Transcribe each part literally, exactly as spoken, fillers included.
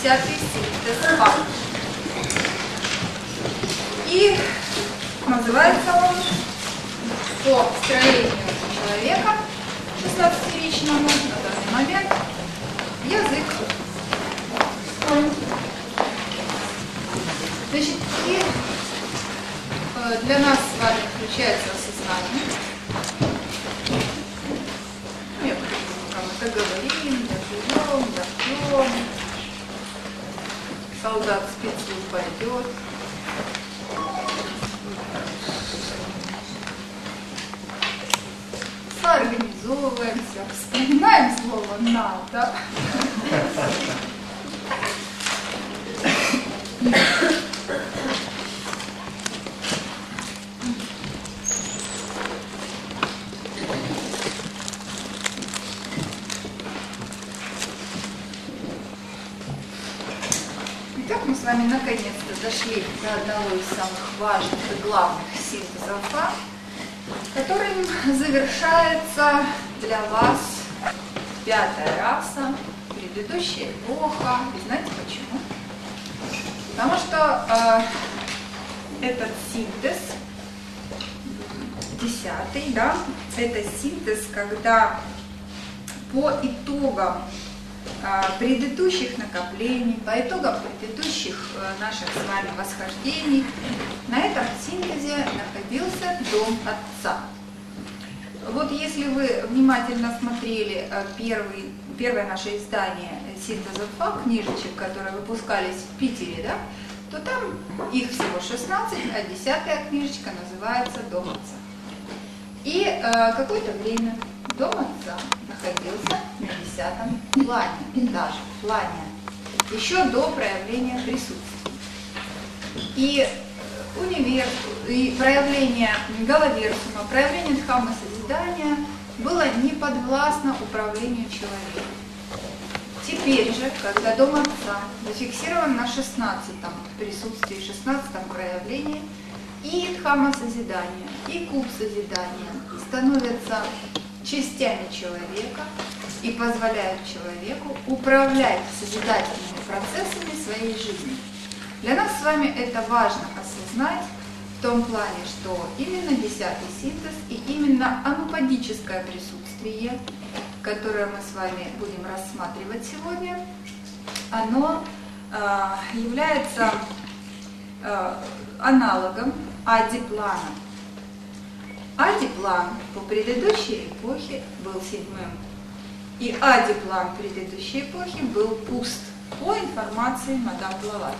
десятый синтез А. И называется он по строению человека шестнадцатиричному на данный момент язык. Значит, и э, для нас с вами включается осознание. Ну, я покажу, пока мы это говорим, я живем, я пьем. Солдат спецслужб пойдет. Соорганизовываемся, вспоминаем слово «надо». Итак, мы с вами наконец-то дошли до одного из самых важных и главных синтезов А, которым завершается для вас пятая раса, предыдущая эпоха. И знаете почему? Потому что э, этот синтез, десятый, да, это синтез, когда по итогам э, предыдущих накоплений, по итогам предыдущих э, наших с вами восхождений, на этом синтезе находился дом Отца. Вот если вы внимательно смотрели э, первый, первое наше издание синтезов А, книжечек, которые выпускались в Питере, да, то там их всего шестнадцать, а десятая книжечка называется «Дом Отца». И э, какое-то время Дом Отца находился на десятом плане, даже плане, еще до проявления присутствия. И универ, и проявление Галаверсума, проявление Дхамма созидания было не подвластно управлению человеком. Теперь же, когда Дом Отца зафиксирован на шестнадцатом присутствии, шестнадцатом проявлении, и Дхамма созидания, и Куб созидания становятся частями человека и позволяют человеку управлять созидательными процессами своей жизни. Для нас с вами это важно осознать в том плане, что именно десятый синтез и именно анупадическое присутствие, которое мы с вами будем рассматривать сегодня, оно э, является э, аналогом адиплана. Адиплан по предыдущей эпохе был седьмым, и адиплан предыдущей эпохи был пуст по информации мадам Блаватски.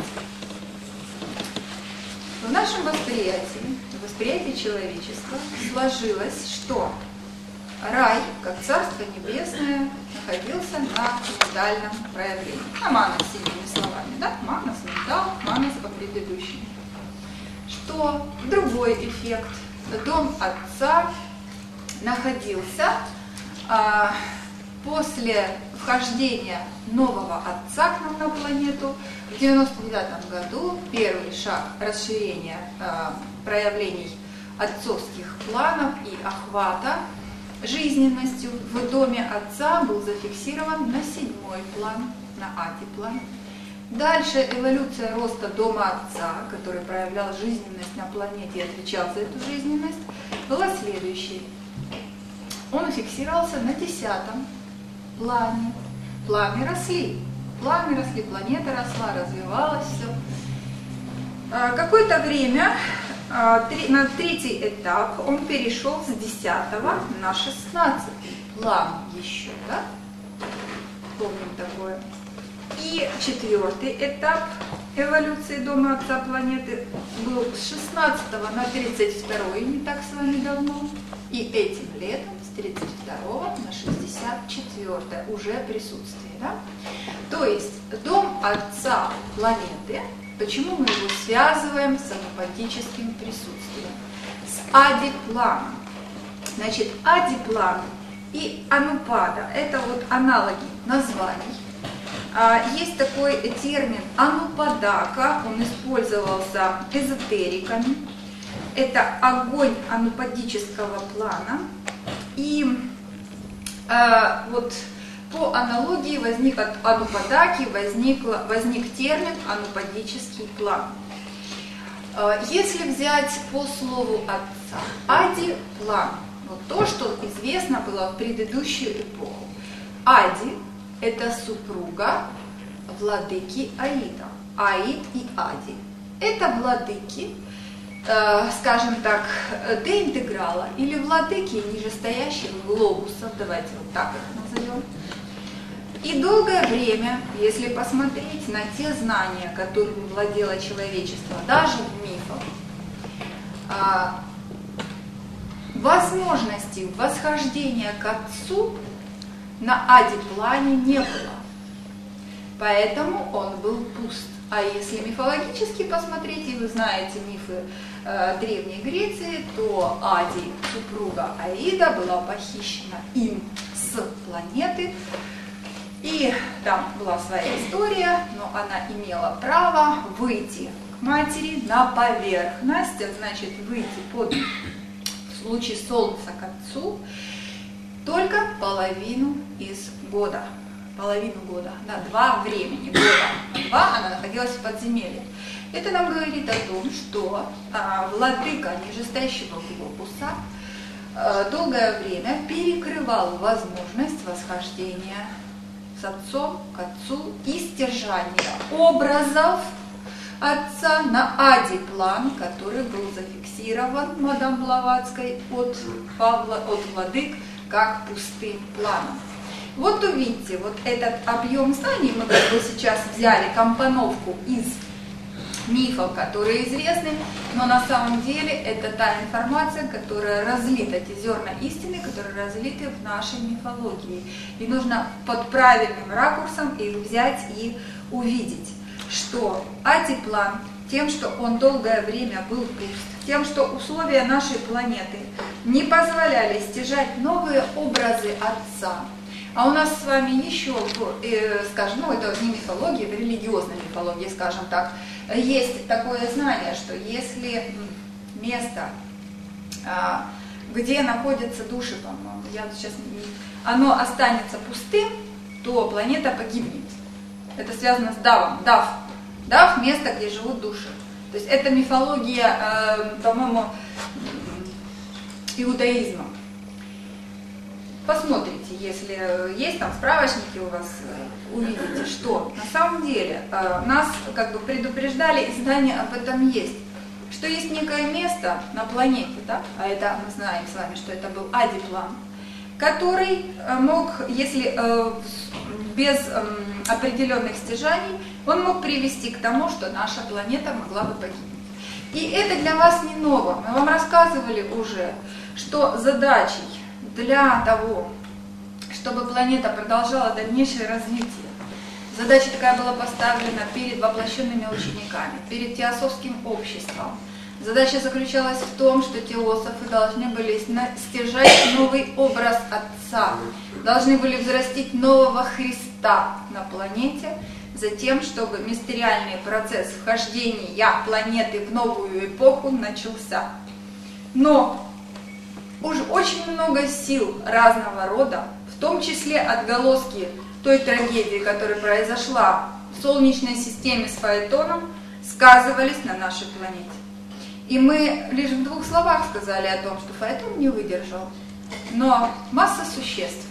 В нашем восприятии, в восприятии человечества сложилось, что рай, как Царство Небесное, находился на ментальном проявлении. На манас, сильными словами, да? Манас, ментал, манас по предыдущему. Что другой эффект. Дом Отца находился а, после вхождения нового Отца к нам на планету в девяносто девятом году. Первый шаг расширения а, проявлений отцовских планов и охвата жизненностью в доме Отца был зафиксирован на седьмой план, на адиплан. Дальше эволюция роста Дома Отца, который проявлял жизненность на планете и отвечал за эту жизненность, была следующей. Он фиксировался на десятом плане. Планы росли, планы росли, планета росла, развивалась все. Какое-то время, на третий этап, он перешел с десятого на шестнадцатый план еще, да? Помним такое. И четвертый этап эволюции Дома Отца планеты был с шестнадцатого на тридцать второй, не так с вами давно. И этим летом с тридцать второго на шестьдесят четвёртое уже присутствие. Да? То есть Дом Отца планеты, почему мы его связываем с анупадическим присутствием? С адипланом. Значит, адиплан и анупада – это вот аналоги названий. Есть такой термин анупадака, он использовался эзотериками. Это огонь анупадического плана. И э, вот По аналогии возник от анупадаки возникло, возник термин анупадический план. Если взять по слову отца, Ади – план, вот то, что известно было в предыдущую эпоху. Ади – это супруга владыки Аида. Аид и Ади – это владыки, э, скажем так, деинтеграла или владыки нижестоящих глобусов, давайте вот так их назовем. И долгое время, если посмотреть на те знания, которыми владело человечество, даже в мифах, э, возможности восхождения к Отцу на Ади-плане не было. Поэтому он был пуст. А если мифологически посмотреть, и вы знаете мифы э, Древней Греции, то Ади, супруга Аида, была похищена им с планеты. И там была своя история, но она имела право выйти к матери на поверхность, значит, выйти под лучи солнца к Отцу только половину из года. Половину года, да, два времени года. Два она находилась в подземелье. Это нам говорит о том, что а, владыка нижестоящего глобуса а, долгое время перекрывал возможность восхождения с Отцом к Отцу и стяжания образов Отца на Ади-план, который был зафиксирован мадам Блаватской от Павла, от владык, как пустым планом. Вот увидите, вот этот объем знаний, мы как бы сейчас взяли компоновку из мифов, которые известны, но на самом деле это та информация, которая разлита, те зерна истины, которые разлиты в нашей мифологии. И нужно под правильным ракурсом их взять и увидеть, что Ади-план, тем, что он долгое время был пуст, тем, что условия нашей планеты не позволяли стяжать новые образы Отца. А у нас с вами еще, скажем, ну это не мифология, это религиозная мифология, скажем так, есть такое знание, что если место, где находятся души, по-моему, я сейчас не... оно останется пустым, то планета погибнет. Это связано с Давом. Дав. Дав – место, где живут души. То есть это мифология, по-моему, иудаизма. Посмотрите, если есть там справочники у вас, увидите, что на самом деле нас как бы предупреждали, и знания об этом есть, что есть некое место на планете, да? А это мы знаем с вами, что это был Ади-план, который мог, если без определенных стяжаний, он мог привести к тому, что наша планета могла бы погибнуть. И это для вас не ново. Мы вам рассказывали уже, что задачей для того, чтобы планета продолжала дальнейшее развитие, задача такая была поставлена перед воплощенными учениками, перед теософским обществом. Задача заключалась в том, что теософы должны были стяжать новый образ Отца, должны были взрастить нового Христа на планете, затем, чтобы мистериальный процесс вхождения планеты в новую эпоху начался. Но уж очень много сил разного рода, в том числе отголоски той трагедии, которая произошла в Солнечной системе с Фаэтоном, сказывались на нашей планете. И мы лишь в двух словах сказали о том, что Фаэтон не выдержал. Но масса существ,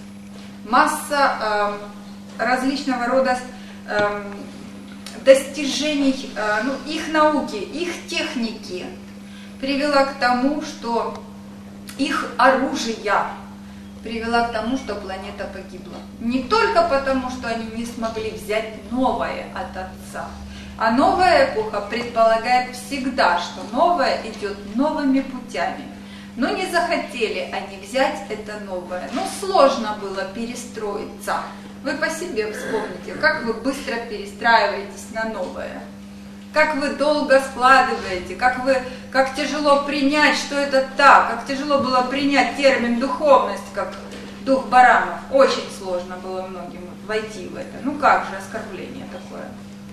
масса э, различного рода э, достижений, э, ну, их науки, их техники привела к тому, что их оружие привела к тому, что планета погибла. Не только потому, что они не смогли взять новое от Отца, а новая эпоха предполагает всегда, что новое идет новыми путями. Но не захотели они взять это новое. Но сложно было перестроиться. Вы по себе вспомните, как вы быстро перестраиваетесь на новое. Как вы долго складываете, как, вы, как тяжело принять, что это так, как тяжело было принять термин духовность, как дух баранов. Очень сложно было многим войти в это. Ну как же оскорбление такое?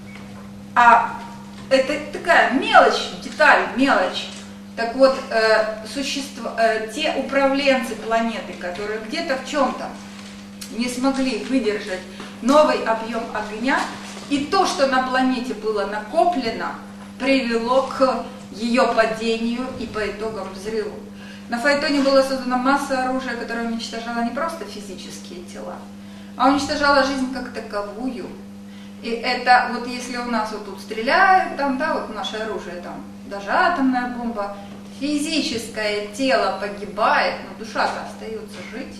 А это такая мелочь, деталь, мелочь. Так вот, э, существа, э, те управленцы планеты, которые где-то в чем-то не смогли выдержать новый объем огня, и то, что на планете было накоплено, привело к ее падению и по итогам взрыву. На Фаэтоне была создана масса оружия, которое уничтожало не просто физические тела, а уничтожало жизнь как таковую. И это вот если у нас вот тут стреляют, там, да, вот наше оружие, там, даже атомная бомба, физическое тело погибает, но душа-то остается жить.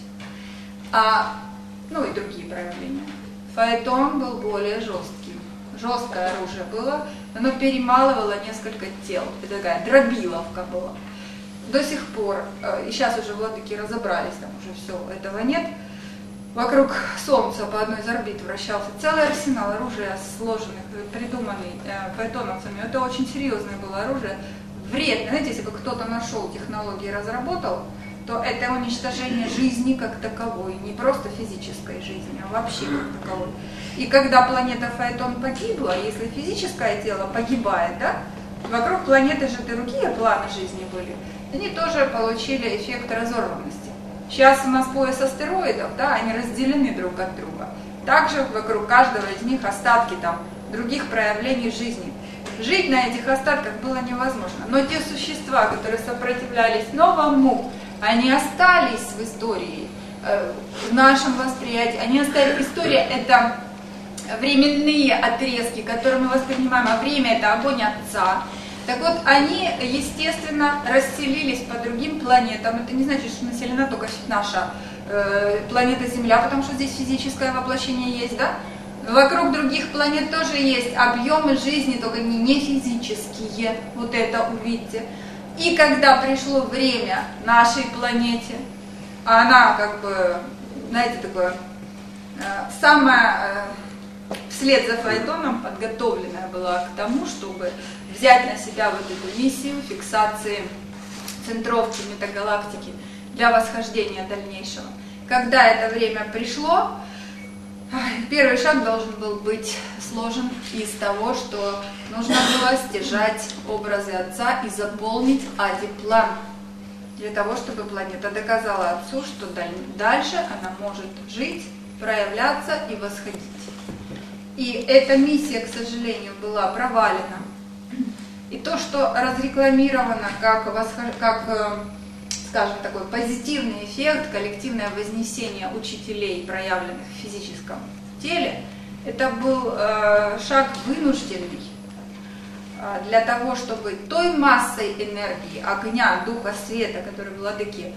А, ну и другие проявления. Фаэтон был более жестким. Жесткое оружие было, оно перемалывало несколько тел. Это такая дробиловка была. До сих пор, и сейчас уже владыки разобрались, там уже все, этого нет. Вокруг Солнца по одной из орбит вращался целый арсенал оружия, сложенных, придуманный э, фаэтоновцами. Это очень серьезное было оружие. Вредно. Знаете, если бы кто-то нашел технологии и разработал, то это уничтожение жизни как таковой, не просто физической жизни, а вообще как таковой. И когда планета Фаэтон погибла, если физическое тело погибает, да, вокруг планеты же другие планы жизни были, они тоже получили эффект разорванности. Сейчас у нас пояс астероидов, да, они разделены друг от друга. Также вокруг каждого из них остатки там других проявлений жизни. Жить на этих остатках было невозможно. Но те существа, которые сопротивлялись новому, они остались в истории, э, в нашем восприятии. Они остались. История — это временные отрезки, которые мы воспринимаем, а время — это огонь Отца. Так вот, они, естественно, расселились по другим планетам. Это не значит, что населена только наша э, планета Земля, потому что здесь физическое воплощение есть, да? Вокруг других планет тоже есть объемы жизни, только не, не физические. Вот это увидите. И когда пришло время нашей планете, а она как бы, знаете, такое, э, самая... Э, вслед за Фаэтоном подготовленная была к тому, чтобы взять на себя вот эту миссию фиксации центровки метагалактики для восхождения дальнейшего. Когда это время пришло, первый шаг должен был быть сложен из того, что нужно было стяжать образы Отца и заполнить Ади-план, для того, чтобы планета доказала Отцу, что дальше она может жить, проявляться и восходить. И эта миссия, к сожалению, была провалена. И то, что разрекламировано как, как, скажем, такой позитивный эффект, коллективное вознесение учителей, проявленных в физическом теле, это был э, шаг вынужденный э, для того, чтобы той массой энергии, огня, духа света, который владыки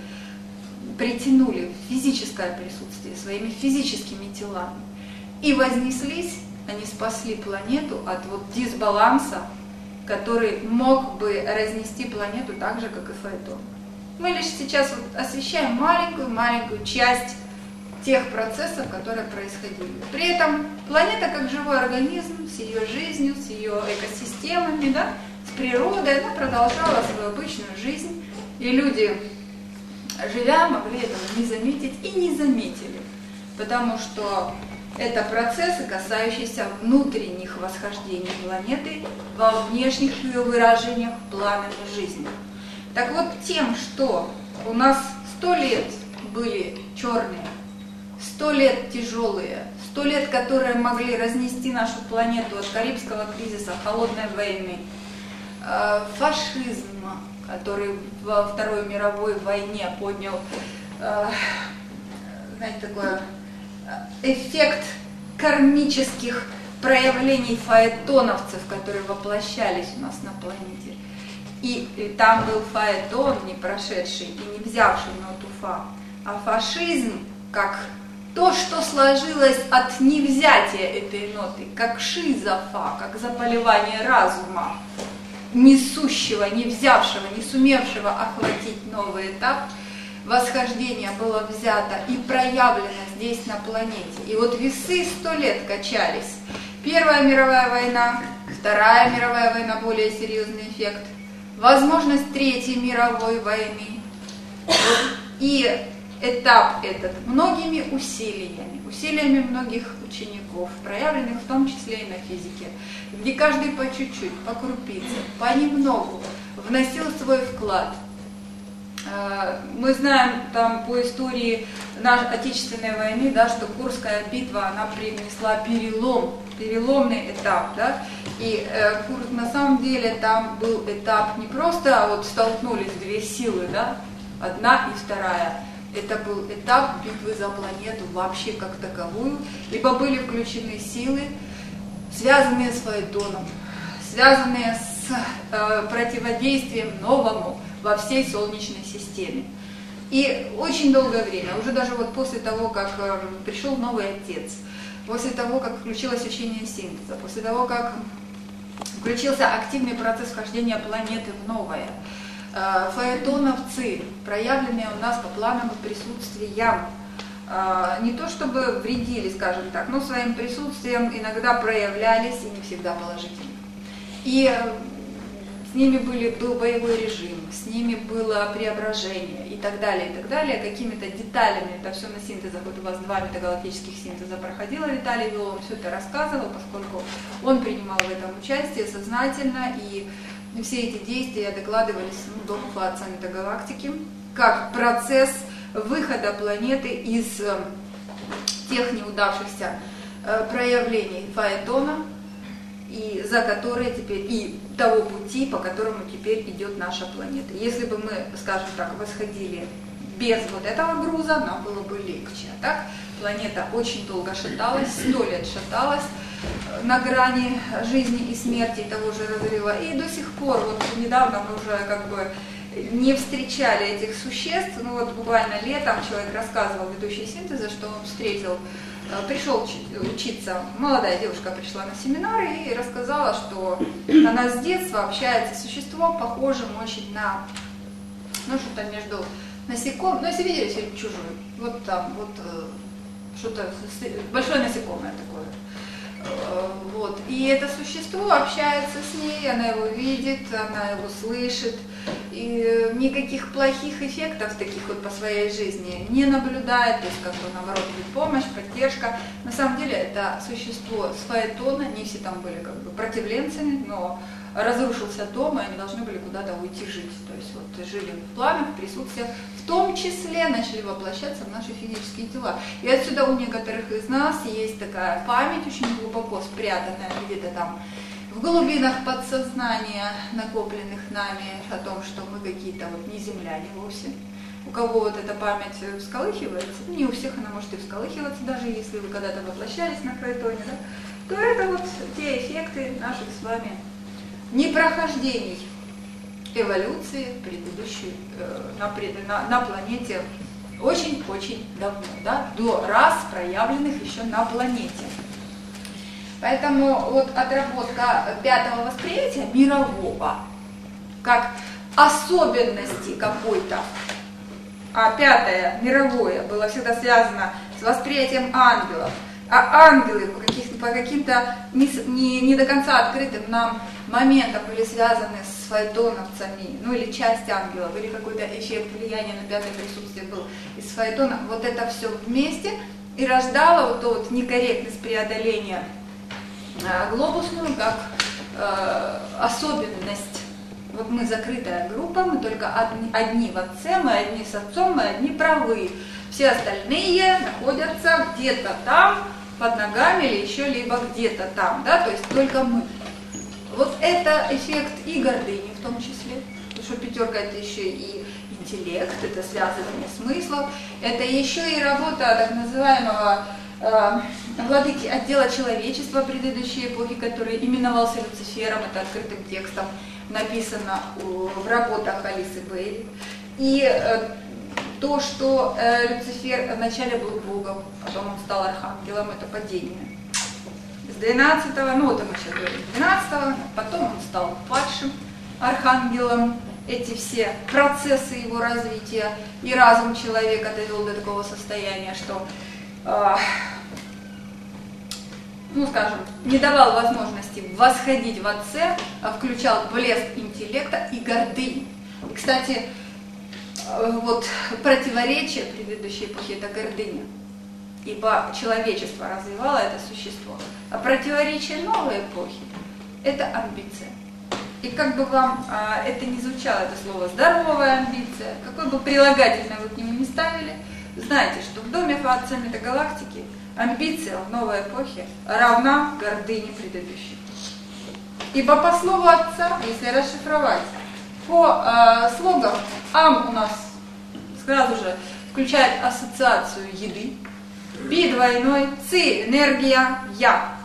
притянули в физическое присутствие своими физическими телами, и вознеслись, они спасли планету от вот дисбаланса, который мог бы разнести планету так же, как и Фаэтон. Мы лишь сейчас вот освещаем маленькую-маленькую часть тех процессов, которые происходили. При этом планета, как живой организм, с ее жизнью, с ее экосистемами, да, с природой, она продолжала свою обычную жизнь. И люди, живя, могли этого не заметить и не заметили. Потому что это процессы, касающиеся внутренних восхождений планеты во внешних ее выражениях планами жизни. Так вот, тем, что у нас сто лет были черные, сто лет тяжелые, сто лет, которые могли разнести нашу планету от Карибского кризиса, холодной войны, фашизма, который во Второй мировой войне поднял, знаете, такое... эффект кармических проявлений фаэтоновцев, которые воплощались у нас на планете. И, и там был Фаэтон, не прошедший и не взявший ноту Фа, а фашизм как то, что сложилось от невзятия этой ноты, как шиза Фа, как заболевание разума, несущего, не взявшего, не сумевшего охватить новый этап. Восхождение было взято и проявлено здесь на планете. И вот весы сто лет качались. Первая мировая война, Вторая мировая война, более серьезный эффект, возможность Третьей мировой войны. И этап этот многими усилиями, усилиями многих учеников, проявленных в том числе и на физике, где каждый по чуть-чуть, по крупице, понемногу вносил свой вклад Мы знаем там по истории нашей Отечественной войны, да, что Курская битва, она принесла перелом, переломный этап, да, и э, на самом деле там был этап не просто, а вот столкнулись две силы, да, одна и вторая. Это был этап битвы за планету вообще как таковую, либо были включены силы, связанные с Фаэтоном, связанные с э, противодействием новому во всей Солнечной системе. И очень долгое время, уже даже вот после того, как э, пришел новый Отец, после того, как включилось учение синтеза, после того, как включился активный процесс вхождения планеты в новое, э, фаэтоновцы, проявленные у нас по планам и присутствиям, э, не то чтобы вредили, скажем так, но своим присутствием иногда проявлялись и не всегда положительно. И э, с ними были, был боевой режим, с ними было преображение и так далее, и так далее. Какими-то деталями, это все на синтезах, вот у вас два метагалактических синтеза проходило, Виталий вел, он все это рассказывал, поскольку он принимал в этом участие сознательно, и все эти действия докладывались ну, Дому Отца Метагалактики, как процесс выхода планеты из э, тех неудавшихся э, проявлений Фаэтона, и за которые теперь, и того пути, по которому теперь идет наша планета. Если бы мы, скажем так, восходили без вот этого груза, нам было бы легче. А так планета очень долго шаталась, сто лет шаталась на грани жизни и смерти и того же разрыва. И до сих пор, вот недавно мы уже как бы не встречали этих существ, ну вот буквально летом человек рассказывал, ведущий синтеза, что он встретил, пришел учиться, молодая девушка пришла на семинары и рассказала, что она с детства общается с существом, похожим очень на, ну что-то между насекомым, ну если видели фильм «Чужой», вот там, вот что-то, большое насекомое такое. Вот. И это существо общается с ней, она его видит, она его слышит, и никаких плохих эффектов таких вот по своей жизни не наблюдает, то есть как бы наоборот будет помощь, поддержка. На самом деле это существо с Фаэтона, не все там были как бы противленцами, но разрушился дом, и они должны были куда-то уйти жить. То есть вот жили в планах, в присутствиях, в том числе начали воплощаться в наши физические тела. И отсюда у некоторых из нас есть такая память, очень глубоко спрятанная где-то там в глубинах подсознания, накопленных нами, о том, что мы какие-то вот не земляне вовсе. У кого вот эта память всколыхивается, не у всех она может и всколыхиваться, даже если вы когда-то воплощались на Фаэтоне, да, то это вот те эффекты наших с вами непрохождений эволюции предыдущей э, на, на, на планете очень-очень давно, да, до рас, проявленных еще на планете. Поэтому вот отработка пятого восприятия мирового, как особенности какой-то, а пятое, мировое, было всегда связано с восприятием ангелов, а ангелы по, каких, по каким-то не, не, не до конца открытым нам моментам были связаны с фаэтоновцами, ну или часть ангелов, или какой-то эффект влияния на пятое присутствие был из фаэтона, вот это все вместе и рождало вот ту вот некорректность преодоления э, глобусную, как э, особенность. Вот мы закрытая группа, мы только одни, одни в отце, мы одни с отцом, мы одни правы. Все остальные находятся где-то там, под ногами или еще либо где-то там, да, то есть только мы. Вот это эффект и гордыни в том числе, потому что пятерка это еще и интеллект, это связывание смыслов, это еще и работа так называемого э, владыки отдела человечества предыдущей эпохи, который именовался Люцифером, это открытым текстом написано в работах Алисы Бейли. И э, то, что э, Люцифер вначале был Богом, потом он стал архангелом, это падение. С двенадцатого, ну вот мы сейчас говорим, двенадцатого, потом он стал падшим архангелом. Эти все процессы его развития и разум человека довел до такого состояния, что, э, ну скажем, не давал возможности восходить в отце, а включал блеск интеллекта и гордыню. И, кстати, э, вот противоречие предыдущей эпохи – это гордыня. Ибо человечество развивало это существо. А противоречие новой эпохи – это амбиция. И как бы вам а, это ни звучало, это слово «здоровая амбиция», какой бы прилагательное вы к нему не ставили, знайте, что в доме Отца Метагалактики амбиция в новой эпохе равна гордыне предыдущей. Ибо по слову Отца, если расшифровать, по э, слогам «ам» у нас сразу же включает ассоциацию еды, «би» двойной, «ци» энергия, «я».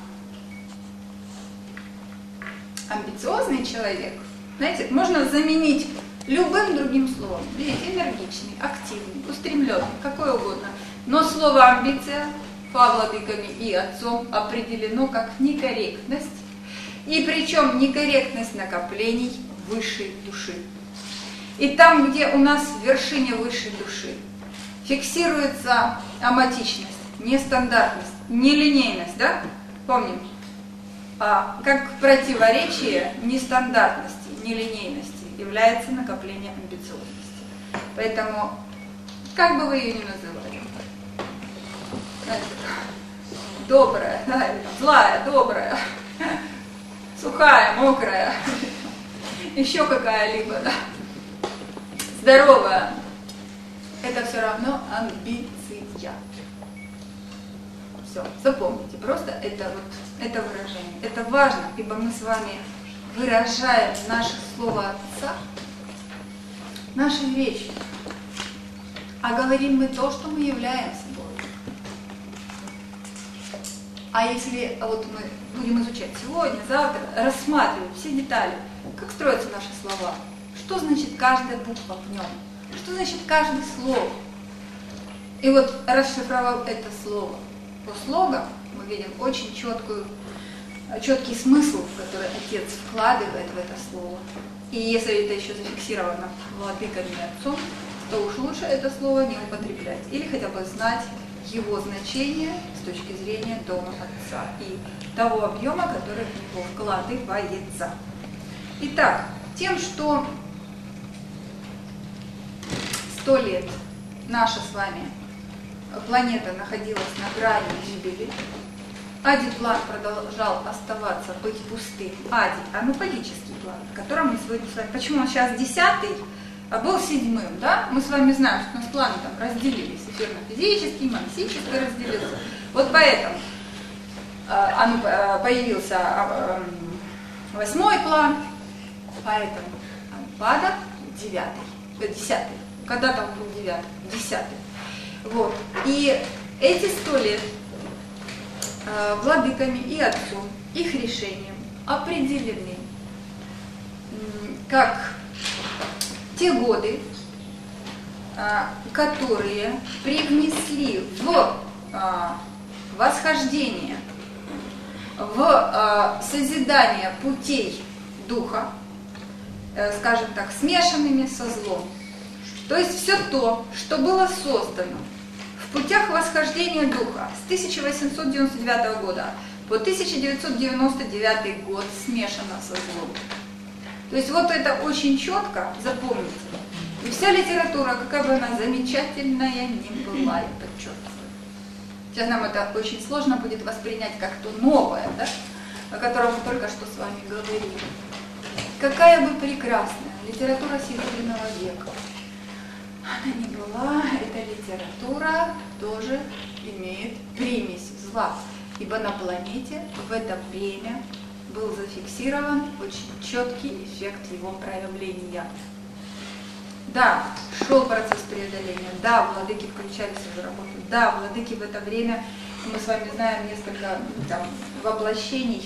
Амбициозный человек, знаете, можно заменить любым другим словом. Видите, энергичный, активный, устремленный, какое угодно. Но слово «амбиция» по владыками и отцом определено как некорректность. И причем некорректность накоплений высшей души. И там, где у нас в вершине высшей души фиксируется аматичность, нестандартность, нелинейность, да? Помним? А, как противоречие нестандартности, нелинейности является накопление амбициозности. Поэтому, как бы вы ее ни называли, знаете, добрая, да, или там, злая, добрая, сухая, мокрая, еще какая-либо, да, здоровая, это все равно амбиция. Все, запомните, просто это вот, это выражение. Это важно, ибо мы с вами выражаем наше слово Отца нашей речью. А говорим мы то, что мы являем собой. А если вот мы будем изучать сегодня, завтра, рассматривать все детали, как строятся наши слова, что значит каждая буква в нем, что значит каждое слово. И вот расшифровав это слово по слогам, мы видим очень четкую, четкий смысл, который Отец вкладывает в это слово. И если это еще зафиксировано владыками и Отцом, то уж лучше это слово не употреблять. Или хотя бы знать его значение с точки зрения Дома Отца и того объема, который в него вкладывается. Итак, тем, что сто лет наша с вами планета находилась на грани гибели, Ади-план продолжал оставаться быть пустым. Ади, анупалический план, в котором мы сегодня с вами... Почему он сейчас десятый, а был седьмым, да? Мы с вами знаем, что у нас планы там разделились. Эфирно-физический, манасический разделился. Вот поэтому э, появился э, восьмой план, поэтому Анупада девятый, э, десятый. Когда-то он был девятый, десятый. Вот. И эти сто лет э, владыками и Отцом, их решением определены э, как те годы, э, которые привнесли в э, восхождение, в э, созидание путей Духа, э, скажем так, смешанными со злом. То есть все то, что было создано в путях восхождения Духа с тысяча восемьсот девяносто девятого года по тысяча девятьсот девяносто девятый год смешано со злом. То есть вот это очень четко запомните. И вся литература, какая бы она замечательная ни была, я подчеркиваю. Сейчас нам это очень сложно будет воспринять как то новое, да, о котором мы только что с вами говорили. Какая бы прекрасная литература Серебряного века она не была, эта литература тоже имеет примесь зла, ибо на планете в это время был зафиксирован очень четкий эффект его проявления. Да, шел процесс преодоления, да, владыки включались в эту работу, да, владыки в это время, мы с вами знаем несколько там, воплощений,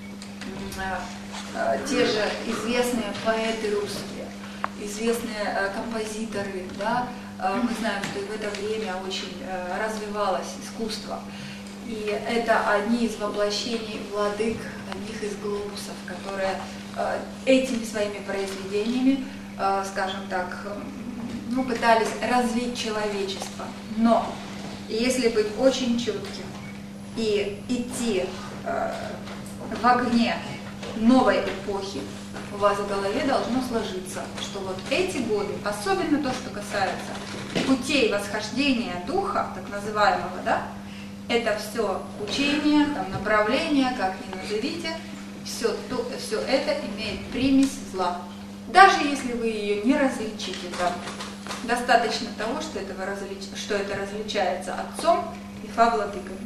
те же известные поэты русские, известные э, композиторы, да, э, мы знаем, что и в это время очень э, развивалось искусство. И это одни из воплощений владык, одних из глобусов, которые э, этими своими произведениями, э, скажем так, э, ну, пытались развить человечество. Но если быть очень чутким и идти э, в огне новой эпохи, у вас в голове должно сложиться, что вот эти годы, особенно то, что касается путей восхождения духа, так называемого, да, это все учение, там, направление, как ни назовите, все, то, все это имеет примесь зла. Даже если вы ее не различите, там, достаточно того, что, этого различ... что это различается Отцом и Фа-владыками.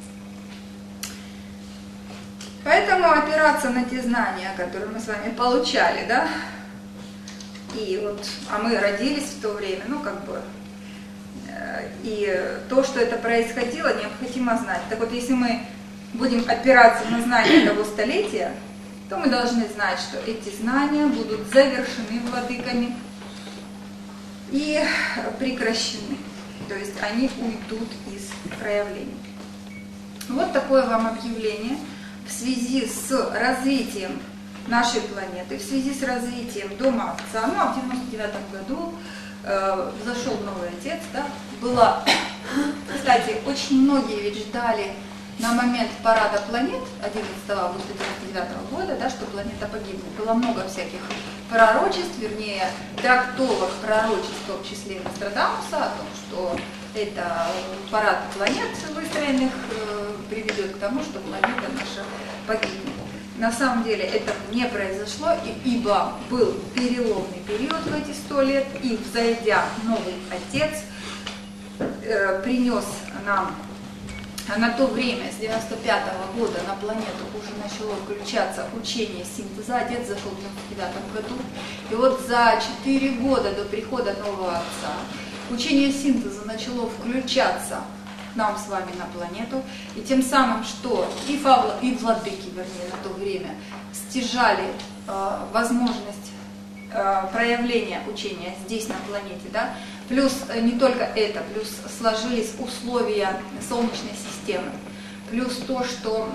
Поэтому опираться на те знания, которые мы с вами получали, да, и вот, а мы родились в то время, ну как бы, э, и то, что это происходило, необходимо знать. Так вот, если мы будем опираться на знания того столетия, то мы должны знать, что эти знания будут завершены владыками и прекращены. То есть они уйдут из проявлений. Вот такое вам объявление в связи с развитием нашей планеты, в связи с развитием Дома Отца. Ну, а в девяносто девятом году э, взошел новый Отец, да, была, кстати, очень многие ведь ждали на момент парада планет одиннадцатого августа девяносто девятого года, да, что планета погибнет. Было много всяких пророчеств, вернее, трактовок пророчеств, в том числе и Нострадамуса, о том, что это парад планет выстроенных э, приведет к тому, что планета наша погибнет. На самом деле этого не произошло, и, ибо был переломный период в эти сто лет, и взойдя новый Отец, э, принес нам. А на то время, с девяносто пятого года, на планету уже начало включаться учение синтеза. Отец зашел в девяносто девятом году. И вот за четыре года до прихода нового Отца учение синтеза начало включаться к нам с вами на планету. И тем самым, что и Фавла, и владыки, вернее, на то время стяжали э, возможность э, проявления учения здесь, на планете, да. Плюс не только это, плюс сложились условия Солнечной системы, плюс то, что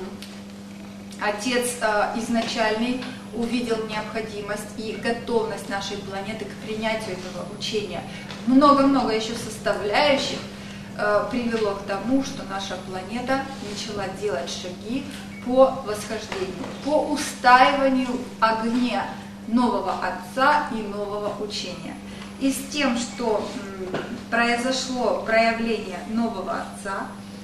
Отец изначальный увидел необходимость и готовность нашей планеты к принятию этого учения. Много-много еще составляющих привело к тому, что наша планета начала делать шаги по восхождению, по устаиванию в огне нового Отца и нового учения. И с тем, что произошло проявление нового Отца,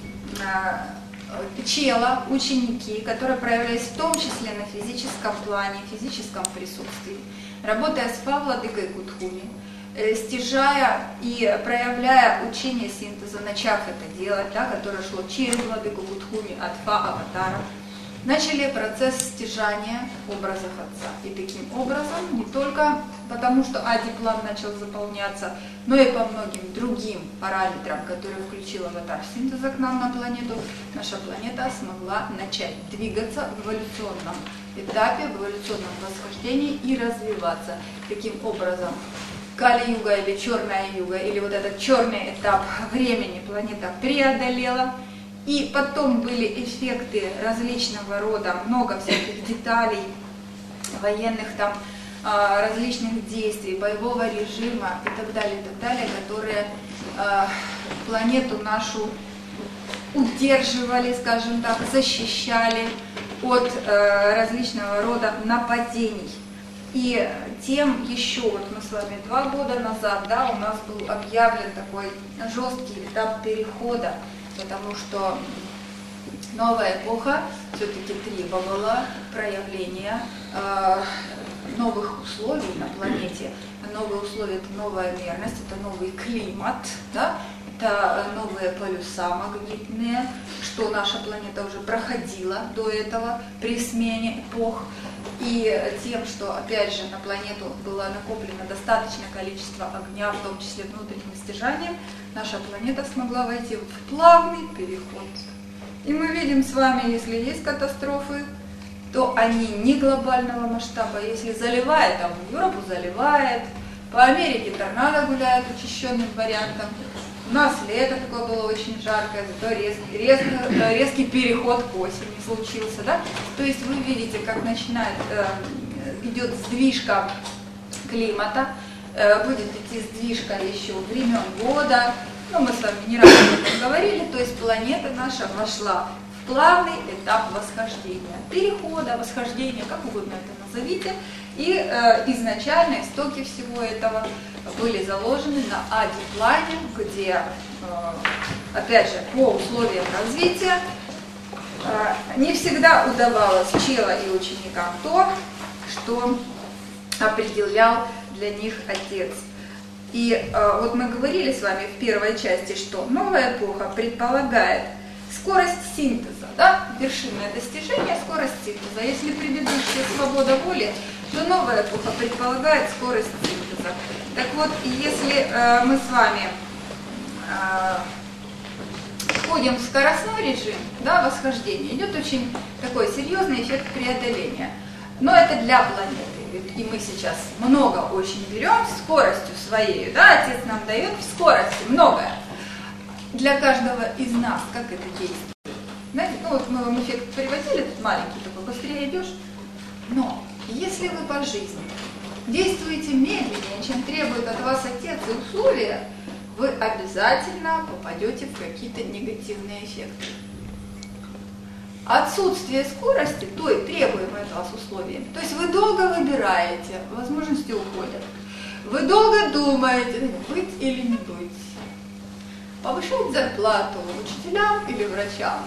чела, ученики, которые проявлялись в том числе на физическом плане, физическом присутствии, работая с Фа-владыкой Кутхуми, стяжая и проявляя учение синтеза, начав это делать, да, которое шло через владыку Кутхуми от Фа-аватара, начали процесс стяжания образов Отца. И таким образом, не только потому, что Ади-план начал заполняться, но и по многим другим параметрам, которые включил аватар синтеза к нам на планету, наша планета смогла начать двигаться в эволюционном этапе, в эволюционном восхождении и развиваться. Таким образом, Кали-юга или черная юга, или вот этот черный этап времени планета преодолела. И потом были эффекты различного рода, много всяких деталей, военных там, различных действий, боевого режима и так далее, и так далее, которые планету нашу удерживали, скажем так, защищали от различного рода нападений. И тем еще, вот мы с вами два года назад, да, у нас был объявлен такой жесткий этап перехода, потому что новая эпоха все-таки требовала проявления э, новых условий на планете. Новые условия – это новая мерность, это новый климат, да? Это новые полюса магнитные, что наша планета уже проходила до этого при смене эпох. И тем, что, опять же, на планету было накоплено достаточное количество огня, в том числе внутренним стяжанием, наша планета смогла войти в плавный переход. И мы видим с вами, если есть катастрофы, то они не глобального масштаба. Если заливает, там Европу заливает, по Америке торнадо гуляет учащенным вариантом. У нас лето такое было очень жаркое, зато резкий, резко, резкий переход к осени случился. Да? То есть вы видите, как начинает, э, идет сдвижка климата, э, будет идти сдвижка еще времен года. Ну, мы с вами не раз об этом говорили, то есть планета наша вошла в плавный этап восхождения, перехода, восхождения, как угодно это назовите. И э, изначально истоки всего этого были заложены на Ади-плане, где, э, опять же, по условиям развития, э, не всегда удавалось чела и ученикам то, что определял для них отец. И э, вот мы говорили с вами в первой части, что новая эпоха предполагает скорость синтеза, да? Вершинное достижение, скорость синтеза. Если предыдущая свобода воли, то новая эпоха предполагает скорость синтеза. Так вот, если э, мы с вами э, входим в скоростной режим, да, восхождения, идет очень такой серьезный эффект преодоления. Но это для планеты. И мы сейчас много очень берем скоростью своей, да, отец нам дает в скорости многое. Для каждого из нас, как это действует. Знаете, ну вот мы вам эффект приводили, этот маленький такой, быстрее идешь. Но если вы по жизни действуете медленнее, чем требует от вас отец и условия, вы обязательно попадете в какие-то негативные эффекты. Отсутствие скорости, той требуемой от вас условиями. То есть вы долго выбираете, возможности уходят. Вы долго думаете, быть или не быть. Повышать зарплату учителям или врачам?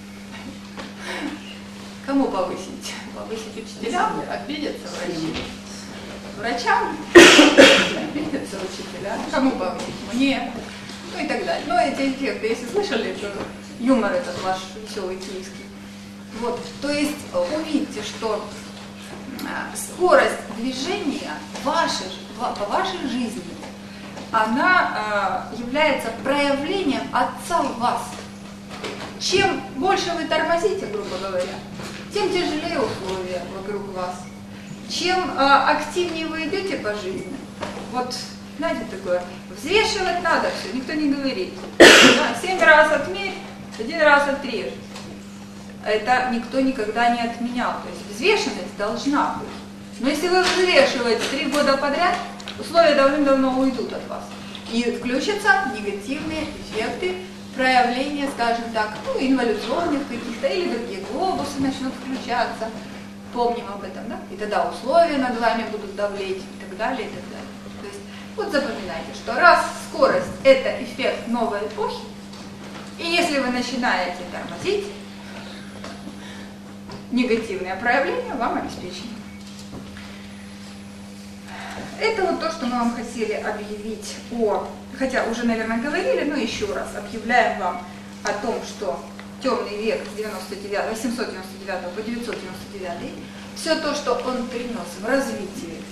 Кому повысить? Повысить учителям? Обидятся врачи. Врачам? Обидятся учителя. Кому повысить? Мне. Ну и так далее. Но эти эффекты, если слышали, то юмор этот ваш веселый киевский. Вот, то есть увидите, что скорость движения вашей, по вашей жизни, она является проявлением Отца в вас. Чем больше вы тормозите, грубо говоря, тем тяжелее условия вокруг вас. Чем активнее вы идете по жизни, вот, знаете, такое, взвешивать надо все, никто не говорит. Да, семь раз отмерь, один раз отрежь. Это никто никогда не отменял. То есть взвешенность должна быть. Но если вы взвешиваете три года подряд, условия давным-давно уйдут от вас. И включатся негативные эффекты проявления, скажем так, ну, инволюционных каких-то, или другие глобусы начнут включаться. Помним об этом, да? И тогда условия над вами будут давлеть, и так далее, и так далее. То есть вот запоминайте, что раз скорость – это эффект новой эпохи, и если вы начинаете тормозить, негативное проявление вам обеспечено. Это вот то, что мы вам хотели объявить о, хотя уже, наверное, говорили, но еще раз объявляем вам о том, что темный век с восемьсот девяносто девятого по девятьсот девяносто девятый, все то, что он принес в развитии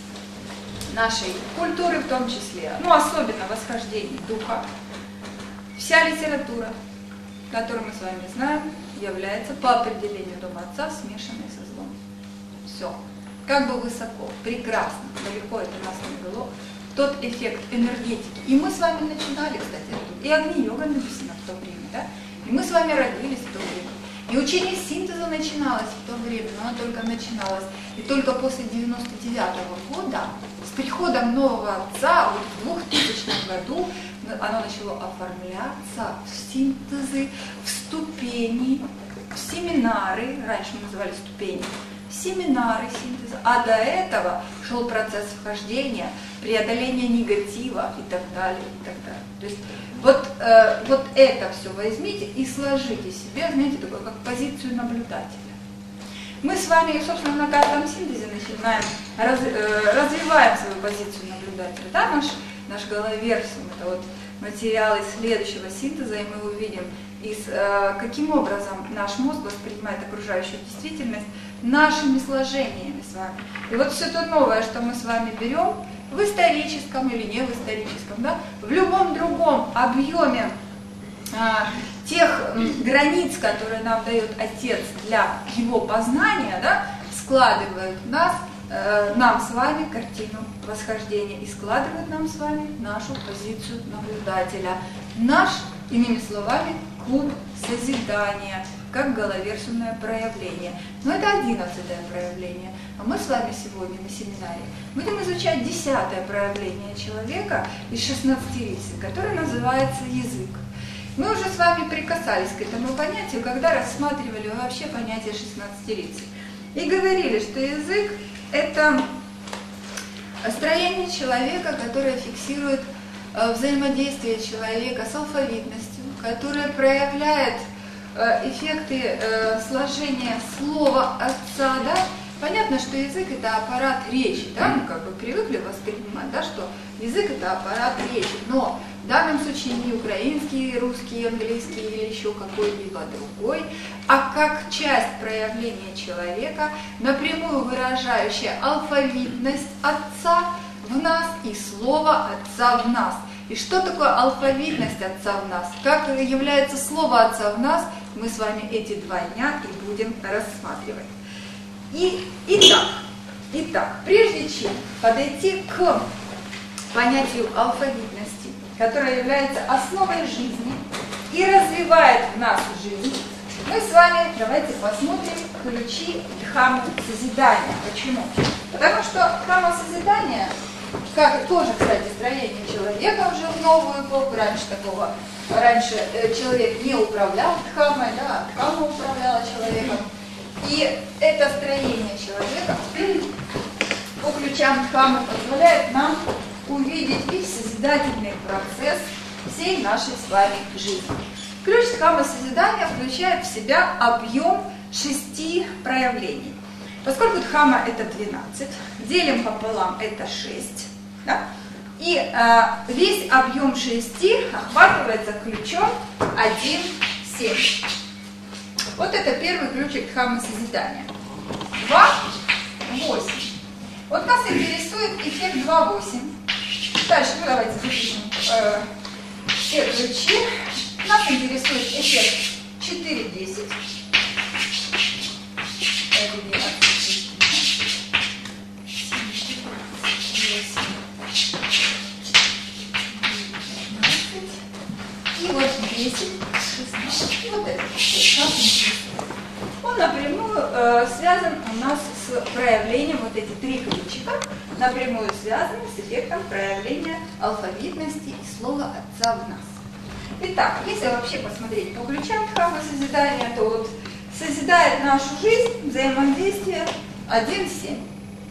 нашей культуры в том числе, ну особенно восхождение духа, вся литература, которую мы с вами знаем, является по определению Дома Отца смешанной со злом. Все. Как бы высоко, прекрасно, далеко это нас не вело, тот эффект энергетики. И мы с вами начинали, кстати, и Агни-йога написано в то время, да? И мы с вами родились в то время. И учение синтеза начиналось в то время, но оно только начиналось. И только после девяносто девятого года, с приходом нового Отца, вот в двухтысячном году, оно начало оформляться в синтезы, в ступени, в семинары, раньше мы называли ступени, семинары синтеза, а до этого шел процесс вхождения, преодоления негатива и так далее, и так далее. То есть вот, э, вот это все возьмите и сложите себе, знаете, такую как позицию наблюдателя. Мы с вами, собственно, на каждом синтезе начинаем, раз, э, развиваем свою позицию наблюдателя. Да? Наш, наш головерсум, это вот материалы следующего синтеза, и мы увидим, из, э, каким образом наш мозг воспринимает окружающую действительность нашими сложениями с вами. И вот все то новое, что мы с вами берем, в историческом или не в историческом, да, в любом другом объеме а, тех м, границ, которые нам дает Отец для его познания, да, складывают нас, э, нам с вами картину восхождения и складывают нам с вами нашу позицию наблюдателя. Наш, иными словами, куб созидания, как головерсумное проявление. Но это одиннадцатое проявление. А мы с вами сегодня на семинаре будем изучать десятое проявление человека из шестнадцатилицей, которое называется язык. Мы уже с вами прикасались к этому понятию, когда рассматривали вообще понятие шестнадцатилицей. И говорили, что язык – это строение человека, которое фиксирует взаимодействие человека с алфавитностью, которое проявляет эффекты сложения слова отца, да? Понятно, что язык это аппарат речи, да, мы как бы привыкли воспринимать, да, что язык это аппарат речи, но в данном случае не украинский, русский, английский или еще какой-либо другой, а как часть проявления человека, напрямую выражающая алфавитность отца в нас и слово отца в нас. И что такое алфавитность отца в нас? Как является слово отца в нас, мы с вами эти два дня и будем рассматривать. И, итак, итак, прежде чем подойти к понятию алфавитности, которое является основой жизни и развивает в нас жизнь, мы с вами давайте посмотрим ключи Дхаммы созидания. Почему? Потому что Дхамма созидания, как и тоже, кстати, строение человека уже в новую эпоху, раньше такого, раньше человек не управлял Дхаммой, да, а Дхамма управляла человеком. И это строение человека по ключам Дхаммы позволяет нам увидеть весь созидательный процесс всей нашей с вами жизни. Ключ Дхаммы созидания включает в себя объем шести проявлений. Поскольку Дхамма это двенадцать, делим пополам это шесть, да? И э, весь объем шести охватывается ключом один семь. Вот это первый ключик Дхаммы созидания. два восемь. Вот нас интересует эффект два восемь. Дальше, ну давайте запишем э, все ключи. Нас интересует эффект четыре десять. И вот десять, шестнадцать. Вот это он напрямую э, связан у нас с проявлением, вот эти три ключика напрямую связаны с эффектом проявления алфавитности и слова отца в нас. Итак, если вообще посмотреть по ключам Дхаммы созидания, то вот созидает нашу жизнь взаимодействие один семь.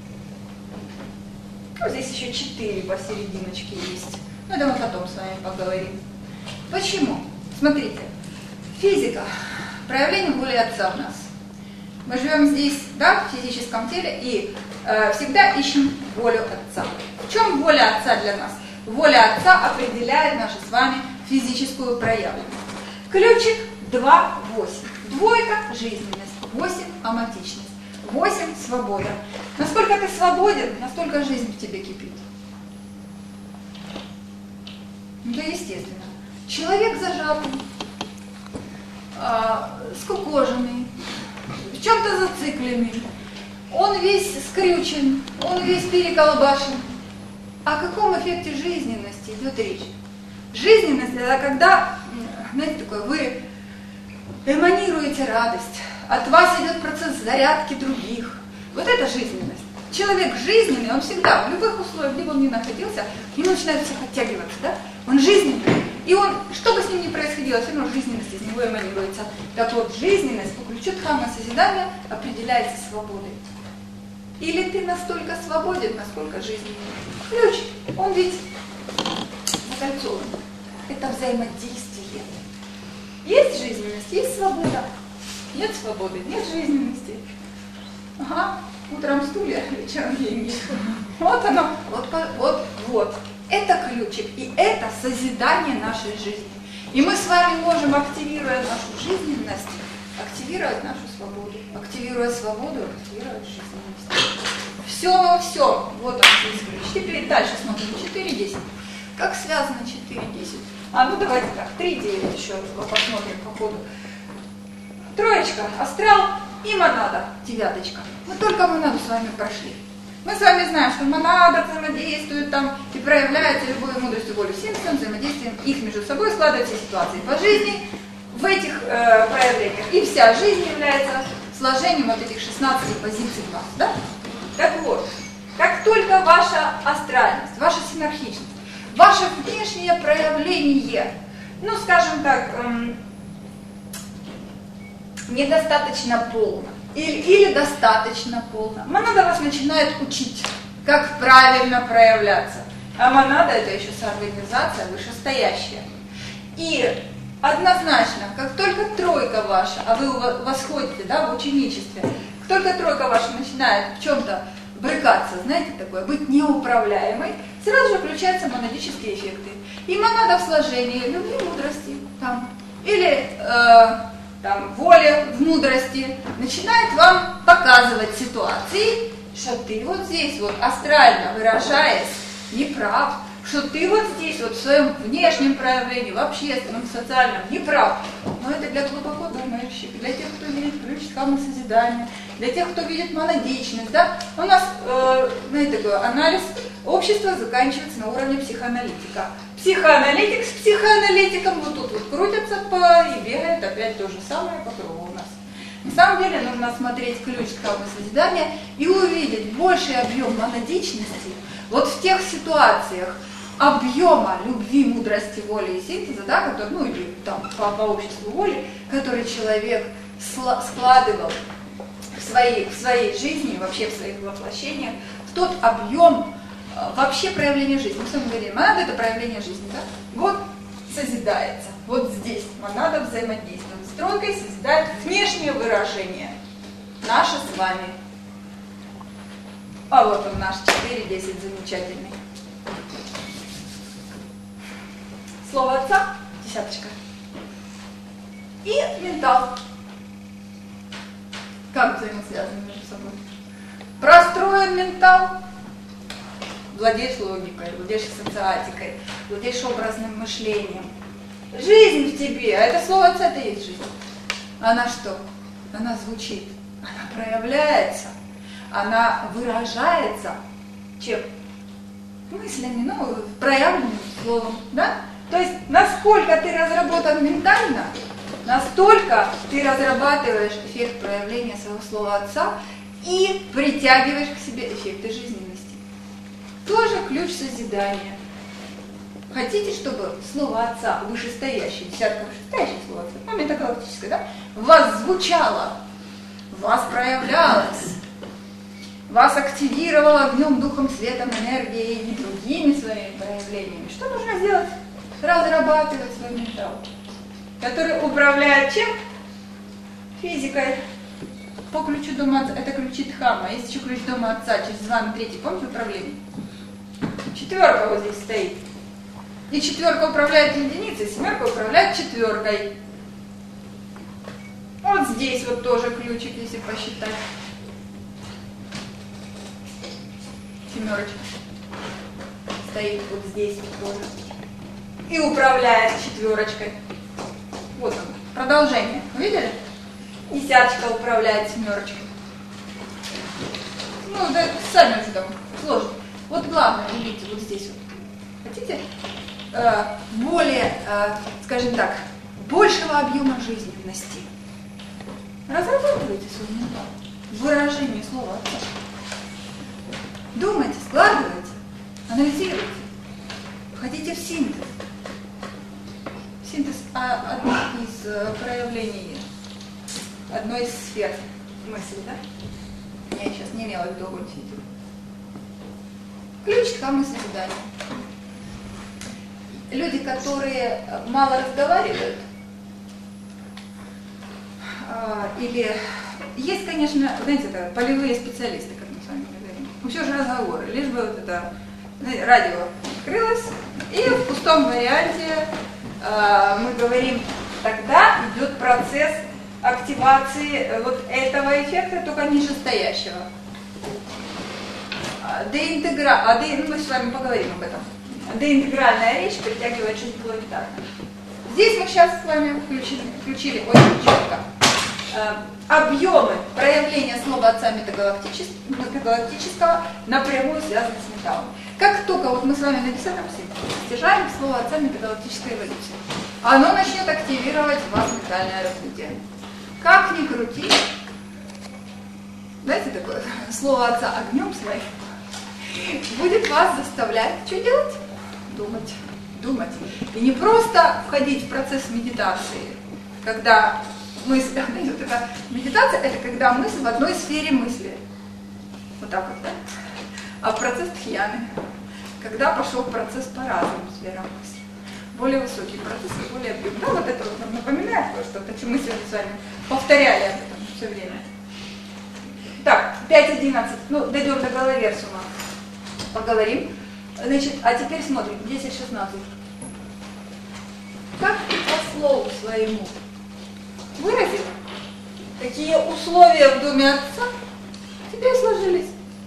Ну, здесь еще четыре посерединочке есть. Ну, это мы потом с вами поговорим. Почему? Смотрите, физика, проявление воли отца в нас. Мы живем здесь, да, в физическом теле, и э, всегда ищем волю отца. В чем воля отца для нас? Воля отца определяет нашу с вами физическую проявленность. Ключик два восемь. Двойка – жизненность, восемь – аматичность, восемь – свобода. Насколько ты свободен, настолько жизнь в тебе кипит. Ну, да, естественно. Человек зажатый, э, скукоженный, в чем-то зацикленный, он весь скрючен, он весь переколбашен. О каком эффекте жизненности идет речь? Жизненность – это когда, знаете, такое, вы эманируете радость, от вас идет процесс зарядки других. Вот это жизненность. Человек жизненный, он всегда, в любых условиях, где бы он ни находился, ему начинает все подтягиваться, да? Он жизненный. И он, что бы с ним ни происходило, все равно жизненность из него эманируется. Так вот, жизненность по ключу Дхаммы созидания определяется свободой. Или ты настолько свободен, насколько жизненный. Ключ, он ведь закольцован. Это взаимодействие. Есть жизненность, есть свобода. Нет свободы, нет жизненности. Ага, утром стулья, вечером деньги. Вот оно, вот, вот, вот. Это ключик, и это созидание нашей жизни. И мы с вами можем, активируя нашу жизненность, активировать нашу свободу. Активируя свободу, активировать жизненность. Все во всем. Вот он здесь ключ. Теперь дальше смотрим. четыре десять. Как связано четыре десять? А, ну давайте так. три девять еще посмотрим по ходу. Троечка, астрал и монада, девяточка. Мы только монаду с вами прошли. Мы с вами знаем, что монада взаимодействует там и проявляется любой мудростью, волю всем, всем взаимодействием их между собой складываются ситуации по жизни в этих э, проявлениях. И вся жизнь является сложением вот этих шестнадцати позиций в нас, да? Так вот, как только ваша астральность, ваша синархичность, ваше внешнее проявление, ну, скажем так, эм, недостаточно полно, или, или достаточно полно, монада вас начинает учить, как правильно проявляться. А монада – это еще самоорганизация вышестоящая. И однозначно, как только тройка ваша, а вы восходите, да, в ученичестве, как только тройка ваша начинает в чем-то брыкаться, знаете, такое, быть неуправляемой, сразу же включаются монадические эффекты. И монада в сложении любви, мудрости, там, или э, там, воля в мудрости начинает вам показывать ситуации, что ты вот здесь, вот астрально выражаясь, не прав, что ты вот здесь, вот в своем внешнем проявлении, в общественном, в социальном, не прав. Но это для глубоко думающих, для тех, кто видит ключ самосозидания, для тех, кто видит монадичность. Да? У нас, э, знаете, такой анализ общества заканчивается на уровне психоаналитика. Психоаналитик с психоаналитиком вот тут вот крутятся по, и бегает опять то же самое по кругу у нас. На самом деле нужно смотреть ключ самосозидания и увидеть больший объем монадичности вот в тех ситуациях, объема любви, мудрости, воли и синтеза, да, который, ну или там по, по обществу воли, который человек складывал в своей, в своей жизни, вообще в своих воплощениях, в тот объем э, вообще проявления жизни. Мы с вами говорим, монада — это проявление жизни, да? Вот созидается, вот здесь монада взаимодействует с тройкой, созидает внешнее выражение. Наше с вами. А вот он наш четыре десять замечательный. Слово отца, десяточка, и ментал. Как взаимосвязаны между собой? Простроен ментал, владеешь логикой, владеешь социатикой, владеешь образным мышлением. Жизнь в тебе, а это слово отца — это есть жизнь. Она что? Она звучит, она проявляется, она выражается чем? Мыслями, ну, проявленным словом, да? То есть, насколько ты разработан ментально, настолько ты разрабатываешь эффект проявления своего слова отца и притягиваешь к себе эффекты жизненности. Тоже ключ созидания. Хотите, чтобы слово отца, вышестоящее, десятка вышестоящее слово отца, ну, метагалактическое, да, в вас звучало, в вас проявлялось, вас активировало огнем, духом, светом, энергией и другими своими проявлениями? Что нужно сделать? Разрабатывать свой ментал, который управляет чем? Физикой. По ключу дома отца, это ключи Дхамма. Есть еще ключ дома отца, через два на третий, помните управление? Четверка вот здесь стоит. И четверка управляет единицей, семерка управляет четверкой. Вот здесь вот тоже ключик, если посчитать. Семерочка стоит вот здесь вот тоже. И управляет четверочкой. Вот он, продолжение. Видели? Десяточка управляет семерочкой. Ну, да, сами уже там сложно. Вот главное, видите, вот здесь вот. Хотите э, более, э, скажем так, большего объема жизненности? Разрабатывайте свой ментал. Выражение слова отца. Думайте, складывайте, анализируйте. Входите в синтез. Синтез одной из проявлений, одной из сфер мысли, да? Я сейчас не имела в виду огонь синтез. Ключ к мыслесозиданию. Люди, которые мало разговаривают, или есть, конечно, знаете, это полевые специалисты, как мы с вами говорим. Ну, все же разговоры, лишь бы вот это радио открылось, и в пустом варианте э, мы говорим, тогда идет процесс активации вот этого эффекта, только нижестоящего. Деинтегра... А, де... ну, мы с вами поговорим об этом. Деинтегральная речь притягивает жизнь планетарно. Здесь мы сейчас с вами включили, включили очень четко э, объемы проявления слова отца метагалактического, метагалактического напрямую связаны с металлом. Как только вот мы с вами на десятом синтезе стяжаем слово отца метагалактической эволюции, оно начнет активировать в вас ментальное развитие. Как ни крути, знаете такое слово отца огнем своим будет вас заставлять что делать? Думать. Думать. И не просто входить в процесс медитации, когда мысль, вот эта медитация, это когда мысль в одной сфере мысли. Вот так вот, да? А процесс дхьяны, когда пошел процесс по разным сферам мысли. более высокие процессы, более объемные. Да, вот это вот нам напоминает просто, о чем мы сегодня с вами повторяли об этом все время. Так, пять одиннадцать, ну, дойдем до головерсума, поговорим. Значит, а теперь смотрим, десять шестнадцать. Как ты по слову своему выразил, какие условия в доме отца теперь сложились?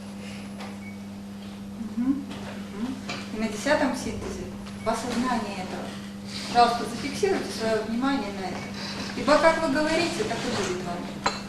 Угу. И на десятом синтезе, в осознании этого, пожалуйста, зафиксируйте свое внимание на это. Ибо как вы говорите, так и будет вам.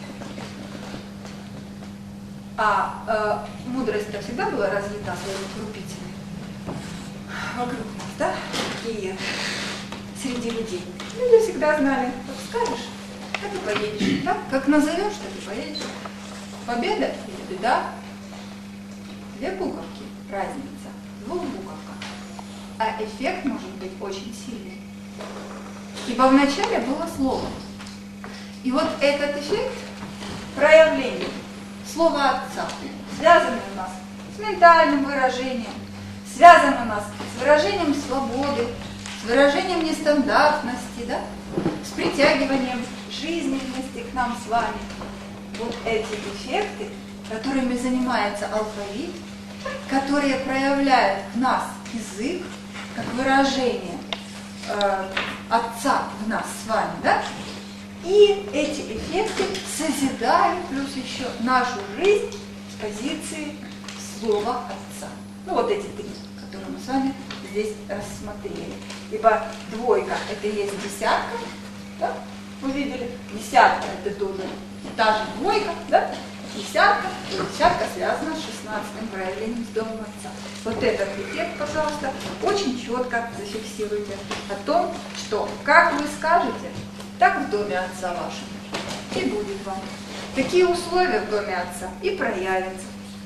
А э, мудрость-то всегда была развита своими крупицами. Вокруг нас, да? Такие среди людей. Люди всегда знали, как скажешь, так и поедешь. Да? Как назовешь, так и поедешь. Победа или беда. Две буковки, разница. В двух буковках. А эффект может быть очень сильный. Ибо вначале было слово. И вот этот эффект проявления слова отца, связанный у нас с ментальным выражением, связан у нас с выражением свободы, с выражением нестандартности, да? С притягиванием жизненности к нам с вами. Вот эти эффекты, которыми занимается алфавит, которые проявляют в нас язык, как выражение э, отца в нас с вами, да? И эти эффекты созидают плюс еще нашу жизнь с позиции слова отца. Ну вот эти три, которые мы с вами здесь рассмотрели. Ибо двойка — это и есть десятка, да? Вы видели? Десятка — это тоже та же двойка, да? Десятка, и десятка связана с шестнадцатым проявлением с домом отца. Вот этот эффект, пожалуйста, очень четко зафиксируйте о том, что как вы скажете, так в доме отца вашем и будет вам. Такие условия в доме отца и проявятся.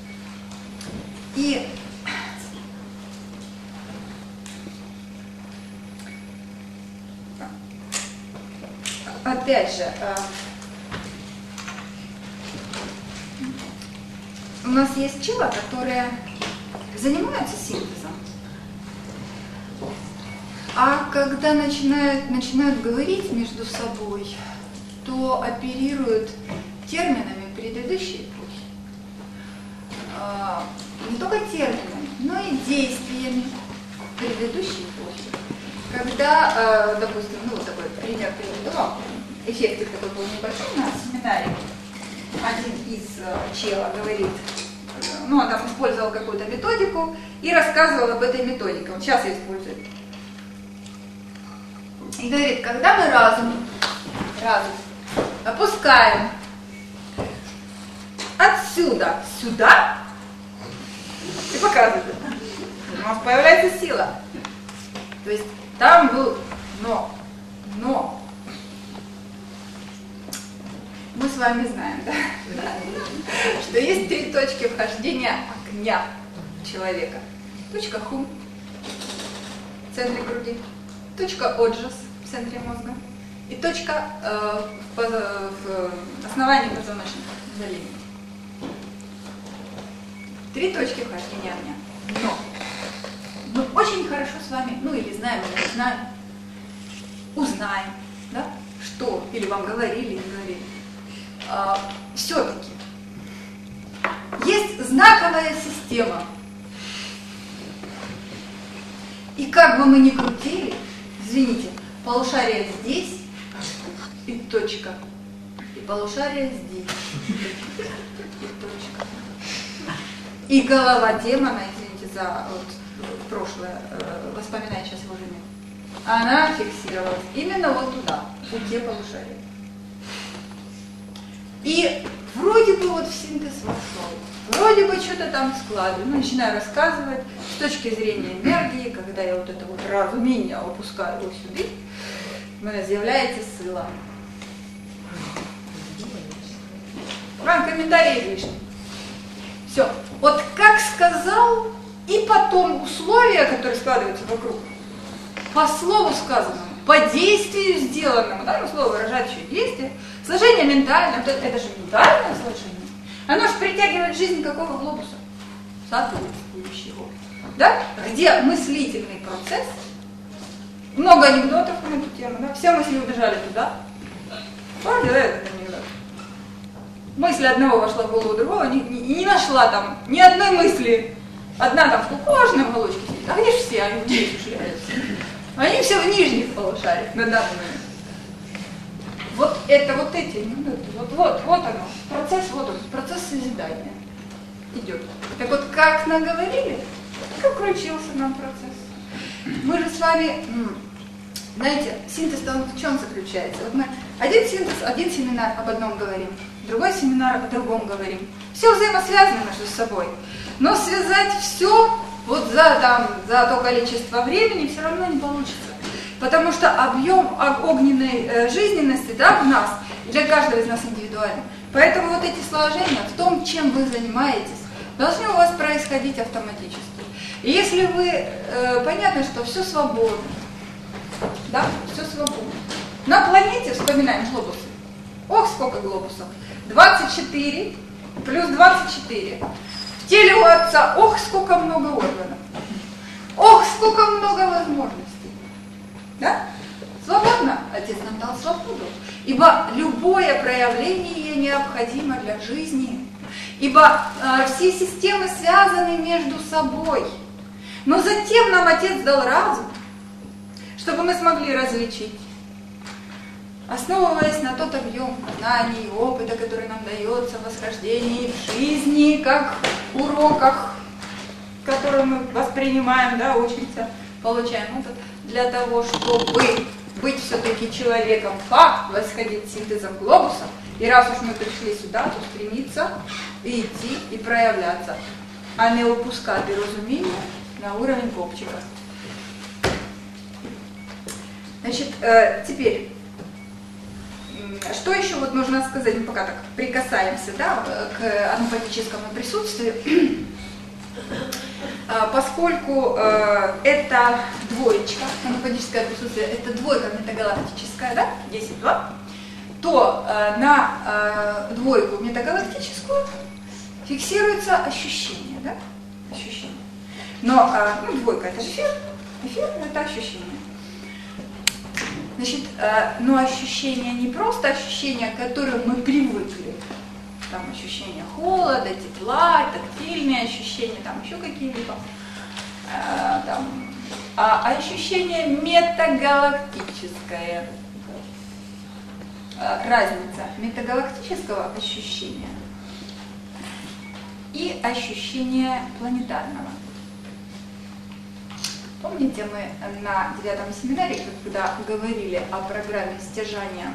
И опять же, у нас есть чила, которые занимаются синтезом. А когда начинают, начинают говорить между собой, то оперируют терминами предыдущей эпохи. А, не только терминами, но и действиями предыдущей эпохи. Когда, а, допустим, ну вот такой пример приведу вам, эффект такой был небольшой на семинаре. Один из чела говорит, ну он там использовал какую-то методику и рассказывал об этой методике. Он сейчас ее использует. И говорит, когда мы разум, разум опускаем отсюда сюда, и показывает, у нас появляется сила. То есть там был но, но. Мы с вами знаем, да? Что есть три точки вхождения огня человека. Точка хум в центре груди, точка оджас в центре мозга и точка э, в, в основании позвоночных залиний. Три точки вхождения огня. Но мы очень хорошо с вами, ну или знаем, или не знаем, узнаем, да, что, или вам говорили, или говорили. А, все-таки есть знаковая система. И как бы мы ни крутили, извините, полушарие здесь и точка, и полушарие здесь и точка. И голова демона, извините за вот, прошлое э, воспоминание, сейчас его жены, она фиксировалась именно вот туда, в те полушария. И вроде бы вот в синтез вошел, вроде бы что-то там складываю, ну, начинаю рассказывать с точки зрения энергии, когда я вот это вот разумение опускаю вот сюда, у меня з'является сила. Вам комментарии лишние. Все. Вот как сказал, и потом условия, которые складываются вокруг, по слову сказанному, по действию сделанному, да, ну, слово выражающее действие, сложение ментальное, это же ментальное сложение, оно же притягивает жизнь какого глобуса? Соответствующего. Да? Где мыслительный процесс Много анекдотов на эту тему, да? Все мысли убежали туда. Правда, да, этот анекдот? Мысль одного вошла в голову другого, не, не, не нашла там ни одной мысли. Одна там в кукошной уголочке сидит, а где же все? Они вниз ушляются. Они все в нижних полушариях на данный момент. Вот это вот эти анекдоты, вот, вот, вот оно, процесс, вот он, процесс созидания идет. Так вот, как наговорили, так и включился нам процесс. Мы же с вами, знаете, синтез-то он в чем заключается? Вот мы один синтез, один семинар об одном говорим, другой семинар о другом говорим. Все взаимосвязано между собой. Но связать все вот за, там, за то количество времени все равно не получится. Потому что объем огненной э, жизненности, да, в нас, для каждого из нас индивидуальный. Поэтому вот эти сложения в том, чем вы занимаетесь, должны у вас происходить автоматически. И если вы, э, понятно, что все свободно, да, все свободно. На планете, вспоминаем глобусы, ох, сколько глобусов, двадцать четыре плюс двадцать четыре. В теле у отца, ох, сколько много органов, ох, сколько много возможностей. Да? Свободно. Отец нам дал свободу. Ибо любое проявление необходимо для жизни. Ибо э, все системы связаны между собой. Но затем нам Отец дал разум, чтобы мы смогли различить, основываясь на тот объем знаний и опыта, который нам дается в восхождении в жизни, как в уроках, которые мы воспринимаем, да, учимся, получаем опыт, для того, чтобы быть все-таки человеком, факт, восходить синтезом глобуса. И раз уж мы пришли сюда, то стремиться и идти, и проявляться, а не упускать разумение на уровень копчика. Значит, э, теперь, что еще вот нужно сказать, мы пока так прикасаемся, да, к анупатическому присутствию. Поскольку э, это двоечка, анупатическое присутствие, это двойка метагалактическая, да, десять два, то э, на э, двойку метагалактическую фиксируется ощущение, да, ощущение. Но э, ну, двойка это эфир, эфир это ощущение. Значит, э, но ощущение не просто ощущение, к которым мы привыкли. Там ощущение холода, тепла, тактильные ощущения, там еще какие-либо, э, там, а ощущение метагалактическое. Э, разница метагалактического ощущения и ощущения планетарного. Помните, мы на девятом семинаре, когда говорили о программе стяжания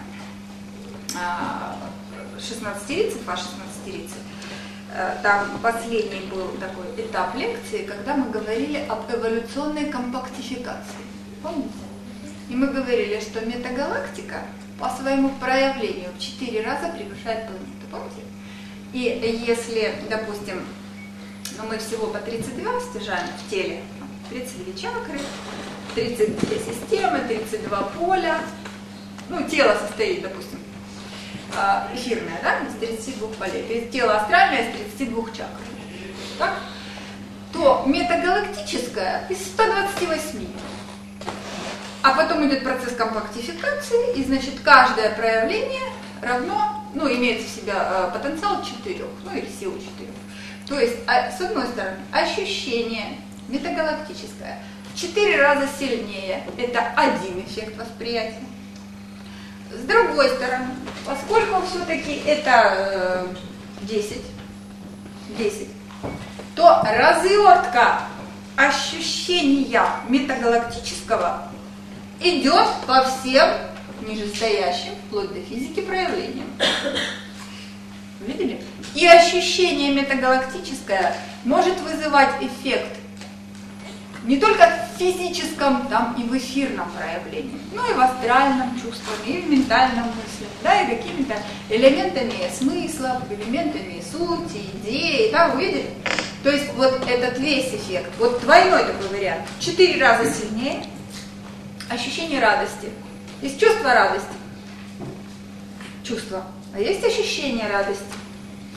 шестнадцатирицев, а шестнадцатирицы, там последний был такой этап лекции, когда мы говорили об эволюционной компактификации. Помните? И мы говорили, что метагалактика по своему проявлению в четыре раза превышает планету. Помните? И если, допустим, ну, мы всего по тридцать два стяжаем в теле, тридцать две чакры, тридцать две системы, тридцать два поля, ну, тело состоит, допустим, эфирное, да, из тридцати двух полей, тело астральное из тридцати двух чакр, так? То метагалактическое из ста двадцати восьми. А потом идет процесс компактификации, и, значит, каждое проявление равно, ну, имеет в себя потенциал четырех, ну, или силу четырех. То есть, с одной стороны, ощущение метагалактическое в четыре раза сильнее, это один эффект восприятия. С другой стороны, поскольку все-таки это десять, десять, то развертка ощущения метагалактического идет по всем нижестоящим, вплоть до физики, проявлениям. Видели? И ощущение метагалактическое может вызывать эффект не только в физическом, там, и в эфирном проявлении, но и в астральном чувстве, и в ментальном мысли, да, и какими-то элементами смыслов, элементами сути, идеи, да, вы видели? То есть вот этот весь эффект, вот двойной такой вариант, в четыре раза сильнее ощущение радости. Есть чувство радости, чувство, а есть ощущение радости,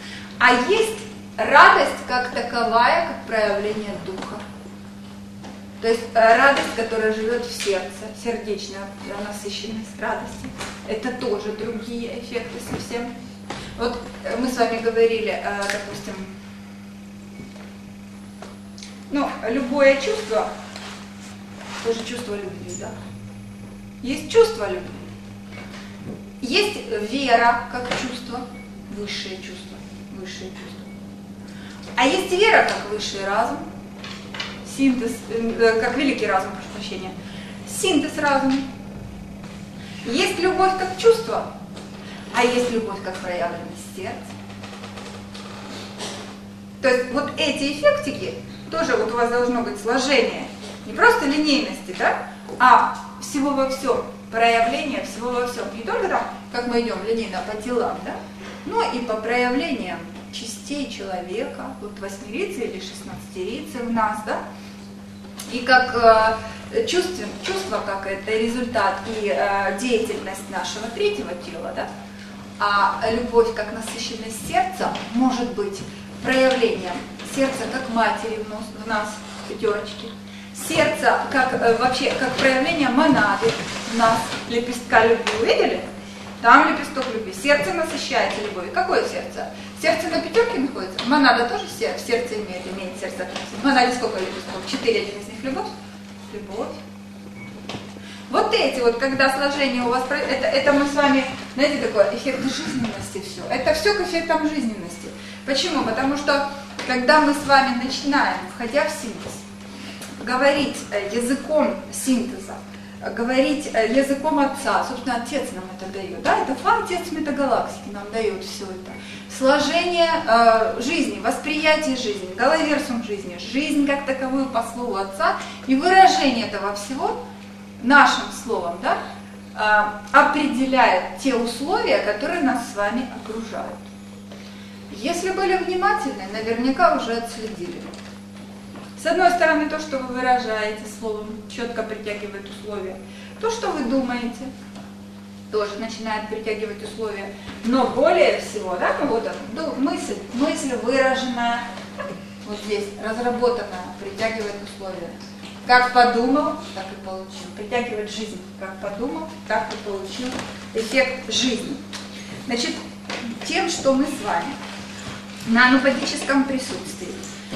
а есть радость как таковая, как проявление духа. То есть радость, которая живет в сердце, сердечная насыщенность радости, это тоже другие эффекты совсем. Вот мы с вами говорили, допустим, ну, любое чувство, тоже чувство любви, да? Есть чувство любви. Есть вера как чувство, высшее чувство, высшее чувство. А есть вера как высший разум, синтез, как великий разум, прошу прощения, синтез разума. Есть любовь как чувство, а есть любовь как проявленность сердца. То есть вот эти эффектики, тоже вот у вас должно быть сложение, не просто линейности, да, а всего во всем, проявление всего во всем. Не только там, как мы идем линейно по телам, да, но и по проявлениям частей человека, вот восьмерицей или шестнадцатерицей в нас, да, и как э, чувство, чувство, как это результат и э, деятельность нашего третьего тела, да, а любовь как насыщенность сердца может быть проявлением сердца как матери в нас, в нас пятерочки, сердце как э, вообще как проявление монады в нас, лепестка любви, увидели? Там лепесток любви, сердце насыщается любовью. Какое сердце? Сердце на пятерке находится. Монада тоже в сердце имеет, имеет сердце. В монаде сколько лепестков? Четыре, один из них любовь. Любовь. Вот эти вот, когда сложение у вас, это, это мы с вами, знаете, такой эффект жизненности все. Это все к эффектам жизненности. Почему? Потому что, когда мы с вами начинаем, входя в синтез, говорить языком синтеза, говорить языком Отца, собственно, Отец нам это дает, да, это Отец метагалактики нам дает все это. Сложение э, жизни, восприятие жизни, головерсум жизни, жизнь как таковую по слову Отца и выражение этого всего нашим словом, да, э, определяет те условия, которые нас с вами окружают. Если были внимательны, наверняка уже отследили. С одной стороны, то, что вы выражаете словом, четко притягивает условия. То, что вы думаете, тоже начинает притягивать условия. Но более всего, да, ну вот он, мысль, мысль выраженная, вот здесь, разработанная, притягивает условия. Как подумал, так и получил. Притягивает жизнь. Как подумал, так и получил эффект жизни. Значит, тем, что мы с вами на анупатическом присутствии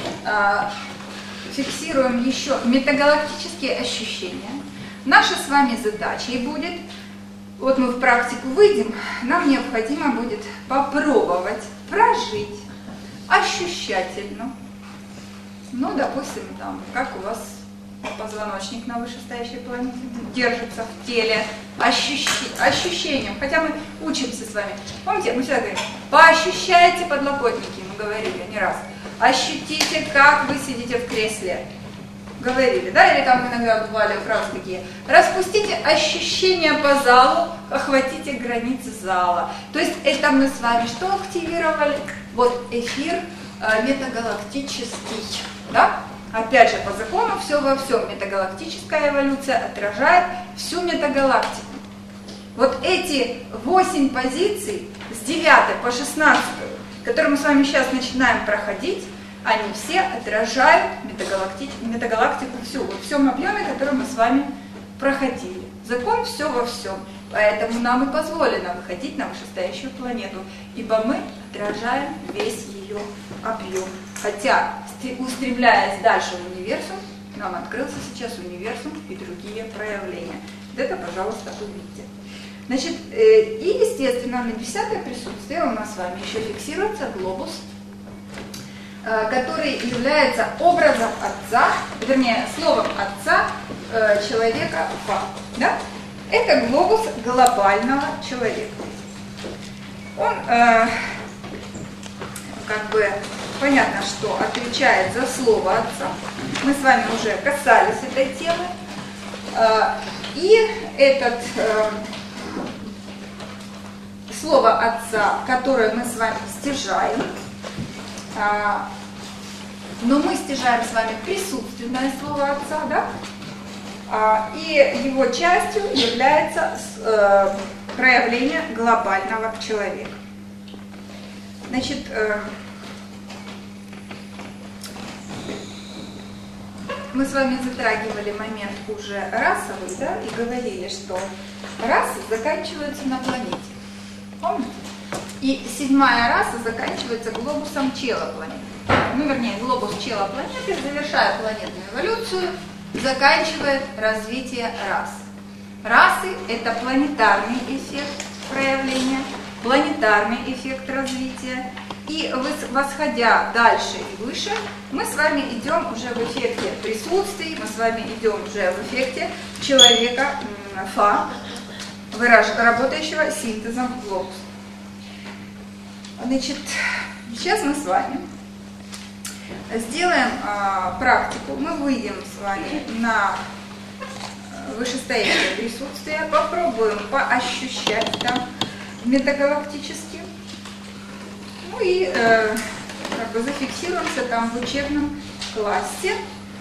фиксируем еще метагалактические ощущения. Наша с вами задача и будет, вот мы в практику выйдем, нам необходимо будет попробовать прожить ощущательно, ну, допустим, там, как у вас позвоночник на вышестоящей планете держится в теле, ощущ... ощущением, хотя мы учимся с вами. Помните, мы всегда говорим, поощущайте подлокотники, мы говорили не раз. Ощутите, как вы сидите в кресле. Говорили, да? Или там иногда бывали фразы такие. Распустите ощущения по залу, охватите границы зала. То есть это мы с вами что активировали? Вот эфир э, метагалактический. Да? Опять же, по закону все во всем. Метагалактическая эволюция отражает всю метагалактику. Вот эти восемь позиций с девятой по шестнадцатую, которые мы с вами сейчас начинаем проходить, они все отражают метагалакти... метагалактику всю, во всем объеме, который мы с вами проходили. Закон все во всем. Поэтому нам и позволено выходить на вышестоящую планету, ибо мы отражаем весь ее объем. Хотя, устремляясь дальше в универсум, нам открылся сейчас универсум и другие проявления. Вот это, пожалуйста, увидите. Значит, и, естественно, на десятое присутствие у нас с вами еще фиксируется глобус, который является образом Отца, вернее, словом Отца человека Фа. Да? Это глобус глобального человека. Он, э, как бы, понятно, что отвечает за слово Отца. Мы с вами уже касались этой темы. Э, и этот... Э, слово Отца, которое мы с вами стяжаем, но мы стяжаем с вами присутственное слово Отца, да? И его частью является проявление глобального человека. Значит, мы с вами затрагивали момент уже расовый, да, и говорили, что расы заканчиваются на планете. Помните? И седьмая раса заканчивается глобусом чела планеты. Ну, вернее, глобус чела планеты, завершая планетную эволюцию, заканчивает развитие рас. Расы – это планетарный эффект проявления, планетарный эффект развития. И восходя дальше и выше, мы с вами идем уже в эффекте присутствия, мы с вами идем уже в эффекте человека Фа, работающего синтезом глобуса. Значит, сейчас мы с вами сделаем а, практику. Мы выйдем с вами на вышестоящее присутствие, попробуем поощущать там метагалактически. Ну и э, как бы зафиксируемся там в учебном классе,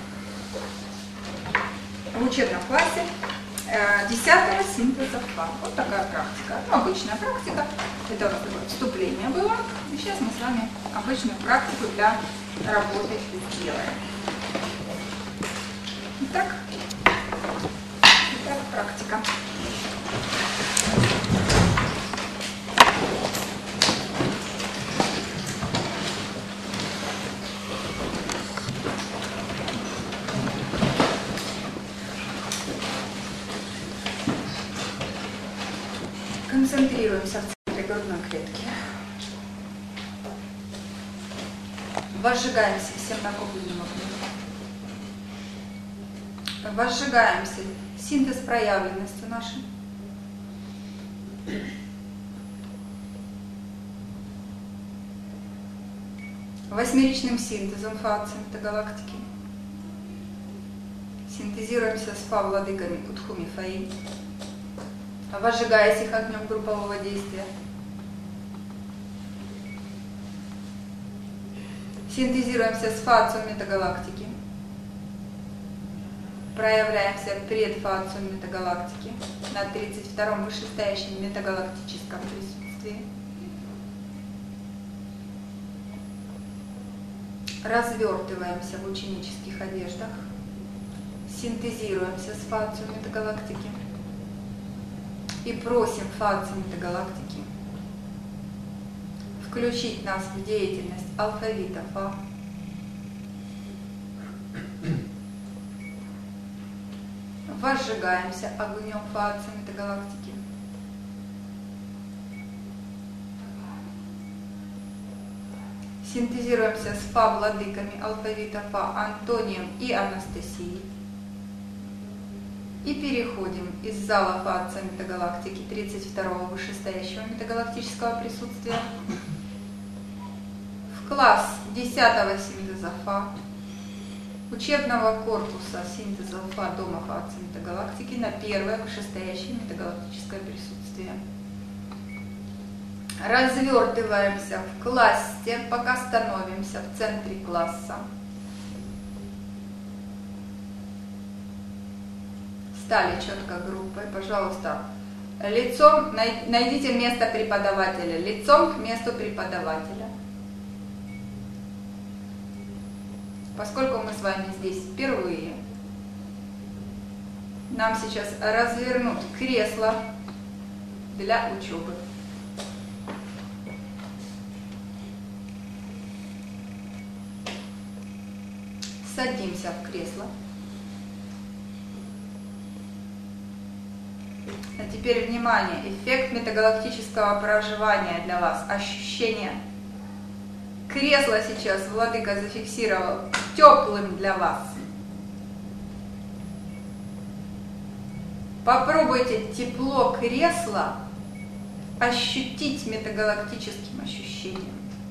в учебном классе э, десятого синтеза Фа. Вот такая практика. Ну, обычная практика. Это у нас такое вступление было. И сейчас мы с вами обычную практику для работы сделаем. Итак, итак практика. Концентрируемся в центре грудной клетки. Возжигаемся всем накопленным огнем. Возжигаемся синтез проявленностью нашей. Восьмеричным синтезом Фа метагалактики. Синтезируемся с Фа владыками Утхуми Фаи, возжигаясь их огнем группового действия. Синтезируемся с фациум метагалактики. Проявляемся пред фациум метагалактики на тридцать втором вышестоящем метагалактическом присутствии. Развертываемся в ученических одеждах. Синтезируемся с фациум метагалактики. И просим фациум метагалактики включить нас в деятельность алфавита Фа. Возжигаемся огнем фациум метагалактики. Синтезируемся с Фа владыками алфавита Фа Антонием и Анастасией. И переходим из зала фациум метагалактики тридцать второго вышестоящего метагалактического присутствия в класс десятого синтеза Фа, учебного корпуса синтеза Фа дома фациум метагалактики на первое вышестоящее метагалактическое присутствие. Развертываемся в классе, пока становимся в центре класса. Стали четко группой, пожалуйста, лицом, найдите место преподавателя, лицом к месту преподавателя. Поскольку мы с вами здесь впервые, нам сейчас развернут кресло для учебы. Садимся в кресло. А теперь внимание, эффект метагалактического проживания для вас, ощущение. Кресло сейчас владыка зафиксировал теплым для вас. Попробуйте тепло кресла ощутить метагалактическим ощущением.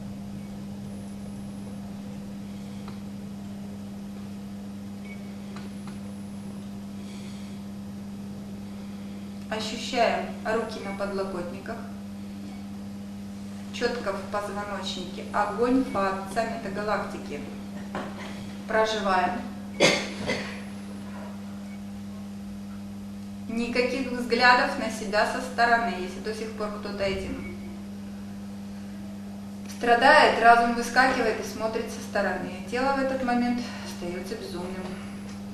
Ощущаем руки на подлокотниках, четко в позвоночнике огонь фа метагалактики. Проживаем. Никаких взглядов на себя со стороны, если до сих пор кто-то этим страдает, разум выскакивает и смотрит со стороны. Тело в этот момент остается безумным.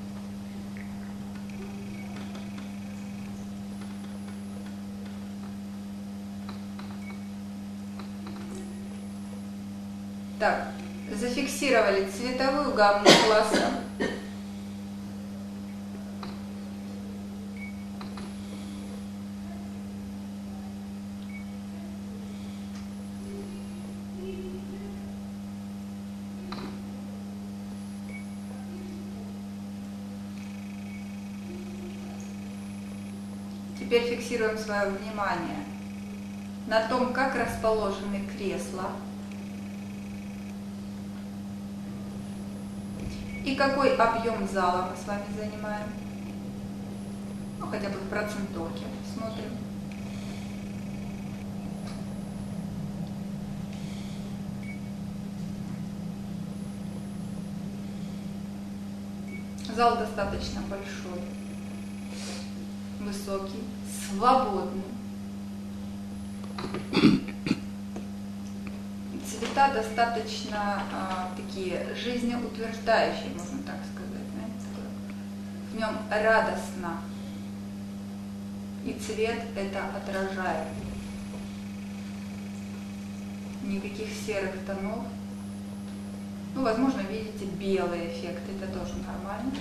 Так, зафиксировали цветовую гамму класса. Теперь фиксируем свое внимание на том, как расположены кресла и какой объем зала мы с вами занимаем. Ну, хотя бы в процентовке смотрим. Зал достаточно большой, высокий, свободный. Цвета достаточно а, такие жизнеутверждающие, можно так сказать. Знаете? В нем радостно. И цвет это отражает. Никаких серых тонов. Ну, возможно, видите белый эффект. Это тоже нормально.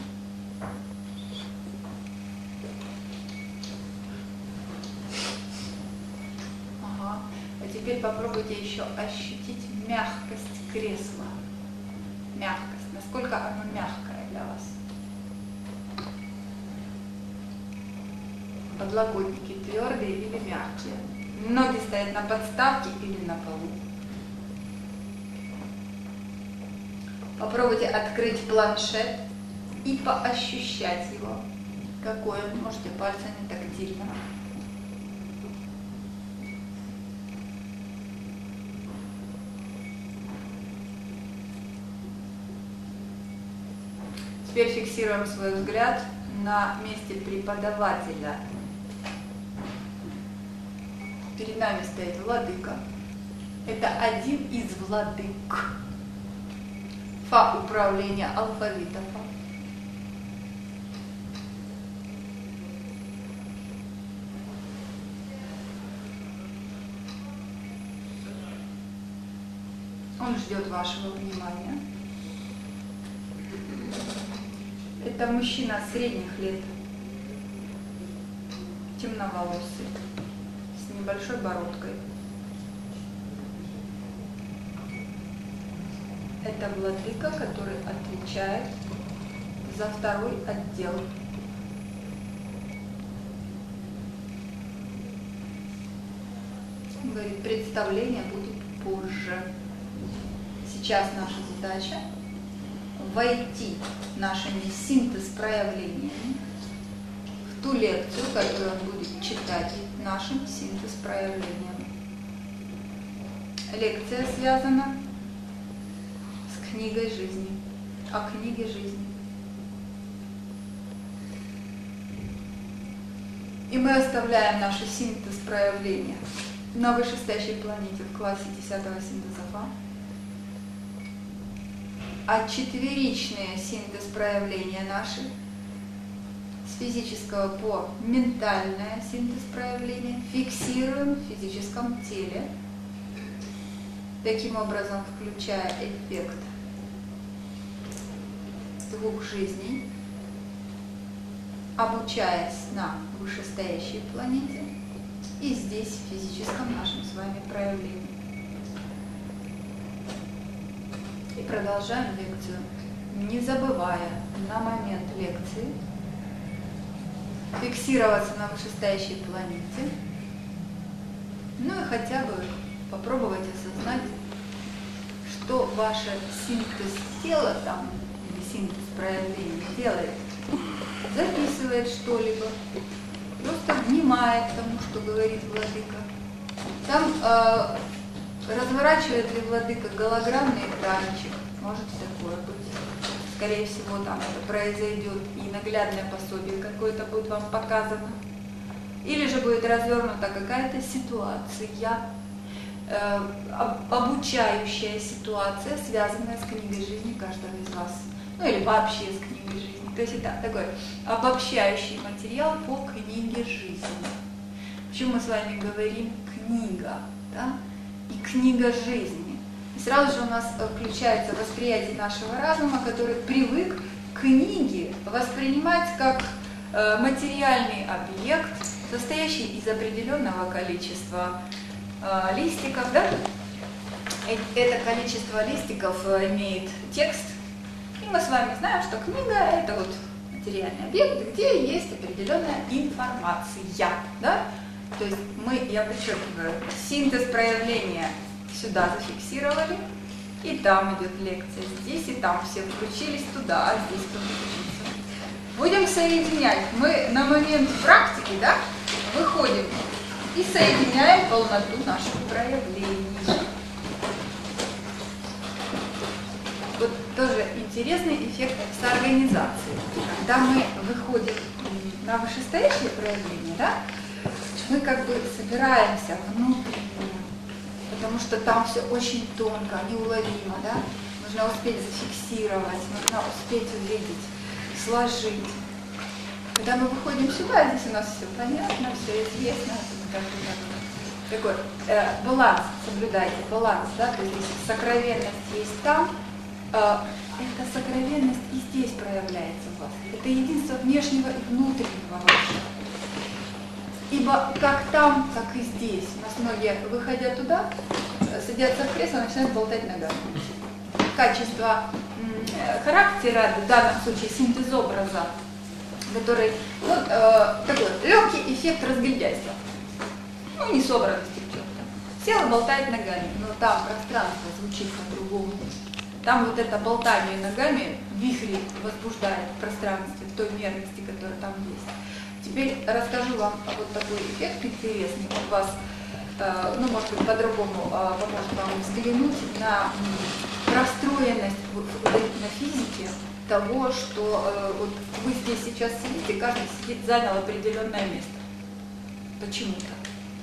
А теперь попробуйте еще ощутить мягкость кресла. Мягкость. Насколько оно мягкое для вас. Подлокотники твердые или мягкие. Ноги стоят на подставке или на полу. Попробуйте открыть планшет и поощущать его. Какой он, можете пальцами тактильно. Теперь фиксируем свой взгляд на месте преподавателя. Перед нами стоит владыка. Это один из владык. Фа управления алфавита. Фа. Он ждет вашего внимания. Это мужчина средних лет, темноволосый, с небольшой бородкой. Это владыка, который отвечает за второй отдел. Он говорит, представление будет позже. Сейчас наша задача войти нашими синтез-проявлениями в ту лекцию, которую он будет читать нашим синтез-проявлением. Лекция связана с книгой жизни, о книге жизни. И мы оставляем наши синтез-проявления на вышестоящей планете в классе десятого синтеза Фа. А четверичные синтез-проявления наши с физического по ментальное синтез-проявление фиксируем в физическом теле, таким образом включая эффект двух жизней, обучаясь на вышестоящей планете и здесь в физическом нашем с вами проявлении. И продолжаем лекцию, не забывая на момент лекции фиксироваться на вышестоящей планете, ну и хотя бы попробовать осознать, что ваше синтез тела там, или синтез проявления делает, записывает что-либо, просто внимает тому, что говорит владыка. Там э, разворачивает ли владыка голограммный экранчик, может такое быть. Скорее всего, там это произойдет, и наглядное пособие какое-то будет вам показано. Или же будет развернута какая-то ситуация, э, обучающая ситуация, связанная с книгой жизни каждого из вас. Ну или вообще с книгой жизни. То есть это такой обобщающий материал по книге жизни. Почему мы с вами говорим книга, да? И книга жизни. сразу же у нас включается восприятие нашего разума, который привык книги воспринимать как э, материальный объект, состоящий из определенного количества э, листиков, да? Это количество листиков имеет текст, и мы с вами знаем, что книга – это вот материальный объект, где есть определенная информация, да? То есть мы, я подчеркиваю, синтез проявления сюда зафиксировали, и там идет лекция, здесь и там все включились туда, а здесь кто включится. Будем соединять. Мы на момент практики, да, выходим и соединяем полноту наших проявлений. Вот тоже интересный эффект соорганизации. Когда мы выходим на вышестоящие проявления, да, мы как бы собираемся внутренне, потому что там все очень тонко, неуловимо, да? Нужно успеть зафиксировать, нужно успеть увидеть, сложить. Когда мы выходим сюда, здесь у нас все понятно, все известно, такой э, баланс, соблюдайте баланс, да, то есть если сокровенность есть там, э, эта сокровенность и здесь проявляется у вас. Это единство внешнего и внутреннего вашего. Ибо как там, так и здесь. У нас многие, выходя туда, садятся в кресло и начинают болтать ногами. Качество характера, в данном случае синтез образа, который, ну, э, такой легкий эффект разгильдяйства. Ну, не собранности что-то. Сел и болтает ногами, но там пространство звучит по-другому. Там вот это болтание ногами вихри возбуждает в пространстве, в той мерности, которая там есть. Теперь расскажу вам вот такой эффект интересный. У вас, э, ну, может быть, по-другому э, поможет вам взглянуть на простроенность на физике того, что э, вот вы здесь сейчас сидите, каждый сидит, занял определенное место. Почему-то.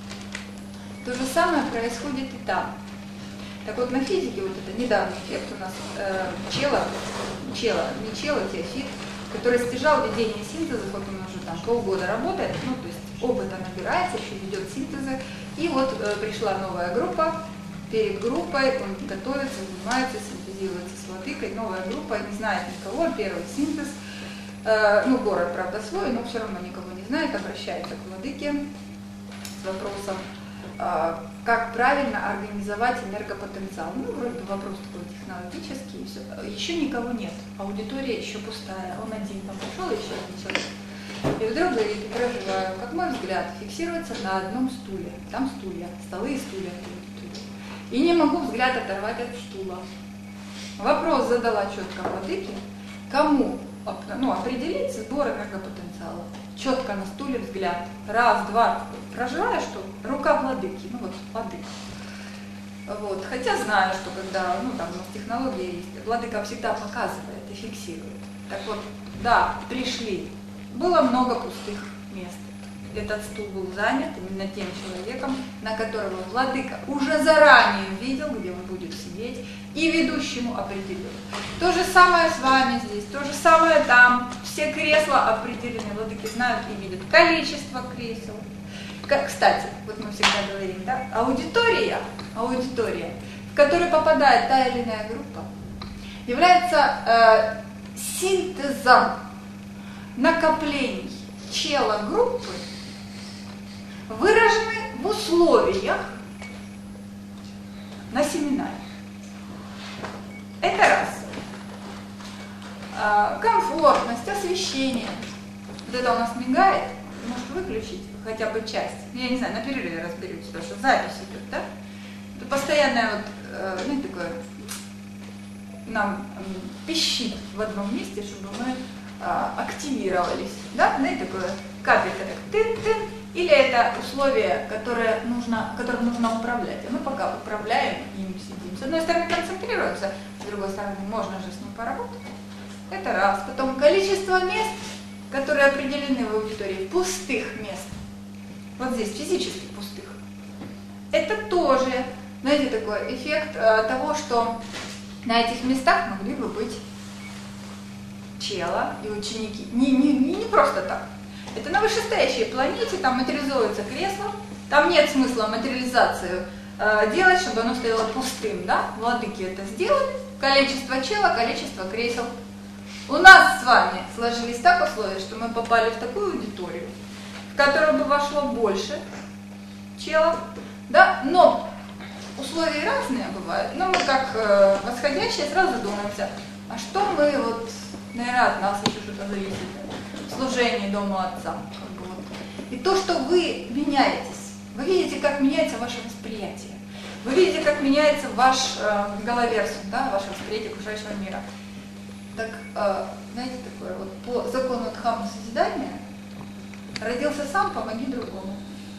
То же самое происходит и там. Так вот, на физике вот это недавний эффект у нас э, чела, чела, не чела, теофит, который стяжал ведение синтезов, вот он уже там полгода работает, ну, то есть опыта набирается, еще ведет синтезы, и вот э, пришла новая группа, перед группой он готовится, занимается, синтезируется с владыкой, новая группа, не знает никого, первый синтез, э, ну, город, правда, свой, но все равно никого не знает, обращается к владыке с вопросом, э, как правильно организовать энергопотенциал. Ну, вроде бы вопрос такой технологический, все. Еще никого нет, аудитория еще пустая, он один там пришел, еще один человек. И вдруг говорит, проживаю, как мой взгляд, фиксируется на одном стуле, там стулья, столы и стулья. И не могу взгляд оторвать от стула. Вопрос задала четко владыке, кому, ну, определить сбор энергопотенциала. Четко на стуле взгляд. Раз, два, проживаешь, что рука владыки, ну вот владыка. Вот. Хотя знаю, что когда, ну там у нас технология есть, владыка всегда показывает и фиксирует. Так вот, да, пришли. Было много пустых мест. Этот стул был занят именно тем человеком, на которого владыка уже заранее видел, где он будет сидеть, и ведущему определил. То же самое с вами здесь, то же самое там. Все кресла определены, владыки знают и видят количество кресел. Кстати, вот мы всегда говорим, да, аудитория, аудитория, в которую попадает та или иная группа, является э, синтезом накоплений чела группы, выражены в условиях на семинаре. Это раз. А, комфортность, освещение. Вот это у нас мигает, может выключить хотя бы часть. Я не знаю, на перерыве разберетесь, потому что запись идет, да? Это постоянное вот, э, ну, такое, нам э, пищит в одном месте, чтобы мы э, активировались, да? Знаете, такое капелька, так, тын-тын. Или это условие, которое нужно, которым нужно управлять. А мы пока управляем им сидим. С одной стороны концентрируется, с другой стороны можно же с ним поработать. Это раз. Потом количество мест, которые определены в аудитории, пустых мест. Вот здесь физически пустых. Это тоже, знаете, такой эффект э, того, что на этих местах могли бы быть чела и ученики. Не, не, не, не просто так. Это на вышестоящей планете, там материализуется кресло, там нет смысла материализацию э, делать, чтобы оно стояло пустым, да? Владыки это сделали, количество чела, количество кресел. У нас с вами сложились так условия, что мы попали в такую аудиторию, в которую бы вошло больше челов, да? Но условия разные бывают, но мы как э, восходящие сразу думаемся, а что мы вот, наверное, от нас еще что-то зависит в служении дома Отца. Как бы вот. И то, что вы меняетесь, вы видите, как меняется ваше восприятие, вы видите, как меняется ваш э, головерсум, да, ваше восприятие окружающего мира. Так, э, знаете, такое вот по закону Дхамма созидания родился сам, помоги другому.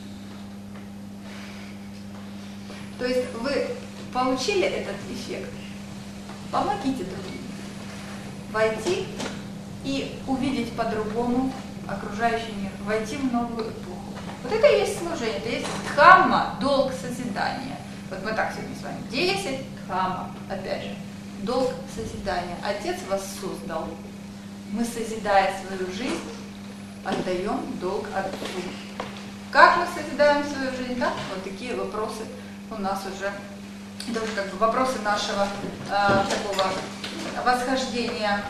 То есть вы получили этот эффект, помогите другим. Войти и увидеть по-другому окружающий мир, войти в новую эпоху. Вот это и есть служение, это и есть дхамма, долг созидания. Вот мы так сегодня с вами. десять дхамма, опять же, долг созидания. Отец вас создал. Мы, созидая свою жизнь, отдаем долг Отцу. Как мы созидаем свою жизнь, да? Вот такие вопросы у нас уже, это уже как бы вопросы нашего э, такого восхождения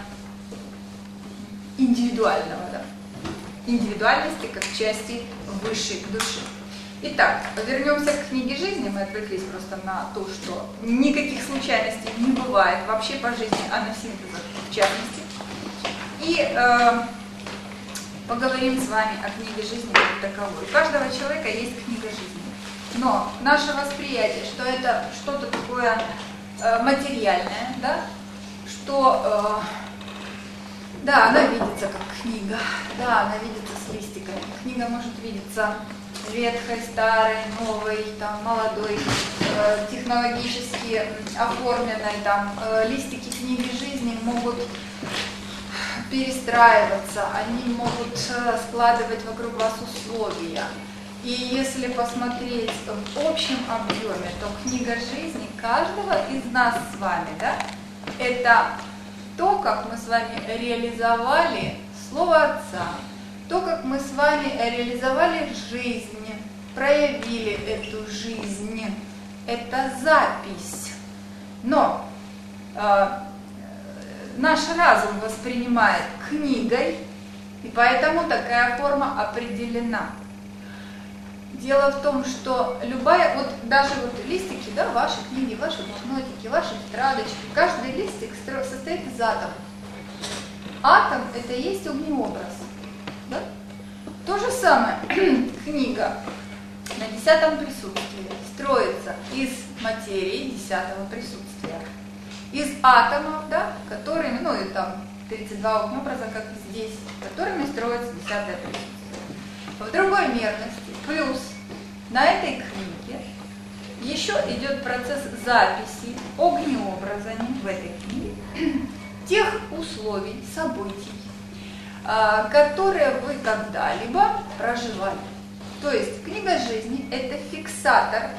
индивидуального, да? Индивидуальности как части высшей души. Итак, вернемся к книге жизни. Мы отвлеклись просто на то, что никаких случайностей не бывает вообще по жизни, а на синтезах в частности. И э, поговорим с вами о книге жизни как таковой. У каждого человека есть книга жизни. Но наше восприятие, что это что-то такое э, материальное, да, что, э, да, она видится как книга, да, она видится с листиками. Книга может видеться ветхой, старой, новой, там, молодой, э, технологически оформленной, там, э, листики книги жизни могут перестраиваться, они могут э, складывать вокруг вас условия. И если посмотреть в общем объеме, то книга жизни каждого из нас с вами, да, это то, как мы с вами реализовали Слово Отца, то, как мы с вами реализовали жизнь, проявили эту жизнь, это запись. Но э, наш разум воспринимает книгой, и поэтому такая форма определена. Дело в том, что любая, вот даже вот листики, да, ваши книги, ваши блокнотики, ваши тетрадочки, каждый листик состоит из атомов. Атом – это и есть огнеобраз. Да? То же самое книга на десятом присутствии строится из материи десятого присутствия, из атомов, да, которыми, ну и там тридцать два огнеобраза, как здесь, которыми строится десятое присутствие. В другой мерности, плюс на этой книге еще идет процесс записи огнеобразами в этой книге тех условий, событий, которые вы когда-либо проживали. То есть книга жизни – это фиксатор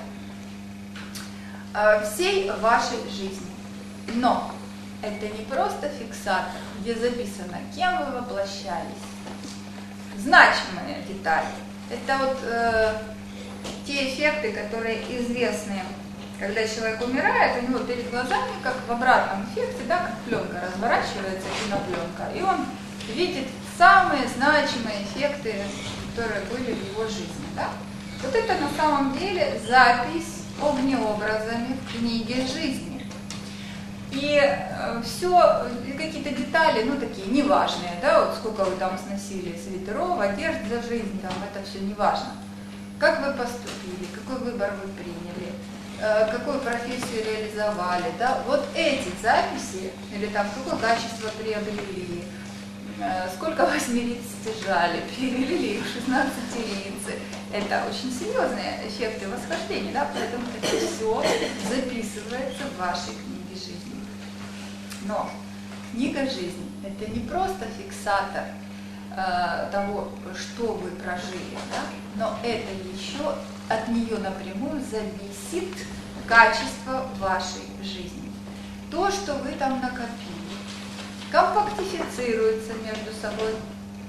всей вашей жизни. Но это не просто фиксатор, где записано, кем вы воплощались, значимые детали. Это вот э, те эффекты, которые известны, когда человек умирает, у него перед глазами, как в обратном эффекте, да, как пленка разворачивается, кинопленка, и он видит самые значимые эффекты, которые были в его жизни. Да? Вот это на самом деле запись огнеобразами в книге жизни. И э, все, какие-то детали, ну такие неважные, да, вот сколько вы там сносили свитеров, одежд за жизнь, там это все неважно. Как вы поступили, какой выбор вы приняли, э, какую профессию реализовали, да, вот эти записи, или там какое качество приобрели, э, сколько восьмериц стяжали, перевели их шестнадцатерицы, это очень серьезные эффекты восхождения, да, поэтому это все записывается в вашей книге жизни. Но книга жизни – это не просто фиксатор э, того, что вы прожили, да? Но это еще от нее напрямую зависит качество вашей жизни. То, что вы там накопили, компактифицируется между собой.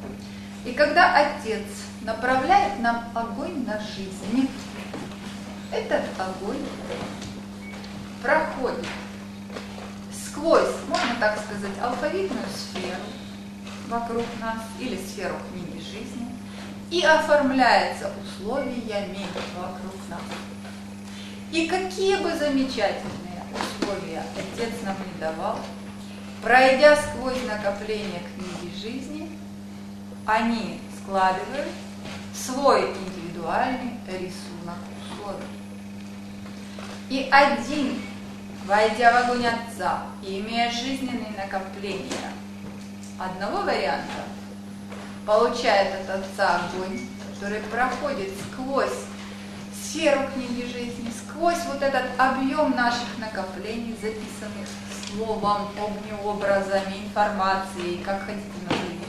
И когда Отец направляет нам огонь на жизнь, этот огонь проходит сквозь, можно так сказать, алфавитную сферу вокруг нас или сферу книги жизни и оформляется условиями вокруг нас. И какие бы замечательные условия Отец нам не давал, пройдя сквозь накопление книги жизни, они складывают свой индивидуальный рисунок условий. И один, войдя в огонь Отца и имея жизненные накопления одного варианта, получает от Отца огонь, который проходит сквозь сферу книги жизни, сквозь вот этот объем наших накоплений, записанных словом, огнеобразами, информацией, как хотите назовите.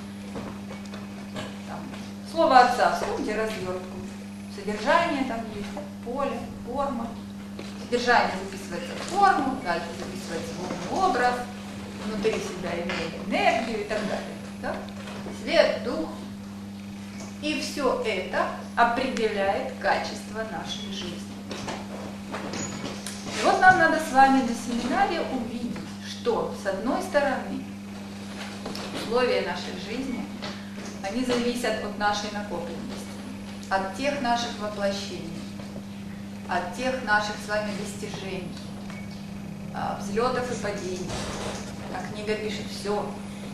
Там, слово Отца, вспомните развертку. Содержание там есть, поле, форма. Содержание записывается в форму, дальше записывается в огненный образ, внутри себя имеет энергию и так далее. Да? Свет, дух. И все это определяет качество нашей жизни. И вот нам надо с вами на семинаре увидеть, что с одной стороны условия нашей жизни, они зависят от нашей накопленности, от тех наших воплощений, от тех наших с вами достижений, взлетов и падений. А книга пишет все.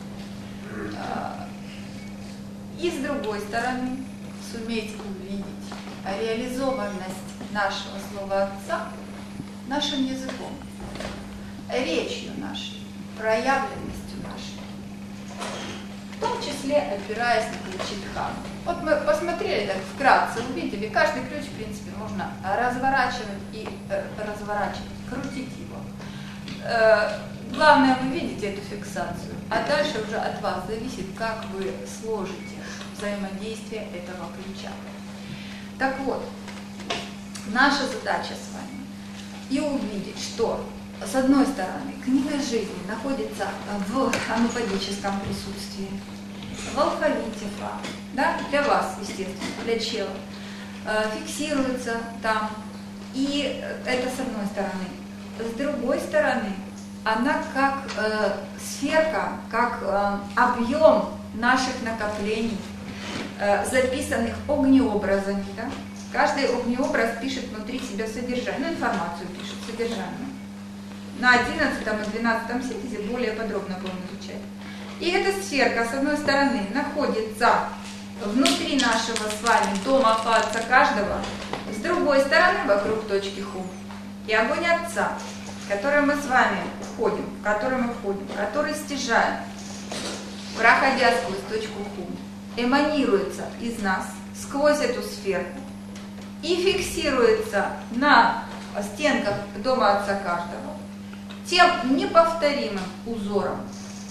И с другой стороны, суметь увидеть реализованность нашего слова Отца нашим языком, речью нашей, проявленностью нашей, в том числе опираясь на ключи Дхармы. Вот мы посмотрели, так вкратце увидели, каждый ключ, в принципе, можно разворачивать и э, разворачивать, крутить его. Э, главное, вы видите эту фиксацию, а дальше уже от вас зависит, как вы сложите взаимодействие этого ключа. Так вот, наша задача с вами и увидеть, что с одной стороны книга жизни находится в анупадическом присутствии, в алфавите Фа, да, для вас, естественно, для чела, фиксируется там, и это с одной стороны. С другой стороны, она как э, сферка, как э, объем наших накоплений, э, записанных огнеобразами. Да? Каждый огнеобраз пишет внутри себя содержание, ну, информацию пишет, содержание. На одиннадцатом и двенадцатом синтезе более подробно будем изучать. И эта сферка, с одной стороны, находится внутри нашего с вами дома Отца каждого, с другой стороны, вокруг точки Хум. И огонь Отца, в который мы с вами входим, в который мы входим, который стяжаем, проходя сквозь точку Хум, эманируется из нас сквозь эту сферку и фиксируется на стенках дома Отца каждого тем неповторимым узором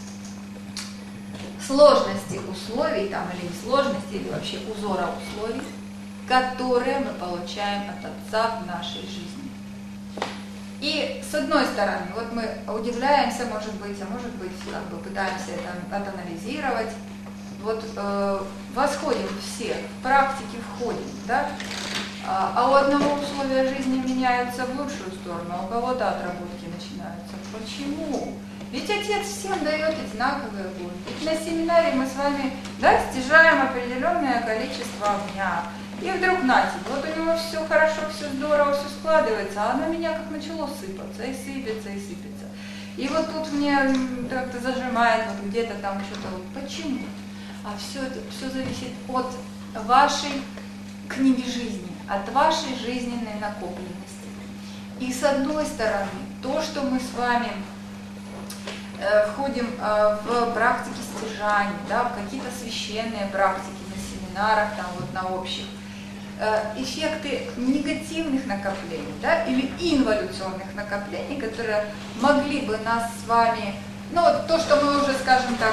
сложности условий, там, или сложности, или вообще узора условий, которые мы получаем от Отца в нашей жизни. И с одной стороны, вот мы удивляемся, может быть, а может быть, как бы пытаемся это анализировать, вот э, восходим все, в практике входим, да, а, а у одного условия жизни меняются в лучшую сторону, а у кого-то отработки начинаются. Почему? Ведь Отец всем дает одинаковый огонь. Ведь на семинаре мы с вами, да, стяжаем определенное количество огня. И вдруг нате, вот у него все хорошо, все здорово, все складывается, а на меня как начало сыпаться, и сыпется, и сыпется. И вот тут мне как-то зажимает, вот где-то там что-то. Вот. Почему? А все это все зависит от вашей книги жизни, от вашей жизненной накопленности. И с одной стороны, то, что мы с вами э, входим э, в практики стяжания, да, в какие-то священные практики на семинарах, там вот на общих, эффекты негативных накоплений, да, или инволюционных накоплений, которые могли бы нас с вами, ну вот то, что мы уже, скажем так,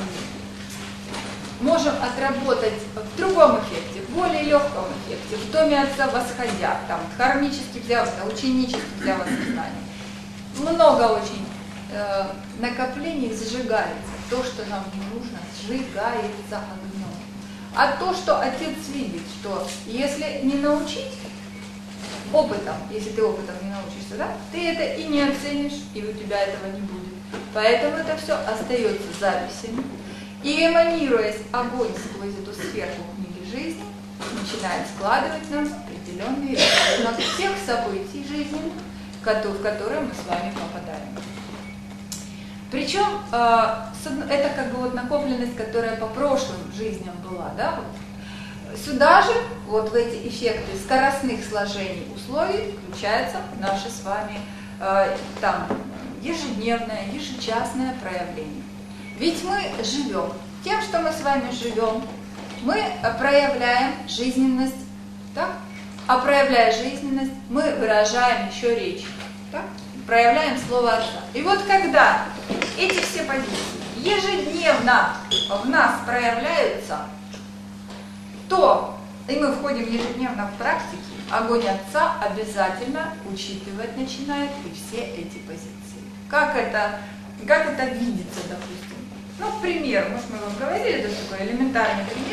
можем отработать в другом эффекте, в более легком эффекте, в доме Отца восходя, там, кармически взяв, ученически взяв сознание. Много очень э, накоплений сжигается. То, что нам не нужно, сжигается огнем. А то, что Отец видит, что если не научить, опытом, если ты опытом не научишься, да, ты это и не оценишь, и у тебя этого не будет. Поэтому это все остается записями. И эманируясь огонь сквозь эту сферу книги жизни, начинает складывать нам определенные рисунок тех событий жизненных, в которые мы с вами попадаем. Причем это как бы вот накопленность, которая по прошлым жизням была, да, вот. Сюда же, вот в эти эффекты скоростных сложений условий, включается наше с вами там ежедневное, ежечасное проявление. Ведь мы живем. Тем, что мы с вами живем, мы проявляем жизненность, так? А проявляя жизненность, мы выражаем еще речь, так? Проявляем слово Отца. И вот когда эти все позиции ежедневно в нас проявляются, то, и мы входим ежедневно в практики, огонь Отца обязательно учитывать начинает и все эти позиции. Как это, как это видится, допустим? Ну, к примеру, может, мы вам говорили, это такой элементарный пример.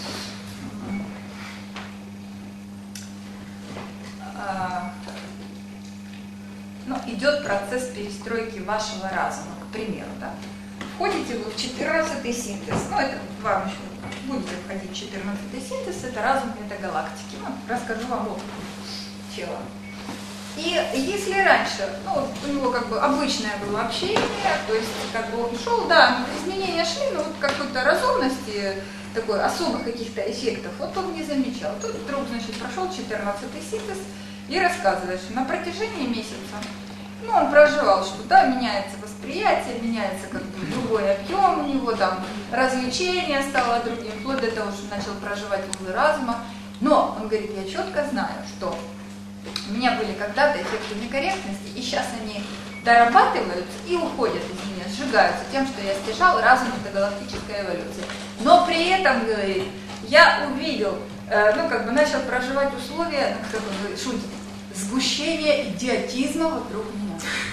Ну, идет процесс перестройки вашего разума, к примеру, да? Входите вы в четырнадцатый синтез, ну, это вам еще будете входить в четырнадцатый синтез, это разум метагалактики. Ну, расскажу вам опыт тела. И если раньше, ну, вот у него как бы обычное было общение, то есть как бы он шел, да, изменения шли, но вот какой-то разумности, такой особых каких-то эффектов, вот он не замечал. Тут вдруг, значит, прошел четырнадцатый синтез и рассказывает, что на протяжении месяца, ну, он проживал, что, да, меняется восприятие, меняется как бы другой объем у него, там, развлечение стало другим, вплоть до того, что начал проживать узлы разума. Но, он говорит, я четко знаю, что у меня были когда-то эффекты некорректности, и сейчас они дорабатываются и уходят из меня, сжигаются тем, что я стяжал разум метагалактической эволюции. Но при этом, говорит, я увидел, э, ну, как бы начал проживать условия, ну, как бы шутит, сгущение идиотизма вокруг меня.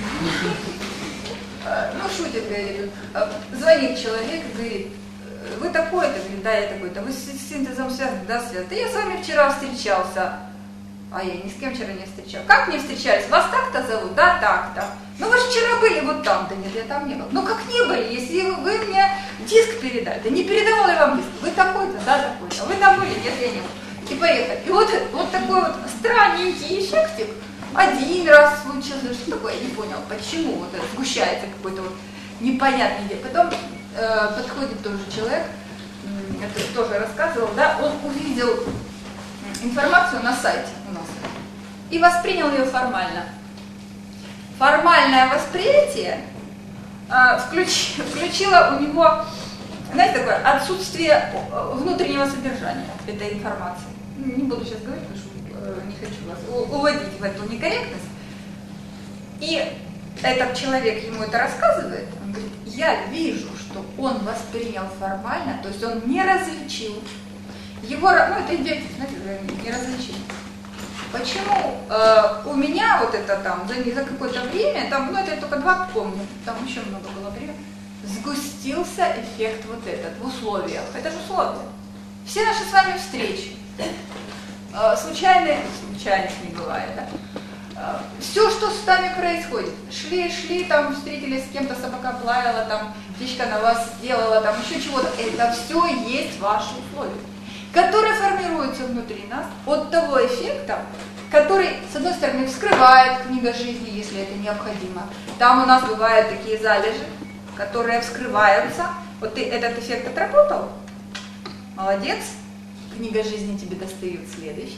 Ну, шутит, говорит, звонит человек и говорит, вы такой-то, говорит, да, я такой-то, вы с синтезом связаны, да, связаны. Да я с вами вчера встречался. А я ни с кем вчера не встречал. Как не встречались? Вас так-то зовут? Да, так-то. Ну вы же вчера были вот там. Да нет, я там не был. Ну как не были, если вы мне диск передали? Да не передавал я вам диск. Вы такой-то? Да, такой-то. А вы там были? Нет, я не был. И поехали. И вот, вот такой вот странненький эффектик один раз случился. Что такое? Я не понял, почему вот это сгущается какой-то вот непонятный день. Потом э, подходит тоже человек, который тоже рассказывал, да, он увидел информацию на сайте у нас и воспринял ее формально. Формальное восприятие э, включ, включило у него, знаете, такое отсутствие внутреннего содержания этой информации. Не буду сейчас говорить, потому что э, не хочу вас уводить в эту некорректность. И этот человек ему это рассказывает, он говорит, я вижу, что он воспринял формально, то есть он не различил его, ну это идиотизм, знаете, не различим. Почему э, у меня вот это там за, за какое-то время, там, ну это я только два помню, там еще много было времени, сгустился эффект вот этот в условиях. Это же условия. Все наши с вами встречи, э, случайные, случайных не бывает, да? Э, все, что с нами происходит, шли, шли, там встретились с кем-то, собака плавала, там птичка на вас сделала, там еще чего-то, это все есть ваши условия, которые формируются внутри нас от того эффекта, который, с одной стороны, вскрывает книга жизни, если это необходимо. Там у нас бывают такие залежи, которые вскрываются. Вот ты этот эффект отработал, молодец, книга жизни тебе достает следующий.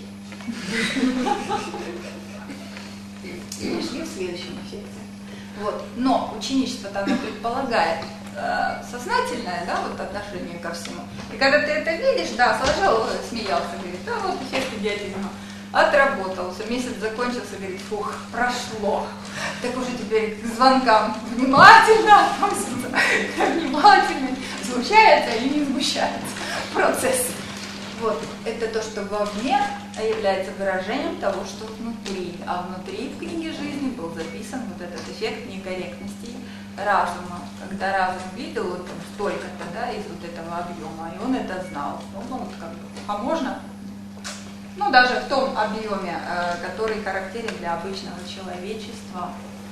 Нашли в следующем эффекте. Вот. Но ученичество-то оно предполагает сознательное, да, вот отношение ко всему. И когда ты это видишь, да, сложил, смеялся, говорит, да, вот эффект идиотизма. Отработался, месяц закончился, говорит, фух, прошло. Так уже теперь к звонкам внимательно относится, внимательно сгущается или не сгущается процесс. Вот, это то, что вовне является выражением того, что внутри. А внутри в книге жизни был записан вот этот эффект некорректности разума, когда разум видел вот столько-то, да, из вот этого объема, и он это знал. Ну, вот как бы, а можно ну даже в том объеме, который характерен для обычного человечества.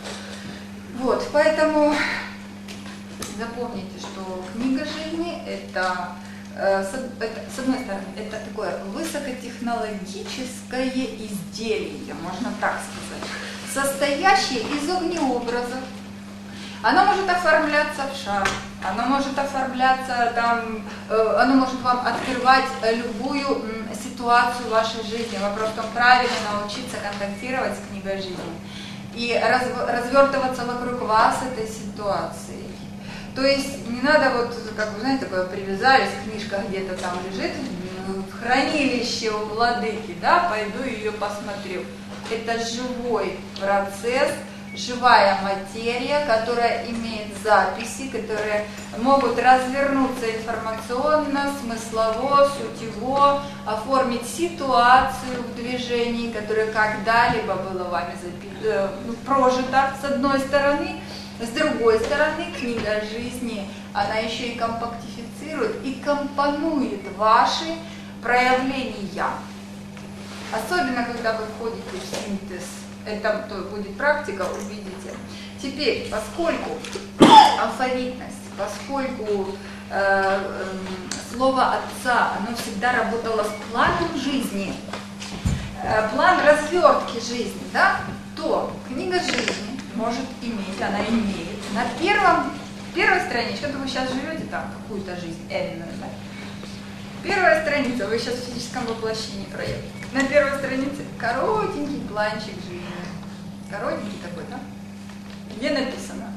Вот, поэтому запомните, что книга жизни это, это, с одной стороны, это такое высокотехнологическое изделие, можно так сказать, состоящее из огнеобразов. Оно может оформляться в шар, оно может оформляться там, оно может вам открывать любую ситуацию в вашей жизни. Вопрос в том, правильно научиться контактировать с книгой жизни и развертываться вокруг вас этой ситуацией. То есть не надо вот, как вы знаете, такое привязались, книжка где-то там лежит в хранилище у владыки, да, пойду ее посмотрю. Это живой процесс, живая материя, которая имеет записи, которые могут развернуться информационно, смыслово, сутево, оформить ситуацию в движении, которая когда-либо была вами прожита, с одной стороны. С другой стороны, книга жизни, она еще и компактифицирует и компонует ваши проявления. Особенно, когда вы входите в синтез. Это будет практика, увидите. Теперь, поскольку алфавитность, поскольку э, э, слово Отца, оно всегда работало с планом жизни, э, план развертки жизни, да, то книга жизни может иметь, она имеет на первом, первой странице, что вы сейчас живете там, какую-то жизнь, Эллиную, да? Первая страница, вы сейчас в физическом воплощении проявите. На первой странице коротенький планчик жизни. Коротенький такой, да? Где написано,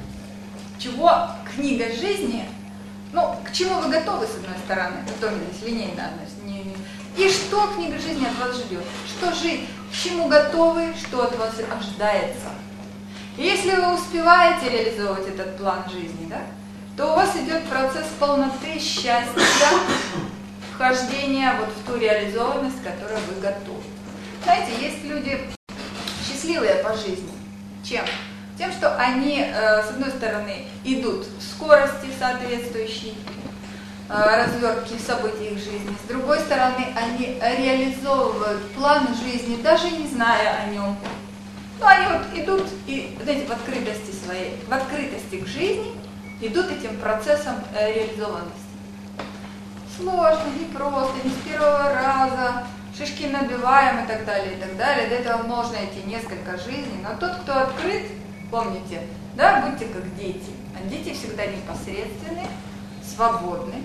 чего книга жизни, ну, к чему вы готовы, с одной стороны, тоже здесь линейно, и что книга жизни от вас ждет, что жить, к чему готовы, что от вас ожидается. И если вы успеваете реализовывать этот план жизни, да, то у вас идет процесс полноты, счастья, вхождения вот в ту реализованность, к которой вы готовы. Знаете, есть люди счастливые по жизни. Чем? Тем, что они, э, с одной стороны, идут в скорости соответствующей э, развертки событий их жизни, с другой стороны, они реализовывают план жизни, даже не зная о нем. Ну, они вот идут и, знаете, в открытости своей, в открытости к жизни, идут этим процессом э, реализованности. Сложно, непросто, не с первого раза, шишки набиваем и так далее, и так далее. До этого можно идти несколько жизней, но тот, кто открыт, помните, да, будьте как дети. А дети всегда непосредственны, свободны.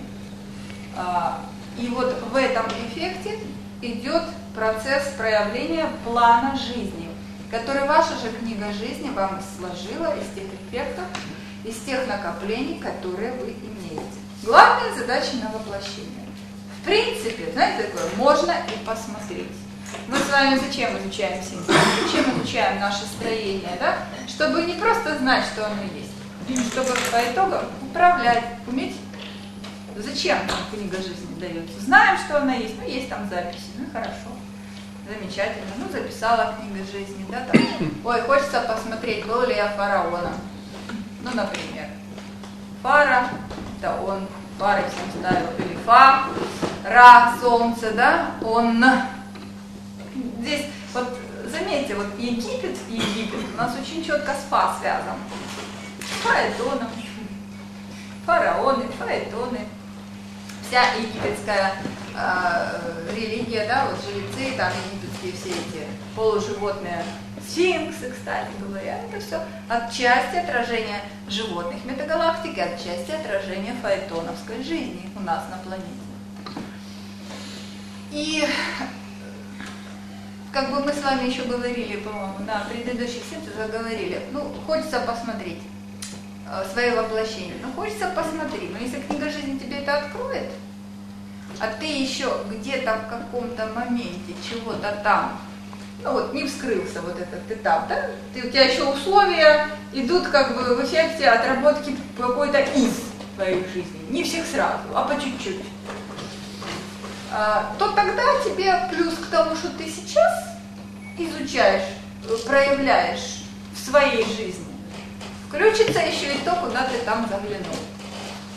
И вот в этом эффекте идет процесс проявления плана жизни, который ваша же книга жизни вам сложила из тех эффектов, из тех накоплений, которые вы имеете. Главная задача на воплощение. В принципе, знаете, такое, можно и посмотреть. Мы с вами зачем изучаем синтез? Зачем изучаем наше строение, да? Чтобы не просто знать, что оно есть, чтобы по итогам управлять, уметь. Зачем нам книга жизни дается? Знаем, что она есть, ну есть там записи, ну хорошо, замечательно. Ну записала книга жизни, да, там. Ой, хочется посмотреть, был ли я фараоном. Ну, например, фара, это он, фары всем ставил, или фа, ра, солнце, да, он. Здесь, вот, заметьте, вот Египет и Египет у нас очень четко с фа связан. Фаэтоном, фараоны, фаэтоны. Вся египетская э, религия, да, вот жрецы, там египетские все эти полуживотные, сфинксы, кстати говоря, это все отчасти отражение животных метагалактики, отчасти отражение фаэтоновской жизни у нас на планете. И как бы мы с вами еще говорили, по-моему, на предыдущих синтезах говорили, ну, хочется посмотреть э, свое воплощение, ну, хочется посмотреть, но если книга жизни тебе это откроет, а ты еще где-то в каком-то моменте чего-то там, ну вот не вскрылся вот этот этап, да? Ты, у тебя еще условия идут как бы в эффекте отработки какой-то из твоей жизни. Не всех сразу, а по чуть-чуть. А, то тогда тебе плюс к тому, что ты сейчас изучаешь, проявляешь в своей жизни, включится еще и то, куда ты там заглянул.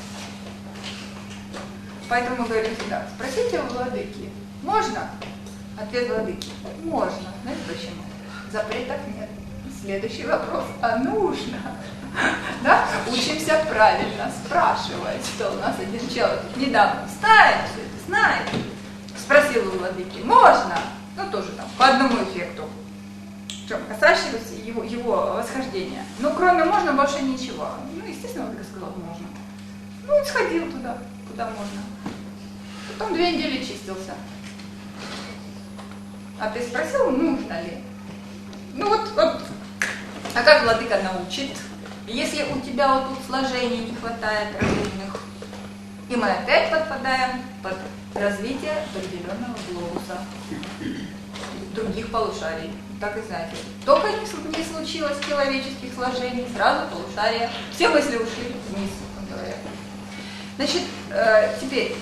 Поэтому мы говорим всегда, спросите у владыки, можно? Ответ владыки. Можно. Знаете почему? Запретов нет. Следующий вопрос. А нужно? Да? Учимся правильно спрашивать, что у нас один человек недавно знает все это, знает. Спросил у владыки. Можно? Ну, тоже там, по одному эффекту. В чем? Касающегося его, его восхождения. Ну, кроме можно, больше ничего. Ну, естественно, владыка сказал, можно. Ну, он сходил туда, куда можно. Потом две недели чистился. А ты спросил, нужно ли? Ну вот, вот, а как владыка научит? Если у тебя вот тут сложений не хватает разумных, и мы опять подпадаем под развитие определенного глобуса, других полушарий. Так и знаете. Только не случилось человеческих сложений, сразу полушария. Все мысли ушли вниз, говоря. Значит, э, теперь,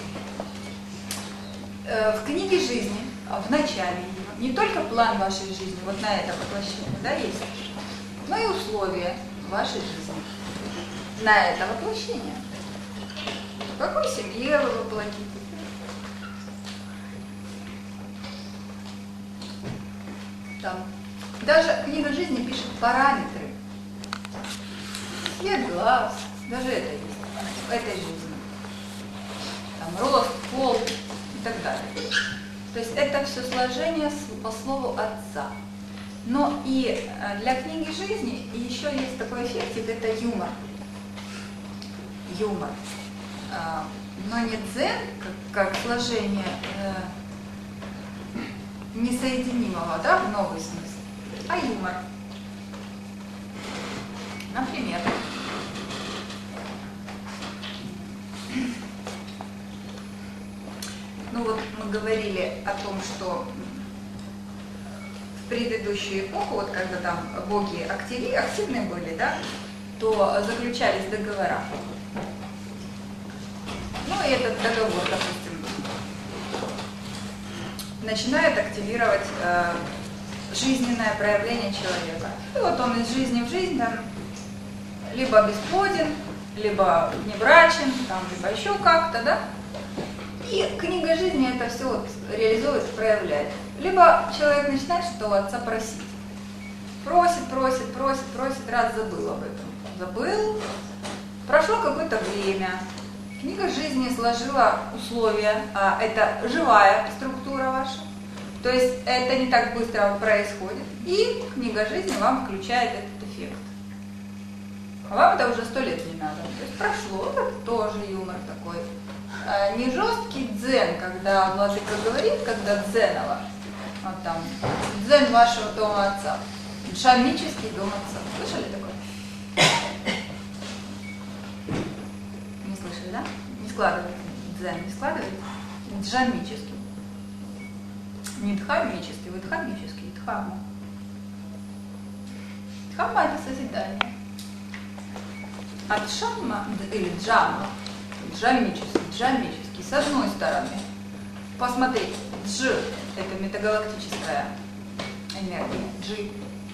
э, в книге жизни, в начале не только план вашей жизни, вот на это воплощение, да, есть, но и условия вашей жизни на это воплощение. В какой семье вы воплотите? Там. Даже книга жизни пишет параметры. Цвет глаз, даже это есть в этой жизни. Там рост, пол и так далее. То есть это все сложение по слову отца. Но и для книги жизни еще есть такой эффектик, это юмор. Юмор. Но не дзен, как, как сложение э, несоединимого, да, в новый смысл, а юмор. Например, ну вот мы говорили о том, что в предыдущую эпоху, вот когда там боги активи, активны были, да, то заключались договора. Ну и этот договор, допустим, начинает активировать э, жизненное проявление человека. И вот он из жизни в жизнь там либо бесплоден, либо небрачен, там, либо еще как-то, да? И книга жизни это все вот реализует, проявляет. Либо человек начинает что-то у отца просить. Просит, просит, просит, просит, раз забыл об этом. Забыл. Прошло какое-то время. Книга жизни сложила условия, а это живая структура ваша. То есть это не так быстро происходит. И книга жизни вам включает этот эффект. А вам это уже сто лет не надо. То есть прошло, это тоже юмор такой. А не жесткий дзен, когда владыка говорит, когда дзеново. Вот там, дзен вашего дома отца. Джамический дом отца. Слышали такое? Не слышали, да? Не складывайте. Дзен не складывайте. Джамический. Не дхамический, вы дхамический, дхамма. Дхамма это созидание. А джамма или джамма, джамический, джамический, с одной стороны. Посмотрите, дж это метагалактическая энергия, джи.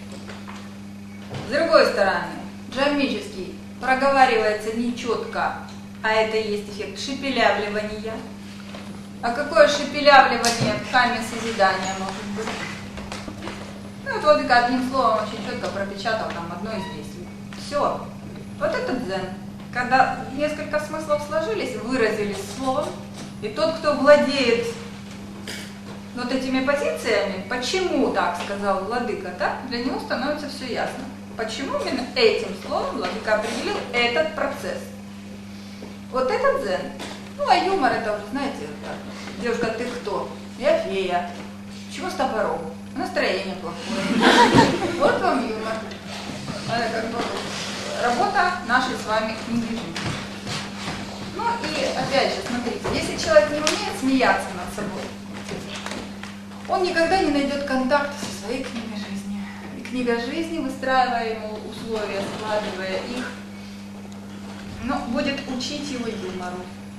С другой стороны, джамический проговаривается нечетко, а это и есть эффект шепелявливания. А какое шепелявливание в хаме созидания может быть? Ну вот владыка одним словом очень четко пропечатал там одно из действий. Все. Вот это дзен. Когда несколько смыслов сложились, выразились словом, и тот, кто владеет вот этими позициями, почему так сказал владыка, да, для него становится все ясно. Почему именно этим словом владыка определил этот процесс. Вот это дзен. Ну, а юмор это уже, знаете, так. Девушка, ты кто? Я фея. Чего с топором? Настроение плохое. Вот вам юмор. Это как бы работа нашей с вами книги жизни. Ну и опять же, смотрите, если человек не умеет смеяться над собой, он никогда не найдет контакт со своей книгой жизни. И книга жизни, выстраивая ему условия, складывая их, ну, будет учить его юмору.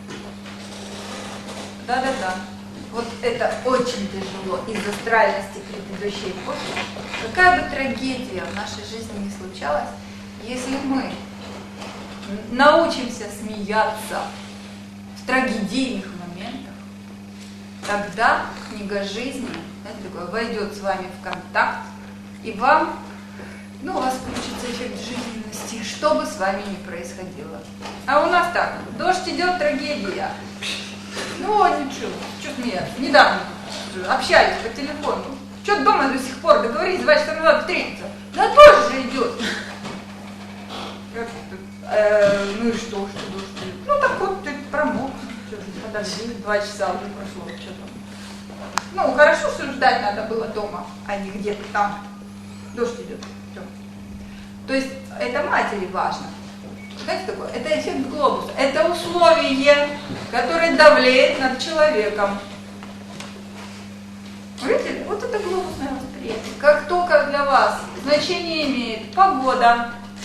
Да-да-да. Вот это очень тяжело из-за астральности предыдущей эпохи. Какая бы трагедия в нашей жизни не случалась, если мы научимся смеяться в трагедийных моментах, тогда книга жизни, знаете, такое, войдет с вами в контакт, и вам, ну, у вас получится эффект жизненности, что бы с вами ни происходило. А у нас так, дождь идет, трагедия. Ну, ничего, что смеяться. Недавно общались по телефону. Что дома до сих пор договорились, два часа назад встретиться. Да дождь же идет. Э, ну и что, что дождь идет? Ну так вот, ты промок. Подожди, два часа уже прошло, что там. Ну, хорошо, что ждать надо было дома, а не где-то там. Дождь идет. Все. То есть это матери важно. Знаете такое? Это эффект глобуса. Это условие, которое давлеет над человеком. Видите? Вот это глобусное восприятие. Как только для вас значение имеет погода,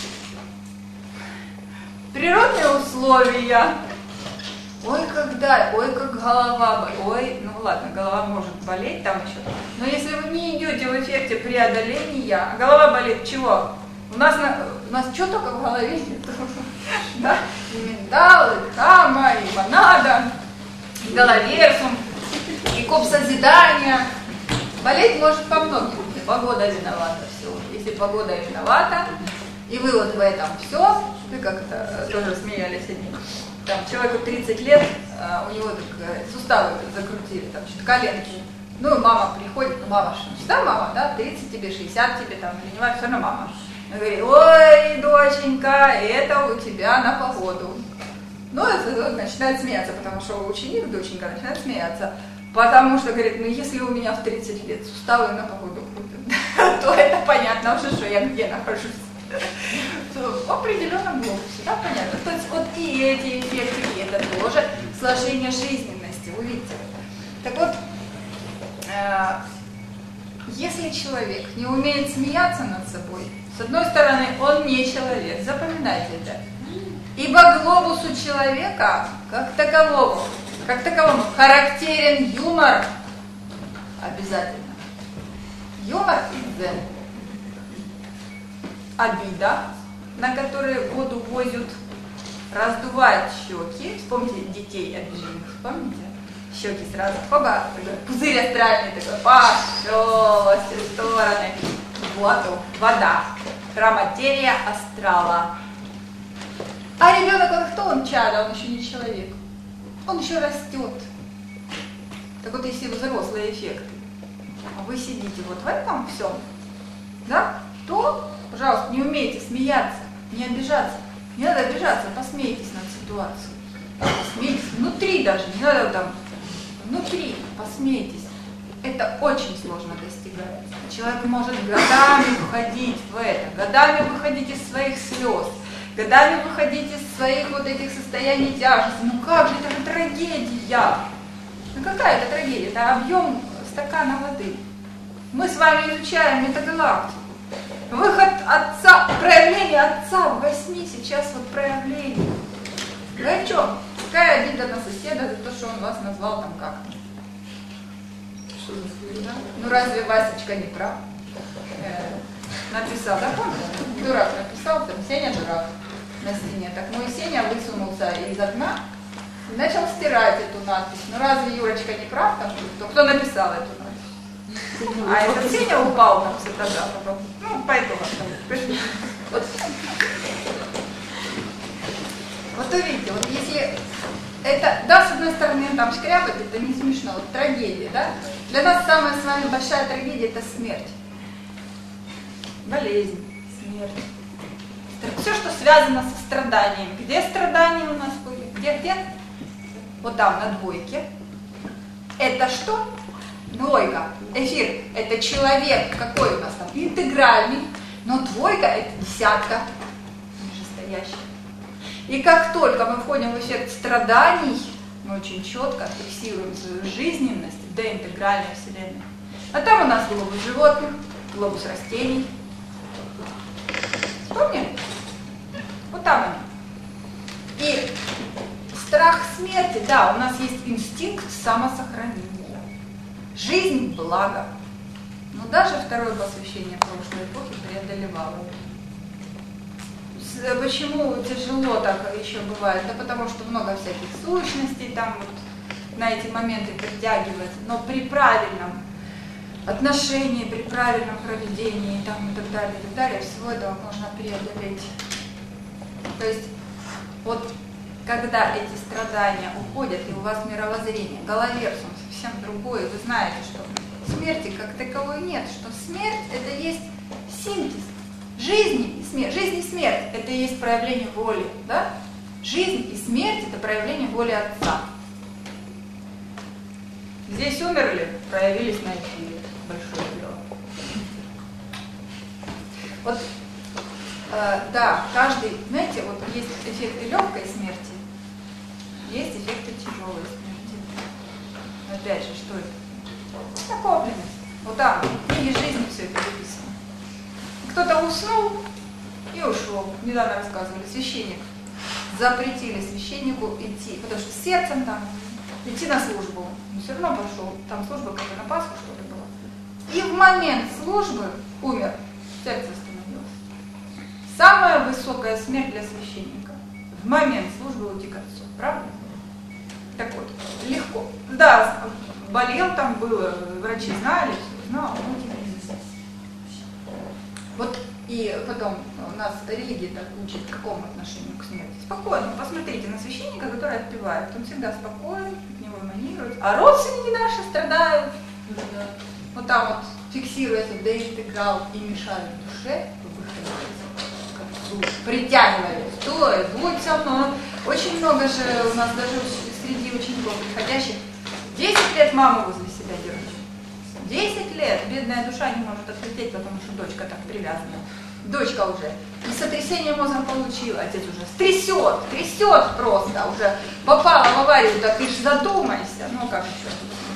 природные условия, ой, когда, ой, как голова болит, ой, ну ладно, голова может болеть там еще, но если вы не идете в эффекте преодоления, а голова болит чего? У нас, на, у нас что только в голове нет? Да? И миндал, и хама, и монада, и головерсум, и куб созидания. Болеть может по многим. И погода виновата все. Если погода виновата, и вы вот в этом все, вы как-то тоже смеялись одни. Там человеку тридцать лет, у него так, суставы закрутили, там что-то коленки. Ну и мама приходит, ну мама что, всегда мама, да, тридцать тебе, шестьдесят тебе, там, или не важно, все равно мама. Она говорит, ой, доченька, это у тебя на погоду. Ну, это начинает смеяться, потому что ученик, доченька, начинает смеяться. Потому что, говорит, ну если у меня в тридцать лет суставы на погоду крутят, то это понятно уже, что я где нахожусь. В определенном глобусе, да, понятно. То есть вот и эти эффекты, и это тоже сложение жизненности, вы видите. Так вот, э, если человек не умеет смеяться над собой, с одной стороны, он не человек, запоминайте это. Ибо глобусу человека, как таковому, как таковому, характерен юмор обязательно. Юмор и дзен. Обида, на которые воду возят, раздувает щеки. Вспомните детей обиженных, вспомните? Щеки сразу, хоба, пузырь астральный такой, пошел во все стороны. Вот вода, хроматерия астрала. А ребенок, он кто? Он чадо, он еще не человек. Он еще растет. Так вот, если взрослые эффекты, а вы сидите вот в этом всем, да, то, пожалуйста, не умейте смеяться, не обижаться. Не надо обижаться, посмейтесь над ситуацией. Посмейтесь внутри даже, не надо там, внутри посмейтесь. Это очень сложно достигается. Человек может годами входить в это, годами выходить из своих слез, годами выходить из своих вот этих состояний тяжести. Ну как же, это же трагедия. Ну какая это трагедия? Это объем стакана воды. Мы с вами изучаем метагалактику. Выход Отца, проявление Отца в восьми сейчас вот проявление. Вы о чем? Какая обида на соседа за то, что он вас назвал там как-то? Что за хуйня? Ну разве Васечка не прав? Э, написал, да помните? Дурак написал, там Сеня дурак на стене. Так мой Сеня высунулся из окна и начал стирать эту надпись. Ну разве Юрочка не прав там? Кто, кто написал эту надпись? А этот Сеня упал там с этажа потом. Ну, по итогам там. Вот. Вот увидите, вот если это, да, с одной стороны, там шкрябать, это не смешно, вот трагедия, да? Для нас самая с вами большая трагедия – это смерть. Болезнь, смерть. Все, что связано со страданием. Где страдания у нас были? Где, где? Вот там, на двойке. Это что? Двойка. Эфир – это человек, какой у нас там? Интегральный. Но двойка – это десятка. Нижестоящая. И как только мы входим в эффект страданий, мы очень четко фиксируем свою жизненность до интегральной вселенной. А там у нас глобус животных, глобус растений. Помните? Вот там они. И страх смерти, да, у нас есть инстинкт самосохранения. Жизнь – благо. Но даже второе посвящение прошлой эпохи преодолевало. Почему тяжело так еще бывает? Да потому что много всяких сущностей, там вот на эти моменты притягивается, но при правильном отношении, при правильном проведении там, и так далее, и так далее, всего этого можно преодолеть. То есть вот когда эти страдания уходят, и у вас мировоззрение, головерсум совсем другое, вы знаете, что смерти как таковой нет, что смерть это есть синтез жизни и смерти. Жизнь и смерть это и есть проявление воли, да? Жизнь и смерть это проявление воли Отца. Здесь умерли, проявились на эфире. Большое дело. Вот, э, да, каждый, знаете, вот есть эффекты легкой смерти, есть эффекты тяжелой смерти. Опять же, что это? Накопленность. Вот там, в книге жизни все это записано. Кто-то уснул и ушел. Недавно рассказывали, священник. Запретили священнику идти, потому что сердцем там идти на службу. Но все равно пошел. Там служба как-то на Пасху, что ли, была. И в момент службы умер. Сердце остановилось. Самая высокая смерть для священника. В момент службы уйти к Отцу. Правда? Так вот, легко. Да, болел там, было, врачи знали, все знал, но тем не менее. Вот и потом у нас религия так учит, к какому отношению к смерти. Спокойно. Посмотрите на священника, который отпевает. Он всегда спокоен, к нему эманирует. А родственники наши страдают. Вот там вот фиксируется деинтеграл и мешает душе выходить, притягивает, стой, будь со мной. Очень много же у нас даже среди учеников приходящих десять лет маму возле себя держит. десять лет бедная душа не может отлететь, потому что дочка так привязана. Дочка уже и сотрясение мозга получила, отец уже стрясет, трясет просто, уже попала в аварию, да ты ж задумайся, ну как еще.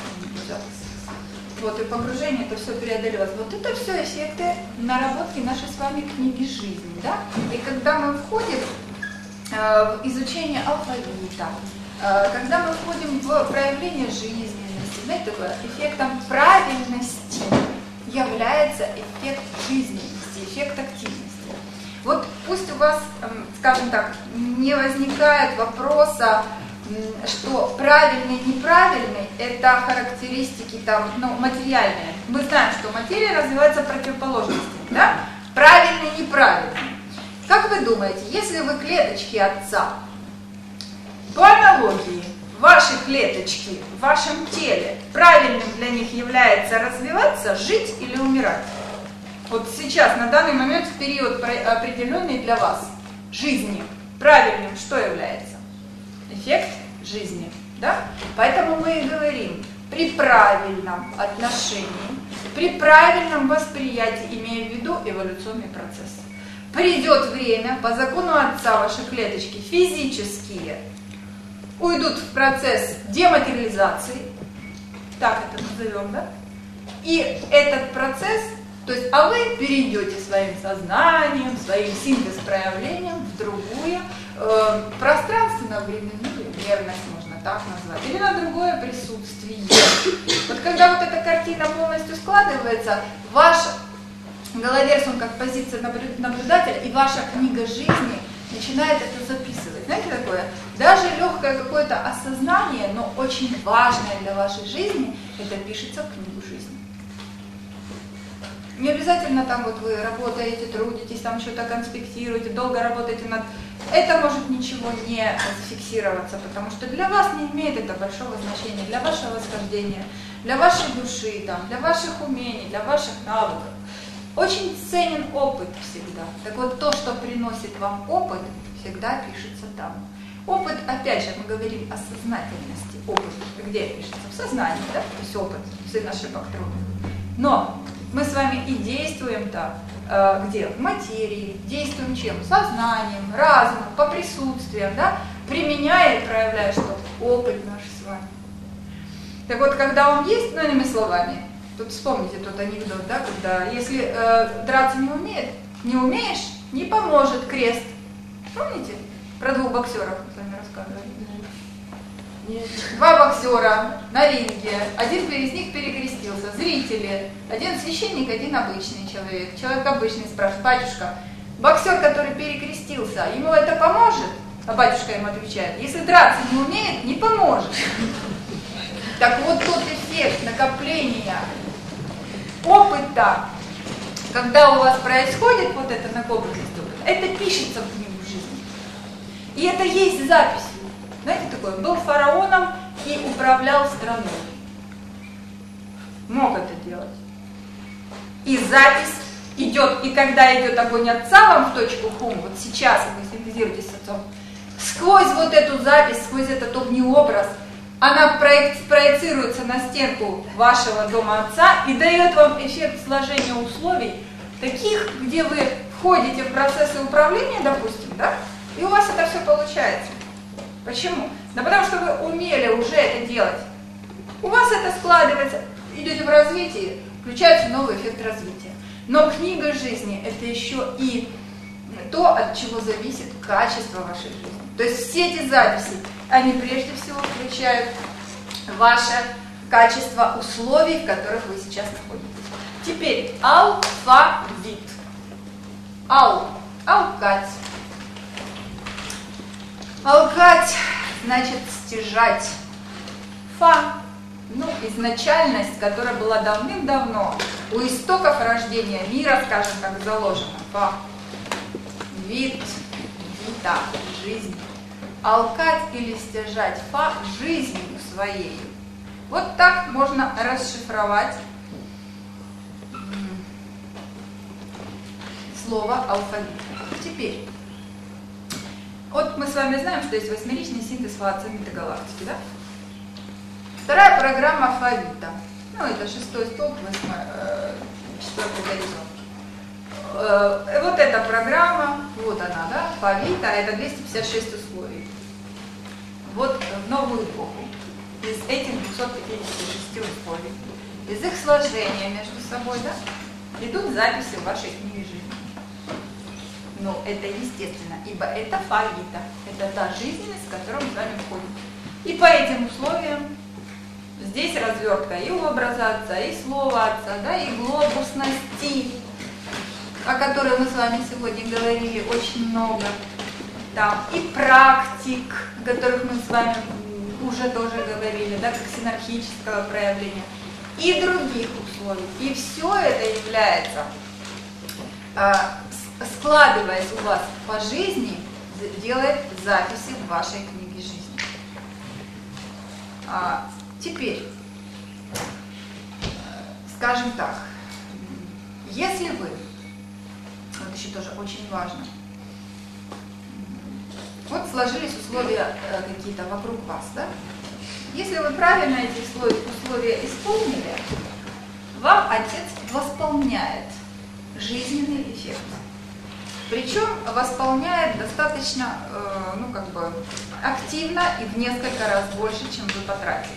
Вот, и погружение, это все преодолелось. Вот это все эффекты наработки нашей с вами книги жизни, да? И когда мы входим э, в изучение алфавита, э, когда мы входим в проявление жизненности, знаете, такое, эффектом правильности является эффект жизненности, эффект активности. Вот пусть у вас, э, скажем так, не возникает вопроса, что правильный и неправильный – это характеристики там, ну, материальные. Мы знаем, что материя развивается противоположностями, да? Правильный и неправильный. Как вы думаете, если вы клеточки Отца, по аналогии, ваши клеточки в вашем теле, правильным для них является развиваться, жить или умирать? Вот сейчас, на данный момент, в период определенный для вас жизни, правильным что является? Эффект жизни, да? Поэтому мы и говорим, при правильном отношении, при правильном восприятии, имея в виду эволюционный процесс, придет время, по закону Отца ваши клеточки физические уйдут в процесс дематериализации, так это назовем, да? И этот процесс, то есть, а вы перейдете своим сознанием, своим синтез-проявлением в другую э, пространственно-временную мерность, можно так назвать, или на другое присутствие. Вот когда вот эта картина полностью складывается, ваш головерсум как позиция наблюдателя и ваша книга жизни начинает это записывать. Знаете такое? Даже легкое какое-то осознание, но очень важное для вашей жизни, это пишется в книгу жизни. Не обязательно там вот вы работаете, трудитесь, там что-то конспектируете, долго работаете над... Это может ничего не зафиксироваться, потому что для вас не имеет это большого значения, для вашего восхождения, для вашей души, там, для ваших умений, для ваших навыков. Очень ценен опыт всегда. Так вот, то, что приносит вам опыт, всегда пишется там. Опыт, опять же, мы говорим о сознательности. Опыт где пишется? В сознании, да? То есть опыт, сын ошибок трудных. Но мы с вами и действуем там, э, где? В материи. Действуем чем? Сознанием, разумом, по присутствиям, да? Применяя и проявляя что? Опыт наш с вами. Так вот, когда он есть, ну, иными словами, тут вспомните тот анекдот, да, когда если э, драться не умеет, не умеешь, не поможет крест. Помните? Про двух боксеров мы с вами рассказывали. Нет. Два боксера на ринге, один из них перекрестился, зрители, один священник, один обычный человек. Человек обычный спрашивает: батюшка, боксер, который перекрестился, ему это поможет? А батюшка ему отвечает: если драться не умеет, не поможет. Так вот тот эффект накопления опыта, когда у вас происходит вот эта накопленность опыта, это пишется в книгу жизни. И это есть запись. Знаете, такое, был фараоном и управлял страной. Мог это делать. И запись идет, и когда идет огонь отца вам в точку хум, вот сейчас вы синтезируете с отцом, сквозь вот эту запись, сквозь этот огненный образ, она проецируется на стенку вашего дома отца и дает вам эффект сложения условий, таких, где вы входите в процессы управления, допустим, да, и у вас это все получается. Почему? Да потому что вы умели уже это делать. У вас это складывается, идете в развитие, включается новый эффект развития. Но книга жизни – это еще и то, от чего зависит качество вашей жизни. То есть все эти записи, они прежде всего включают ваше качество условий, в которых вы сейчас находитесь. Теперь алфавит. Ал. Алкать. Алкать значит стяжать. Фа. Ну, изначальность, которая была давным-давно у истоков рождения мира, скажем так, заложена. Фа. Вид. Вита. Жизнь. Алкать или стяжать. Фа. Жизнью своей. Вот так можно расшифровать слово алфавит. Теперь, вот мы с вами знаем, что есть восьмеричный синтез фаоци метагалактики, да? Вторая программа Фавита. Ну, это шестой столб, восьмой, э, четвертый горизонт. Э, вот эта программа, вот она, да, Фавита, это двести пятьдесят шесть условий. Вот в новую эпоху. Из этих двухсот пятидесяти шести условий, из их сложения между собой, да, идут записи в вашей книге жизни. Но это естественно, ибо это Фавита, это та жизненность, в которую мы с вами входим. И по этим условиям здесь развертка и образа отца, и слова отца, да, и глобусности, о которой мы с вами сегодня говорили очень много, там, и практик, о которых мы с вами уже тоже говорили, да, как синархического проявления, и других условий. И все это является, складываясь у вас по жизни, делает записи в вашей книге жизни. А, теперь, скажем так, если вы, вот еще тоже очень важно, вот сложились условия э, какие-то вокруг вас, да? Если вы правильно эти условия исполнили, вам Отец восполняет жизненный эффект. Причем восполняет достаточно, э, ну как бы, активно и в несколько раз больше, чем вы потратили.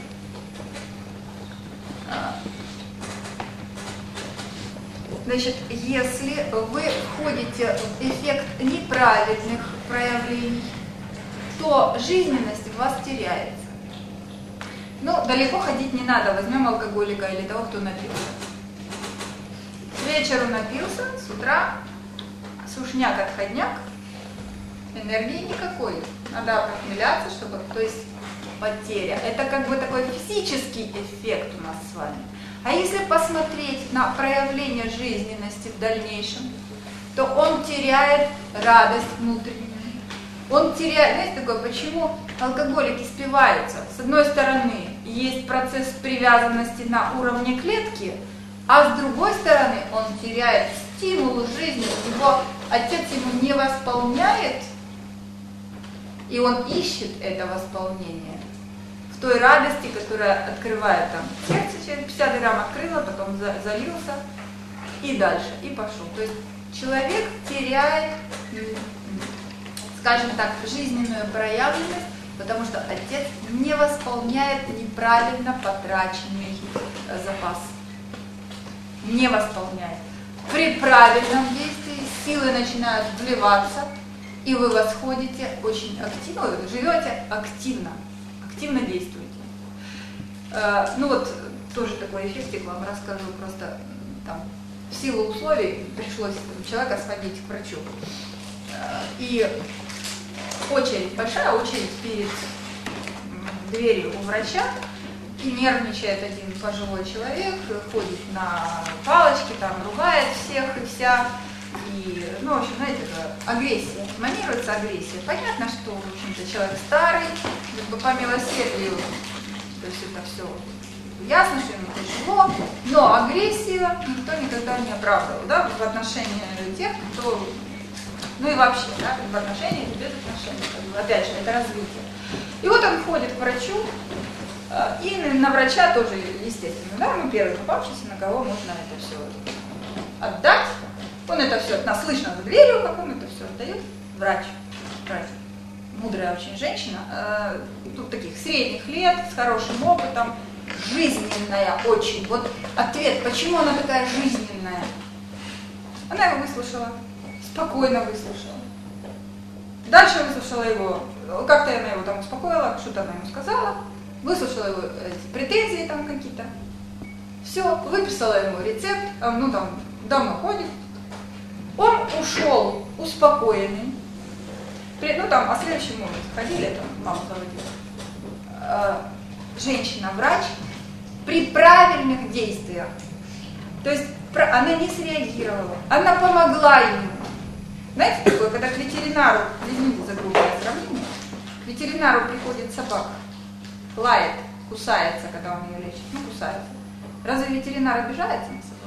Значит, если вы входите в эффект неправильных проявлений, то жизненность в вас теряется. Ну, далеко ходить не надо, возьмем алкоголика или того, кто напился. К вечеру напился, с утра сушняк-отходняк, энергии никакой. Надо похмеляться, чтобы, то есть потеря. Это как бы такой физический эффект у нас с вами. А если посмотреть на проявление жизненности в дальнейшем, то он теряет радость внутреннюю. Он теряет, знаете, такое, почему алкоголики спиваются? С одной стороны, есть процесс привязанности на уровне клетки, а с другой стороны, он теряет стимул жизни, его отец ему не восполняет, и он ищет это восполнение в той радости, которая открывает там сердце, через пятьдесят грамм открыла, потом залился, и дальше, и пошел. То есть человек теряет, скажем так, жизненную проявленность, потому что отец не восполняет неправильно потраченный запас. Не восполняет. При правильном действии силы начинают вливаться, и вы восходите очень активно, вы живете активно, активно действуете. Э, ну вот, тоже такой эффектик вам расскажу, просто там в силу условий пришлось человека сводить к врачу. Э, и очередь, большая очередь перед дверью у врача, И нервничает один пожилой человек, ходит на палочке, там ругает всех и вся. И, ну, в общем, знаете, это агрессия, манируется агрессия. Понятно, что, в общем-то, человек старый, как бы по милосердию, то есть это все ясно, что ему тяжело, но агрессию никто никогда не оправдывал, да, в отношении тех, кто, ну и вообще, да, в отношениях и без отношений, как бы, опять же, это развитие. И вот он ходит к врачу, и на врача тоже, естественно, да, мы первый попавшийся, на кого можно это все отдать. Он это все от нас слышно за дверью, как он это все отдает. Врач, врач, мудрая очень женщина, э, тут таких средних лет, с хорошим опытом, жизненная очень. Вот ответ, почему она такая жизненная. Она его выслушала, спокойно выслушала. Дальше выслушала его, как-то она его там успокоила, что-то она ему сказала, выслушала его эти претензии там какие-то. Все, выписала ему рецепт, ну там давно ходит. Он ушел успокоенный. Ну там, а следующем мы ходили, там маму заводила. Женщина-врач при правильных действиях. То есть она не среагировала, она помогла ему. Знаете, такое, когда к ветеринару, извините за грубое сравнение, к ветеринару приходит собака, лает, кусается, когда он ее лечит, ну кусается. Разве ветеринар обижается на собаку?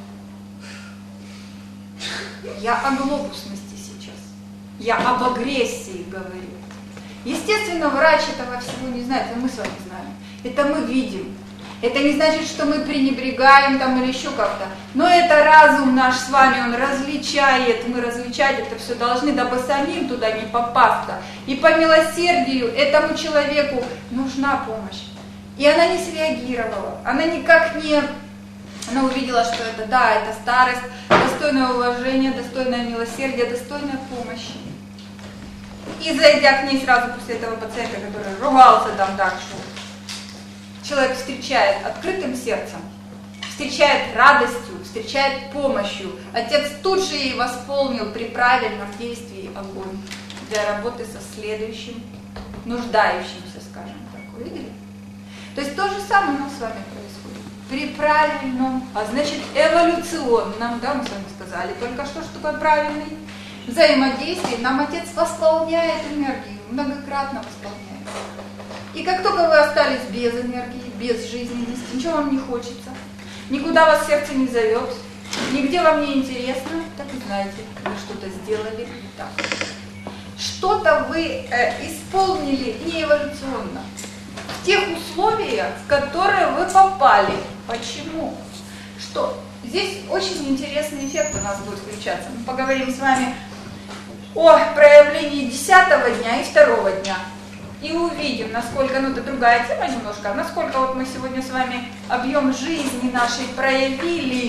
Я о глобусности сейчас. Я об агрессии говорю. Естественно, врач этого всего не знает, это мы с вами знаем. Это мы видим. Это не значит, что мы пренебрегаем там или еще как-то. Но это разум наш с вами, он различает. Мы различать это все должны, дабы самим туда не попасться. И по милосердию этому человеку нужна помощь. И она не среагировала. Она никак не... Она увидела, что это, да, это старость, достойное уважение, достойное милосердие, достойная помощи. И зайдя к ней сразу после этого пациента, который ругался там так, что человек встречает открытым сердцем, встречает радостью, встречает помощью. Отец тут же ей восполнил при правильном действии огонь для работы со следующим, нуждающимся, скажем так. Увидели? То есть то же самое у нас с вами происходит. При правильном, а значит эволюционном, да, мы с вами сказали, только что, что такое правильный взаимодействие, нам Отец восполняет энергию, многократно восполняет. И как только вы остались без энергии, без жизненности, ничего вам не хочется, никуда вас сердце не зовет, нигде вам не интересно, так и знаете, вы что-то сделали не так. Что-то вы э, исполнили не эволюционно. В тех условиях, в которые вы попали. Почему? Что? Здесь очень интересный эффект у нас будет включаться. Мы поговорим с вами о проявлении десятого дня и второго дня. И увидим, насколько, ну это другая тема немножко, насколько вот мы сегодня с вами объем жизни нашей проявили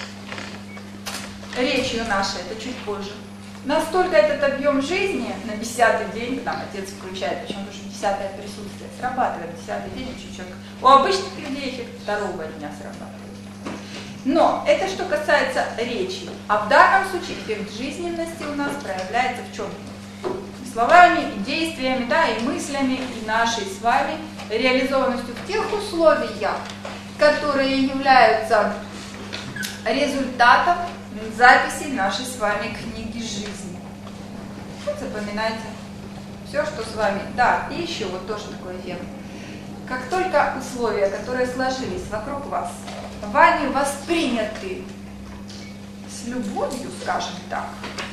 речью нашей, это чуть позже. Настолько этот объем жизни на десятый день, там Отец включает, причем тоже десятое присутствие, срабатывает десятый день очень четко. У обычных людей эффект второго дня срабатывает. Но это что касается речи. А в данном случае эффект жизненности у нас проявляется в чем? Словами, и действиями, да, и мыслями, и нашей с вами реализованностью в тех условиях, которые являются результатом записи нашей с вами книги жизни. Вот запоминайте все, что с вами. Да, и еще вот тоже такой эффект. Как только условия, которые сложились вокруг вас, вами восприняты с любовью, скажем так,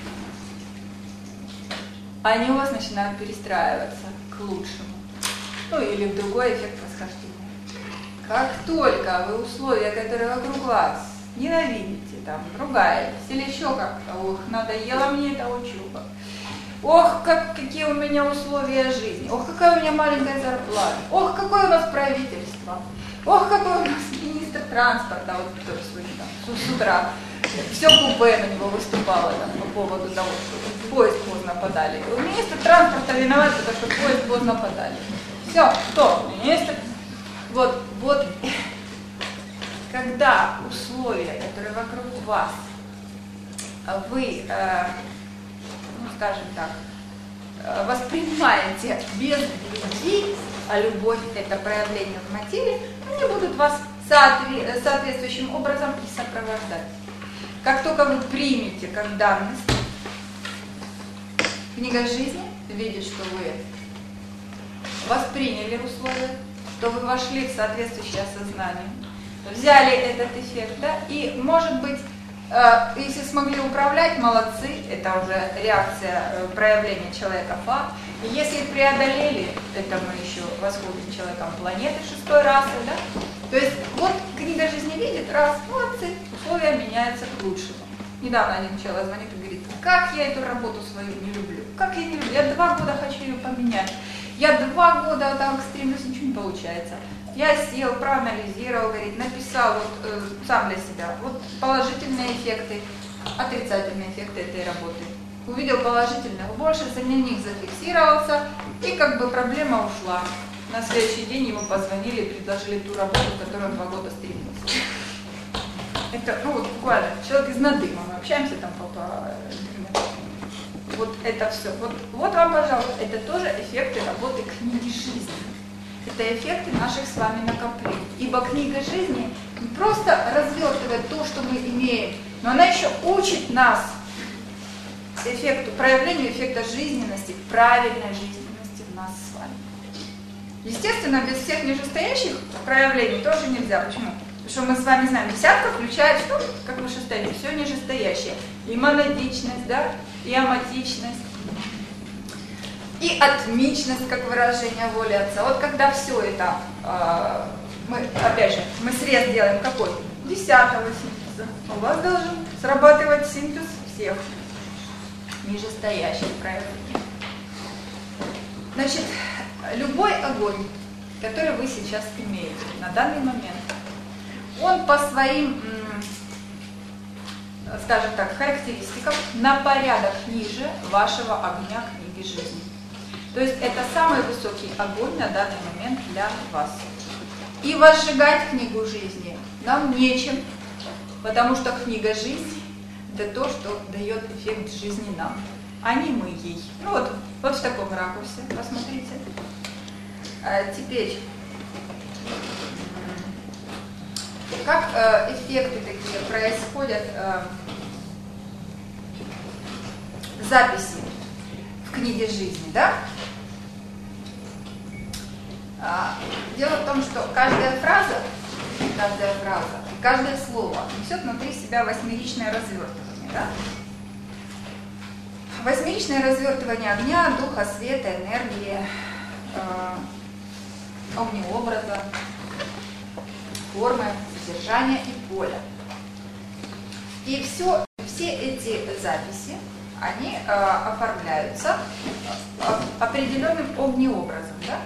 они у вас начинают перестраиваться к лучшему. Ну или в другой эффект восхождения. Как только вы условия, которые вокруг вас, ненавидите, там, ругаетесь, или еще как-то, ох, надоело мне эта учеба, ох, как, какие у меня условия жизни, ох, какая у меня маленькая зарплата, ох, какое у нас правительство, ох, какой у нас министр транспорта, вот который сегодня там, с, с утра, все купе на него выступало там, по поводу того, что поезд поздно подали. Министр транспорта виноват, потому что поезд поздно подали. Все, кто? Министр. Вот, вот, когда условия, которые вокруг вас, вы, э, ну, скажем так, воспринимаете без любви, а любовь – это проявление в материи, они будут вас соответствующим образом и сопровождать. Как только вы примете как данность, книга жизни видит, что вы восприняли условия, что вы вошли в соответствующее осознание, взяли этот эффект, да, и, может быть, э, если смогли управлять, молодцы, это уже реакция э, проявления человека фа. И если преодолели, это мы еще восходим человеком планеты шестой расы, да, то есть вот книга жизни видит, раз, молодцы, условия меняются к лучшему. Недавно один человек звонит и говорит, как я эту работу свою не люблю, как я не люблю, я два года хочу ее поменять, я два года там стремлюсь, ничего не получается. Я сел, проанализировал, говорит, написал вот, э, сам для себя вот положительные эффекты, отрицательные эффекты этой работы. Увидел положительных больше, за них зафиксировался, и как бы проблема ушла. На следующий день ему позвонили и предложили ту работу, в которую он два года стремился. Это, ну вот буквально, человек из Надыма, мы общаемся там по, по вот это все. Вот, вот вам, пожалуйста, это тоже эффекты работы книги жизни. Это эффекты наших с вами накоплений. Ибо книга жизни не просто развертывает то, что мы имеем, но она еще учит нас эффекту, проявлению эффекта жизненности, правильной жизненности в нас с вами. Естественно, без всех нижестоящих проявлений тоже нельзя. Почему? Потому что мы с вами знаем, десятка включает что? Как вышестоящее, все нижестоящее. И монадичность, да, и аматичность, и атмичность, как выражение воли Отца. Вот когда все это, э, мы, опять же, мы срез делаем какой? Десятого синтеза. У вас должен срабатывать синтез всех нижестоящих проявлений. Значит, любой огонь, который вы сейчас имеете на данный момент, он по своим, скажем так, характеристикам на порядок ниже вашего огня книги жизни. То есть это самый высокий огонь на данный момент для вас. И возжигать книгу жизни нам нечем, потому что книга жизни – это то, что дает эффект жизни нам, а не мы ей. Ну вот, вот в таком ракурсе, посмотрите. А теперь, как э, эффекты такие происходят, э, записи в книге жизни, да? А, дело в том, что каждая фраза, каждая фраза, каждое слово несет внутри себя восьмеричное развертывание, да? Восьмеричное развертывание огня, духа, света, энергии, э, огнеобраза, формы, содержания и поля. И все, все эти записи, они э, оформляются э, определенным огнеобразом, да?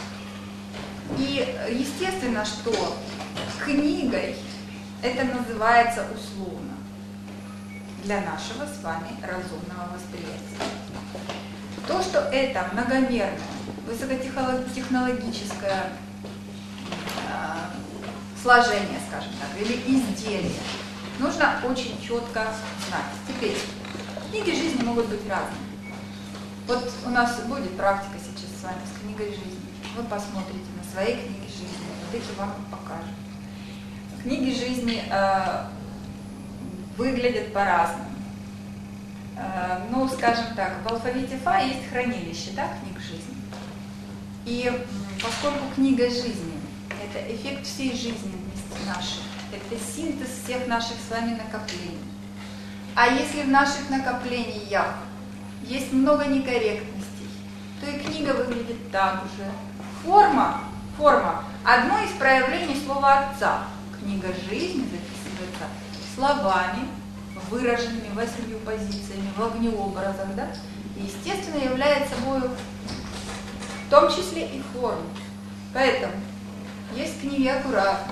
И естественно, что книгой это называется условно для нашего с вами разумного восприятия. То, что это многомерное, высокотехнологическое э, сложение, скажем так, или изделие, нужно очень четко знать. Теперь, книги жизни могут быть разными. Вот у нас будет практика сейчас с вами с книгой жизни. Вы посмотрите на свои книги жизни, вот эти вам покажут. Книги жизни э, выглядят по-разному. Э, ну, скажем так, в алфавите Фа есть хранилище, да, книг жизни. И поскольку книга жизни – это эффект всей жизненности нашей, это синтез всех наших с вами накоплений. А если в наших накоплениях есть много некорректностей, то и книга выглядит так же. Форма, форма – одно из проявлений слова Отца. Книга жизни записывается словами, выраженными восемью позициями, в огнеобразах, да? И, естественно, является собой в том числе и форму. Поэтому есть книги аккуратные,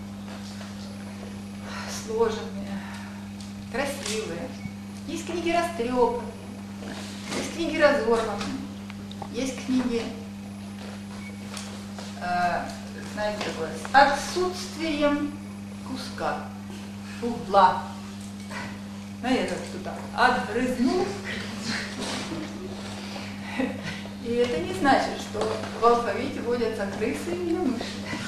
сложенные, красивые. Есть книги растрепанные, есть книги разорванные, есть книги, э, знаете, такое, с отсутствием куска, угла. Знаете, как туда отгрызнул и И это не значит, что в алфавите водятся крысы или мыши.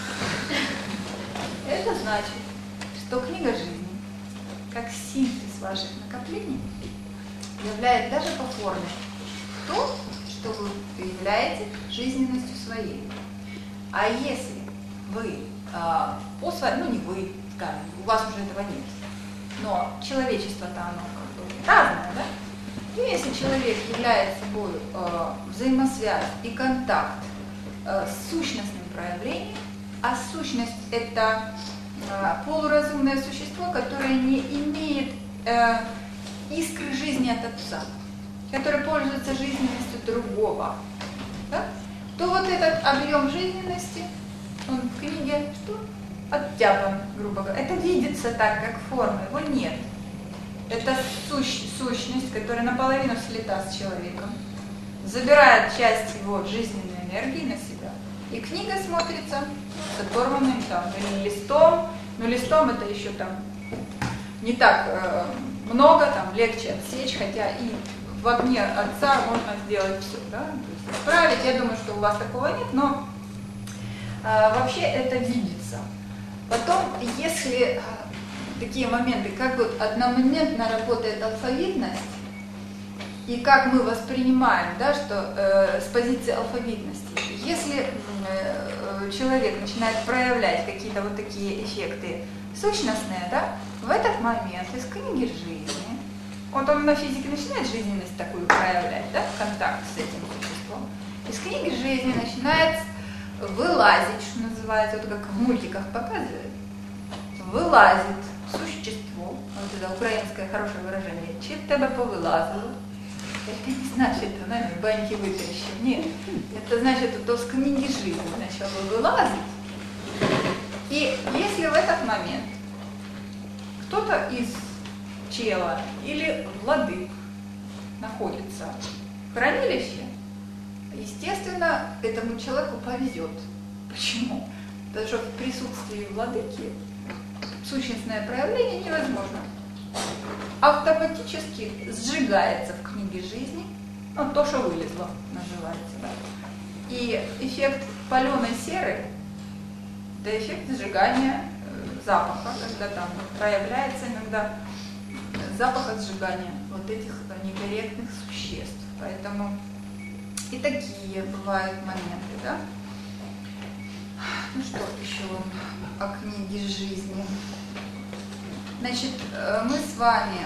Это значит, что книга жизни, как синтез ваших накоплений, являет даже по форме то, что вы являете жизненностью своей. А если вы, а, по своей, ну не вы, скажем, у вас уже этого нет, но человечество-то оно как бы разное, да? И если человек является собой э, взаимосвязь и контакт э, с сущностным проявлением, а сущность – это э, полуразумное существо, которое не имеет э, искры жизни от Отца, которое пользуется жизненностью другого, да? То вот этот объем жизненности, он в книге что? Оттяпан, грубо говоря. Это видится так, как форма, его нет. Это сущ, сущность, которая наполовину слита с человеком, забирает часть его жизненной энергии на себя. И книга смотрится с оторванным там, или листом, но листом это еще там не так э, много, там легче отсечь, хотя и в огне Отца можно сделать все, да? То есть исправить, я думаю, что у вас такого нет, но э, вообще это видится. Потом, если такие моменты, как вот одномоментно работает алфавитность, и как мы воспринимаем, да, что э, с позиции алфавитности, если э, человек начинает проявлять какие-то вот такие эффекты сущностные, да, в этот момент из книги жизни, вот он на физике начинает жизненность такую проявлять, да, контакт с этим существом, из книги жизни начинает вылазить, что называется, вот как в мультиках показывают, вылазит существо, вот это украинское хорошее выражение, чи в тебе повилазило. Это не значит, знаете, баньки вытащил. Нет, это значит, то с книги жизни начало вылазить. И если в этот момент кто-то из чела или владык находится в хранилище, естественно, этому человеку повезет. Почему? Потому что в присутствии владыки сущностное проявление невозможно. Автоматически сжигается в книге жизни, ну, то, что вылезло, называется. Да? И эффект паленой серы – это эффект сжигания э, запаха, когда там проявляется иногда запах от сжигания вот этих некорректных существ. Поэтому и такие бывают моменты, да? Ну что еще о книге жизни? Значит, мы с вами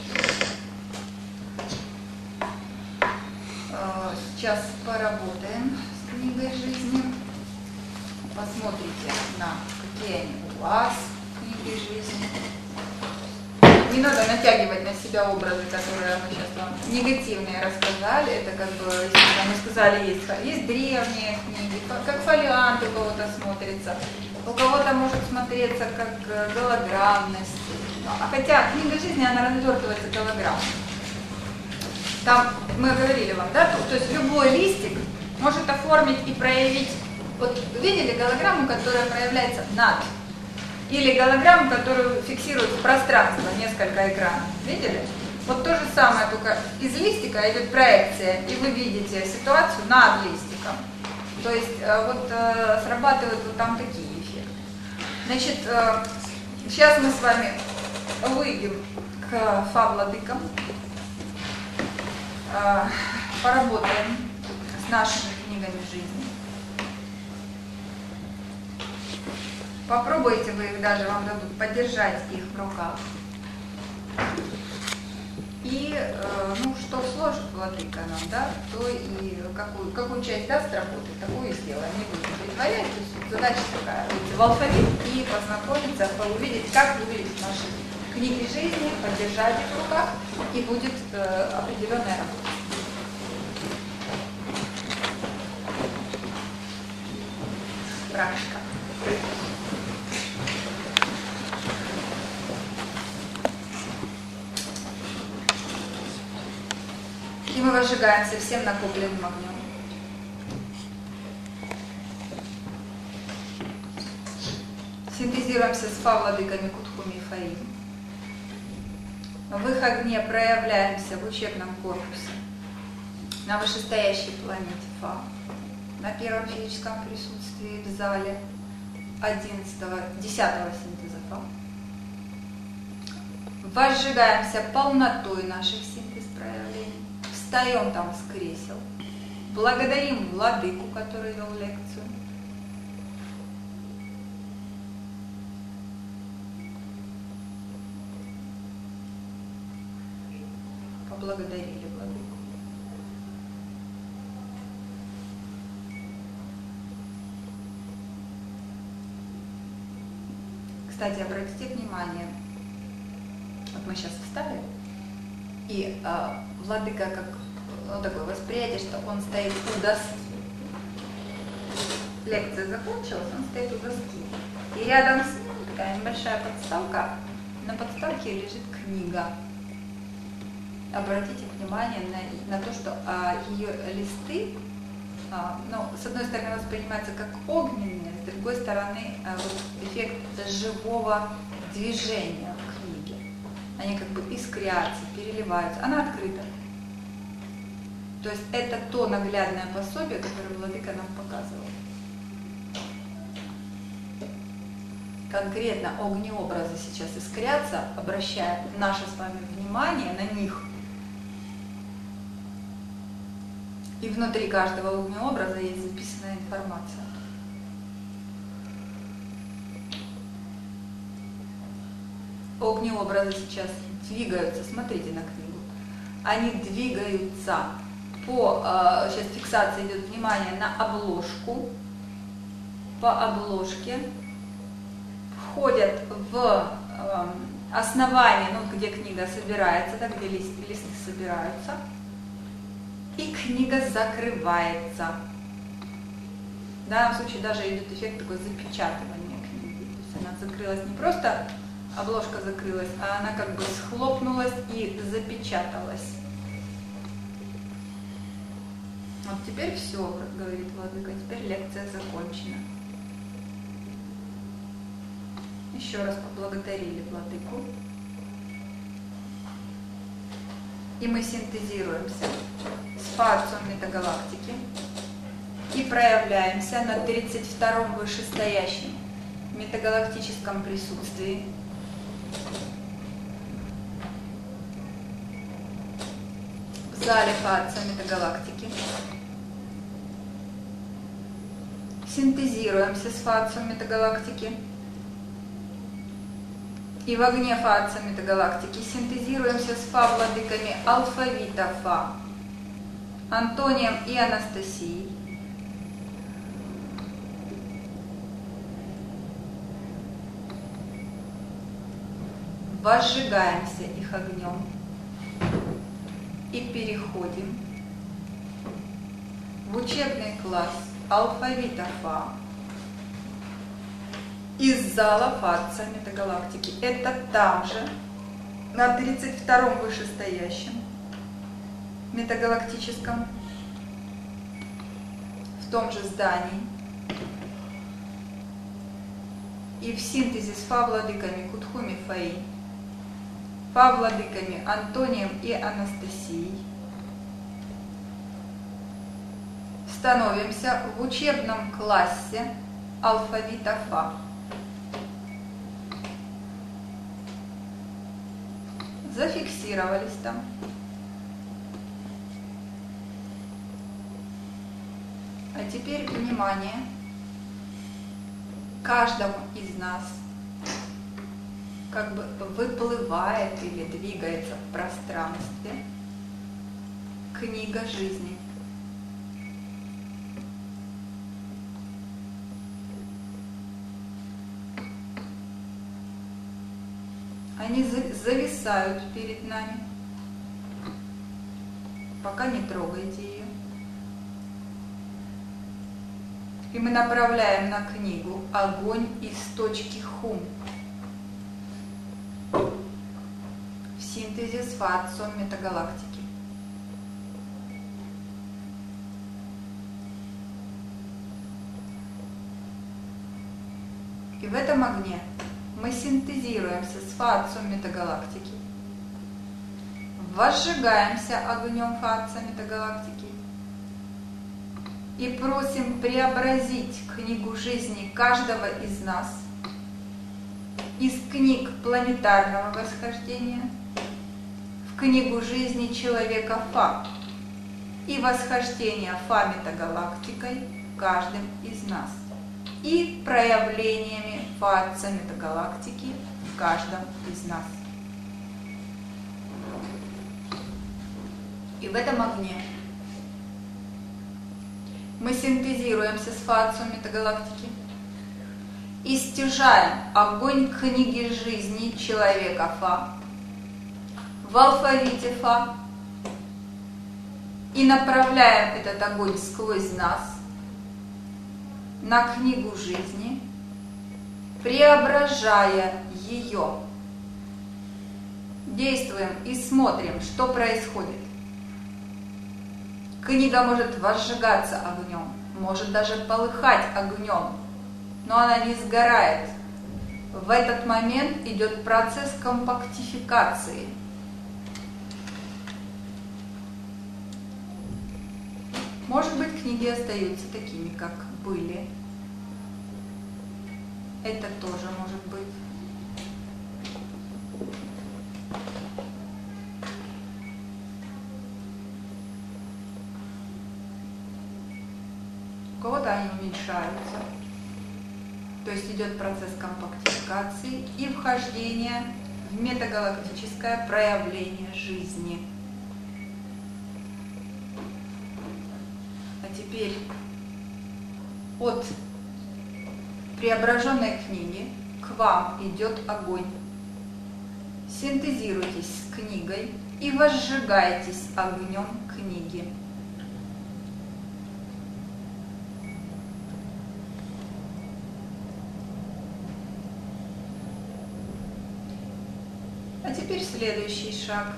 сейчас поработаем с книгой жизни. Посмотрите, на какие они у вас книги жизни. Не надо натягивать на себя образы, которые мы сейчас вам негативные рассказали. Это как бы, если мы сказали, есть, есть древние книги, как фолиант у кого-то смотрится, у кого-то может смотреться как голограммность. А хотя книга жизни, она развертывается голограммой. Там мы говорили вам, да, то, то есть любой листик может оформить и проявить. Вот видели голограмму, которая проявляется над? Или голограмму, которую фиксирует пространство, несколько экранов. Видели? Вот то же самое, только из листика идет проекция, и вы видите ситуацию над листиком. То есть вот срабатывают вот там такие эффекты. Значит, сейчас мы с вами выйдем к фа-владыкам, поработаем с нашими книгами жизни. Попробуйте, вы их даже, вам дадут подержать их в руках. И, ну, что сложит владыка нам, да, то и какую, какую часть даст работы, такую и сделаем. Не будем притворять, то есть задача такая, выйти в алфавит и познакомиться, увидеть, как выглядят наши книги жизни, подержать их в руках, и будет э, определенная работа. Практика. И мы возжигаемся всем накопленным огнем. Синтезируемся с фа-владыками Кутхуми и Фаим. В их огне проявляемся в учебном корпусе на вышестоящей планете Фа, на первом физическом присутствии в зале одиннадцатого, десятого синтеза Фа. Возжигаемся полнотой наших синтез-проявлений, встаем там с кресел, благодарим владыку, который вел лекцию. Поблагодарили владыку. Кстати, обратите внимание, вот мы сейчас встали, и э, владыка, как ну, такое восприятие, что он стоит у доски. Лекция закончилась, он стоит у доски. И рядом с ним такая небольшая подставка, на подставке лежит книга. Обратите внимание на, на то, что а, ее листы, а, ну, с одной стороны, воспринимаются как огненные, с другой стороны, а, вот эффект живого движения книги. Они как бы искрятся, переливаются. Она открыта. То есть это то наглядное пособие, которое владыка нам показывал. Конкретно огнеобразы сейчас искрятся, обращая наше с вами внимание на них. И внутри каждого огнеобраза есть записанная информация. Огнеобразы сейчас двигаются, смотрите на книгу. Они двигаются по, сейчас фиксация идет, внимание на обложку, по обложке, входят в основание, ну, где книга собирается, да, где лист, листы собираются, и книга закрывается. В данном случае даже идет эффект такой запечатывания книги. То есть она закрылась не просто обложка закрылась, а она как бы схлопнулась и запечаталась. Вот теперь все, говорит владыка, теперь лекция закончена. Еще раз поблагодарили владыку. И мы синтезируемся с фа-отцом метагалактики и проявляемся на тридцать втором вышестоящем метагалактическом присутствии. В зале фа-отца метагалактики. Синтезируемся с фа-отцом метагалактики. И в огне фа-отца метагалактики синтезируемся с фа-владыками алфавита Фа, Антонием и Анастасией. Возжигаемся их огнем и переходим в учебный класс алфавита Фа из зала фа-отца метагалактики. Это там же, на тридцать втором вышестоящем метагалактическом, в том же здании. И в синтезе с фа-владыками Кутхуми Фаи, фа-владыками Антонием и Анастасией становимся в учебном классе алфавита Фа. Зафиксировались там. А теперь внимание. Каждому из нас как бы выплывает или двигается в пространстве книга жизни. Они зависают перед нами, пока не трогаете ее. И мы направляем на книгу огонь из точки Хум в синтезе с фа-отцом метагалактики. И в этом огне мы синтезируемся с фа-отцом метагалактики, возжигаемся огнем фа-отца метагалактики и просим преобразить книгу жизни каждого из нас из книг планетарного восхождения в книгу жизни человека Фа и восхождение Фа метагалактикой каждым из нас и проявлениями Фа Отца метагалактики в каждом из нас. И в этом огне мы синтезируемся с Фа Отцом метагалактики и стяжаем огонь книги жизни человека Фа в алфавите Фа и направляем этот огонь сквозь нас на книгу жизни, преображая ее. Действуем и смотрим, что происходит. Книга может возжигаться огнем, может даже полыхать огнем, но она не сгорает. В этот момент идет процесс компактификации. Может быть, книги остаются такими, как были. Это тоже может быть. У кого-то они уменьшаются. То есть идет процесс компактификации и вхождения в метагалактическое проявление жизни. А теперь от преображенной книги к вам идет огонь. Синтезируйтесь с книгой и возжигайтесь огнем книги. А теперь следующий шаг.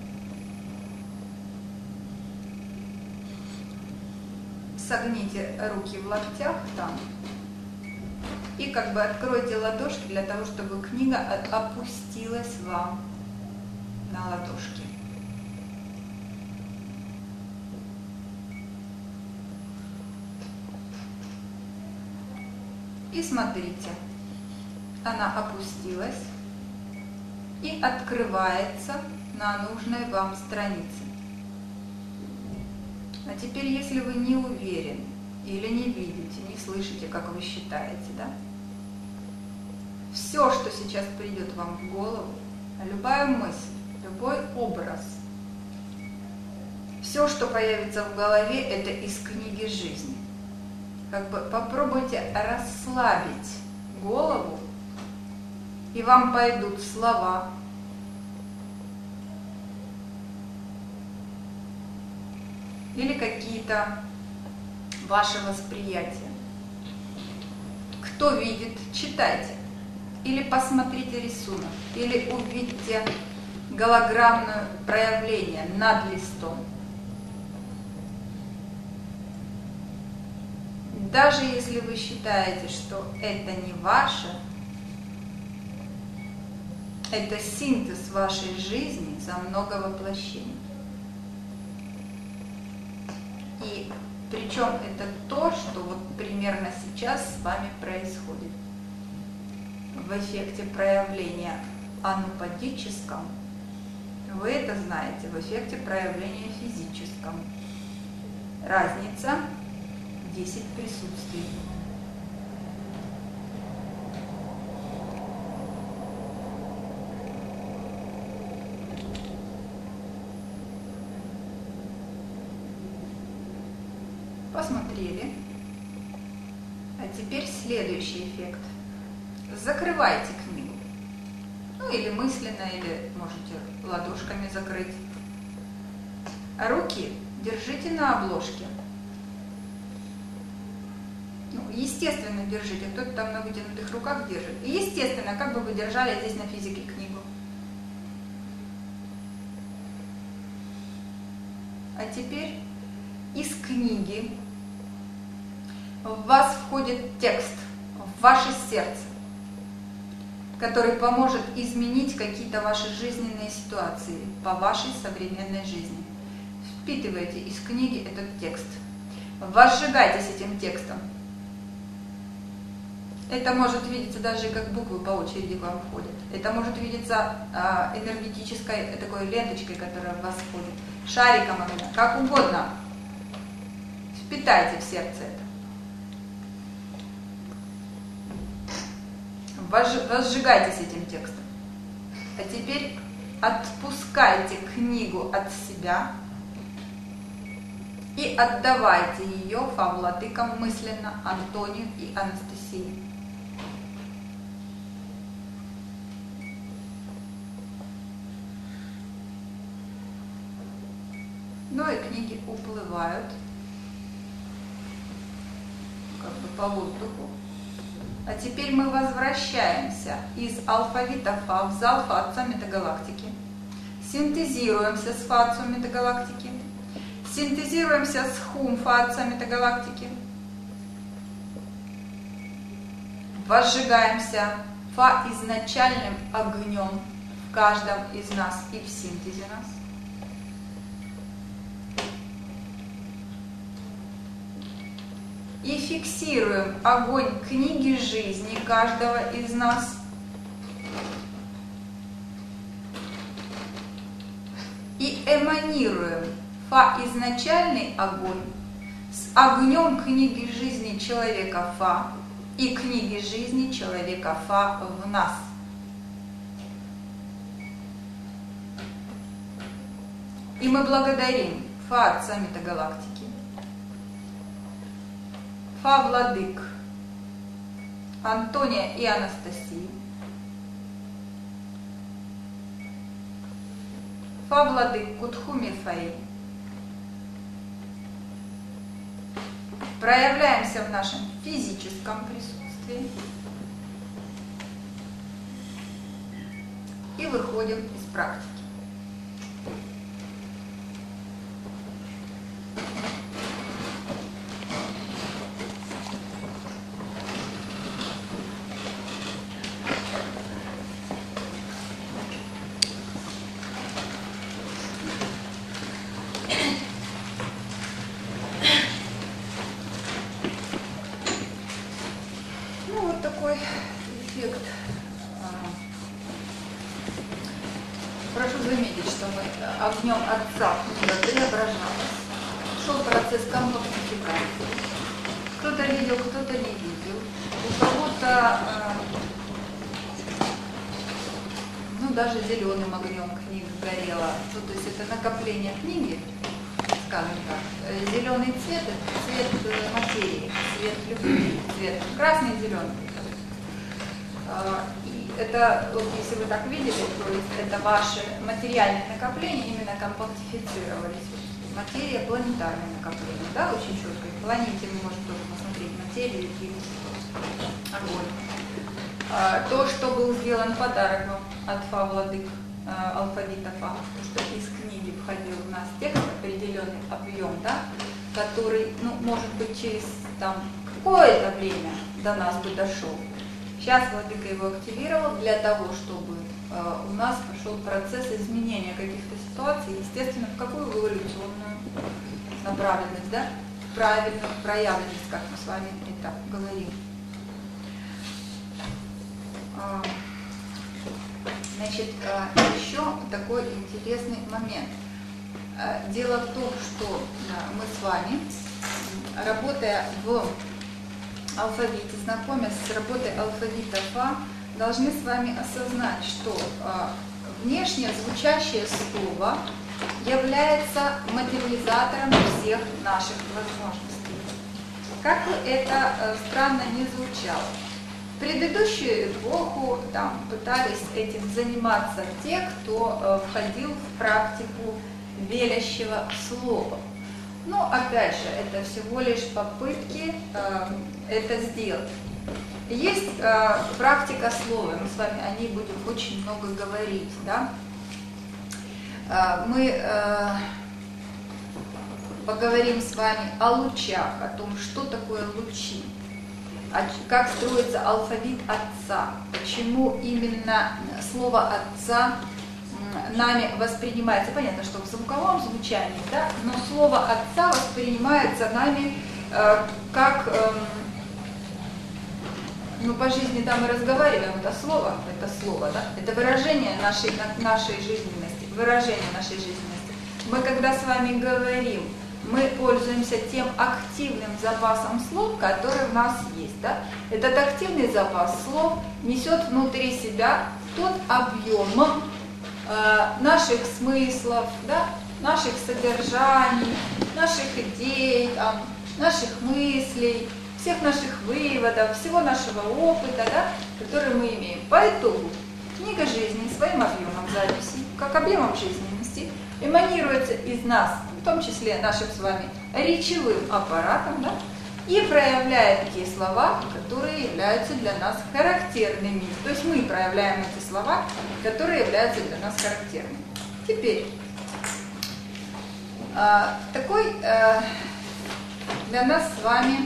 Согните руки в локтях там и как бы откройте ладошки для того, чтобы книга опустилась вам на ладошки. И смотрите, она опустилась и открывается на нужной вам странице. А теперь, если вы не уверены или не видите, не слышите, как вы считаете, да? Все, что сейчас придет вам в голову, любая мысль, любой образ, все, что появится в голове, это из книги жизни. Как бы попробуйте расслабить голову, и вам пойдут слова, или какие-то ваши восприятия. Кто видит, читайте. Или посмотрите рисунок, или увидите голограммное проявление над листом. Даже если вы считаете, что это не ваше, это синтез вашей жизни за много воплощений. И причем это то, что вот примерно сейчас с вами происходит. В эффекте проявления анупадическом вы это знаете, в эффекте проявления физическом. Разница десять присутствий. Посмотрели. А теперь следующий эффект. Закрывайте книгу. Ну или мысленно, или можете ладошками закрыть. А руки держите на обложке. Ну, естественно, держите. Кто-то там на вытянутых руках держит. И естественно, как бы вы держали здесь на физике книгу. А теперь из книги в вас входит текст, в ваше сердце, который поможет изменить какие-то ваши жизненные ситуации по вашей современной жизни. Впитывайте из книги этот текст. Возжигайтесь этим текстом. Это может видеться даже как буквы по очереди к вам входят. Это может видеться э, энергетической такой ленточкой, которая в вас входит. Шариком именно, как угодно. Впитайте в сердце это. Возжигайтесь этим текстом. А теперь отпускайте книгу от себя и отдавайте ее фа-владыкам мысленно Антонию и Анастасии. Ну и книги уплывают как бы по воздуху. А теперь мы возвращаемся из алфавита Фа в зал Фа Отца Метагалактики. Синтезируемся с Фа Отцом Метагалактики. Синтезируемся с Хум Фа Отца Метагалактики. Возжигаемся Фа изначальным огнем в каждом из нас и в синтезе нас. И фиксируем огонь книги жизни каждого из нас. И эманируем Фа изначальный огонь с огнем книги жизни человека Фа и книги жизни человека Фа в нас. И мы благодарим Фа Отца Метагалактики, Фа Владык Антония и Анастасии, Фа Владык Кутхуми Фаи. Проявляемся в нашем физическом присутствии и выходим из практики. Эффект. Прошу заметить, что мы огнем Отца преображалось. Шел процесс компактификации. Кто-то видел, кто-то не видел. У кого-то, ну, даже зеленым огнем книга горела. Ну, то есть это накопление книги, скажем так. Зеленый цвет – это цвет материи, цвет любви, цвет красный и зеленый. И это, вот если вы так видели, то есть это ваши материальные накопления именно компактифицировались. Материя, планетарное накопление, да, очень четко. В планете мы можем тоже посмотреть материю и огонь. То, что был сделан подарок вам от Фа Владык, алфавита Фа, что из книги входил в нас текст, определенный объем, да, который, ну, может быть, через там какое-то время до нас бы дошел. Сейчас Владыка его активировал для того, чтобы э, у нас пошел процесс изменения каких-то ситуаций, естественно, в какую эволюционную направленность, да, правильную проявленность, как мы с вами и так говорим. А, значит, а, еще такой интересный момент. А, дело в том, что а, мы с вами, работая в алфавите, знакомясь с работой алфавита Фа, должны с вами осознать, что э, внешне звучащее слово является материализатором всех наших возможностей. Как бы это э, странно ни звучало. В предыдущую эпоху там пытались этим заниматься те, кто э, входил в практику велящего слова. Но опять же, это всего лишь попытки э, это сделать. Есть э, практика слова, мы с вами о ней будем очень много говорить. Да? Э, мы э, поговорим с вами о лучах, о том, что такое лучи, как строится алфавит Отца, почему именно слово Отца нами воспринимается, понятно, что в звуковом звучании, да, но слово отца воспринимается нами э, как, э, ну, по жизни там мы разговариваем, это слово, это слово, да, это выражение нашей, нашей жизненности, выражение нашей жизненности. Мы, когда с вами говорим, мы пользуемся тем активным запасом слов, который у нас есть, да. Этот активный запас слов несет внутри себя тот объем наших смыслов, да, наших содержаний, наших идей, там, наших мыслей, всех наших выводов, всего нашего опыта, да, который мы имеем. По итогу книга жизни своим объемом записи, как объемом жизненности, эманируется из нас, в том числе нашим с вами речевым аппаратом, да, и проявляет такие слова, которые являются для нас характерными. То есть мы проявляем эти слова, которые являются для нас характерными. Теперь, такой для нас с вами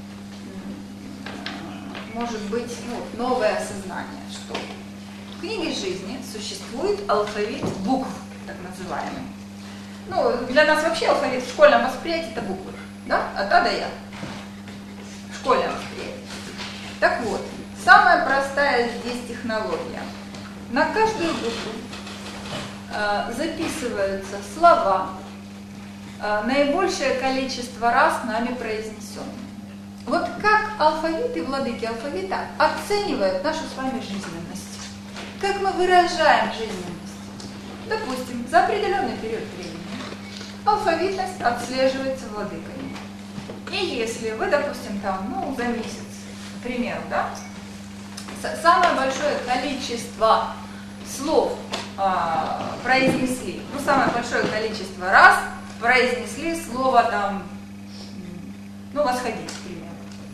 может быть, ну, новое осознание, что в книге жизни существует алфавит букв, так называемый. Ну, для нас вообще алфавит в школьном восприятии это буквы, да, от А до Я. Школьное восприятие. Так вот, самая простая здесь технология. На каждую букву э, записываются слова, э, наибольшее количество раз нами произнесенные. Вот как алфавит и владыки алфавита оценивают нашу с вами жизненность. Как мы выражаем жизненность. Допустим, за определенный период времени алфавитность отслеживается владыками. И если вы, допустим, там, ну, за месяц, к примеру, да, самое большое количество слов а, произнесли, ну, самое большое количество раз произнесли слово там, ну, восходить, к примеру.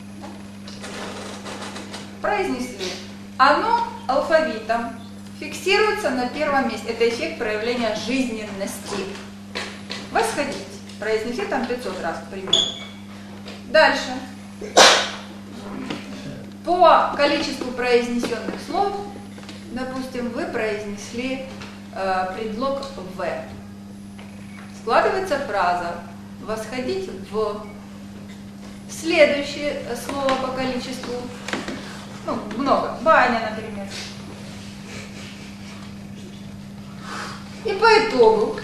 Произнесли. Оно алфавитом фиксируется на первом месте. Это эффект проявления жизненности. Восходить. Произнесли там пятьсот раз, к примеру. Дальше. По количеству произнесенных слов, допустим, вы произнесли э, предлог «в». Складывается фраза «восходить в». Следующее слово по количеству, ну, много, баня, например. И по итогу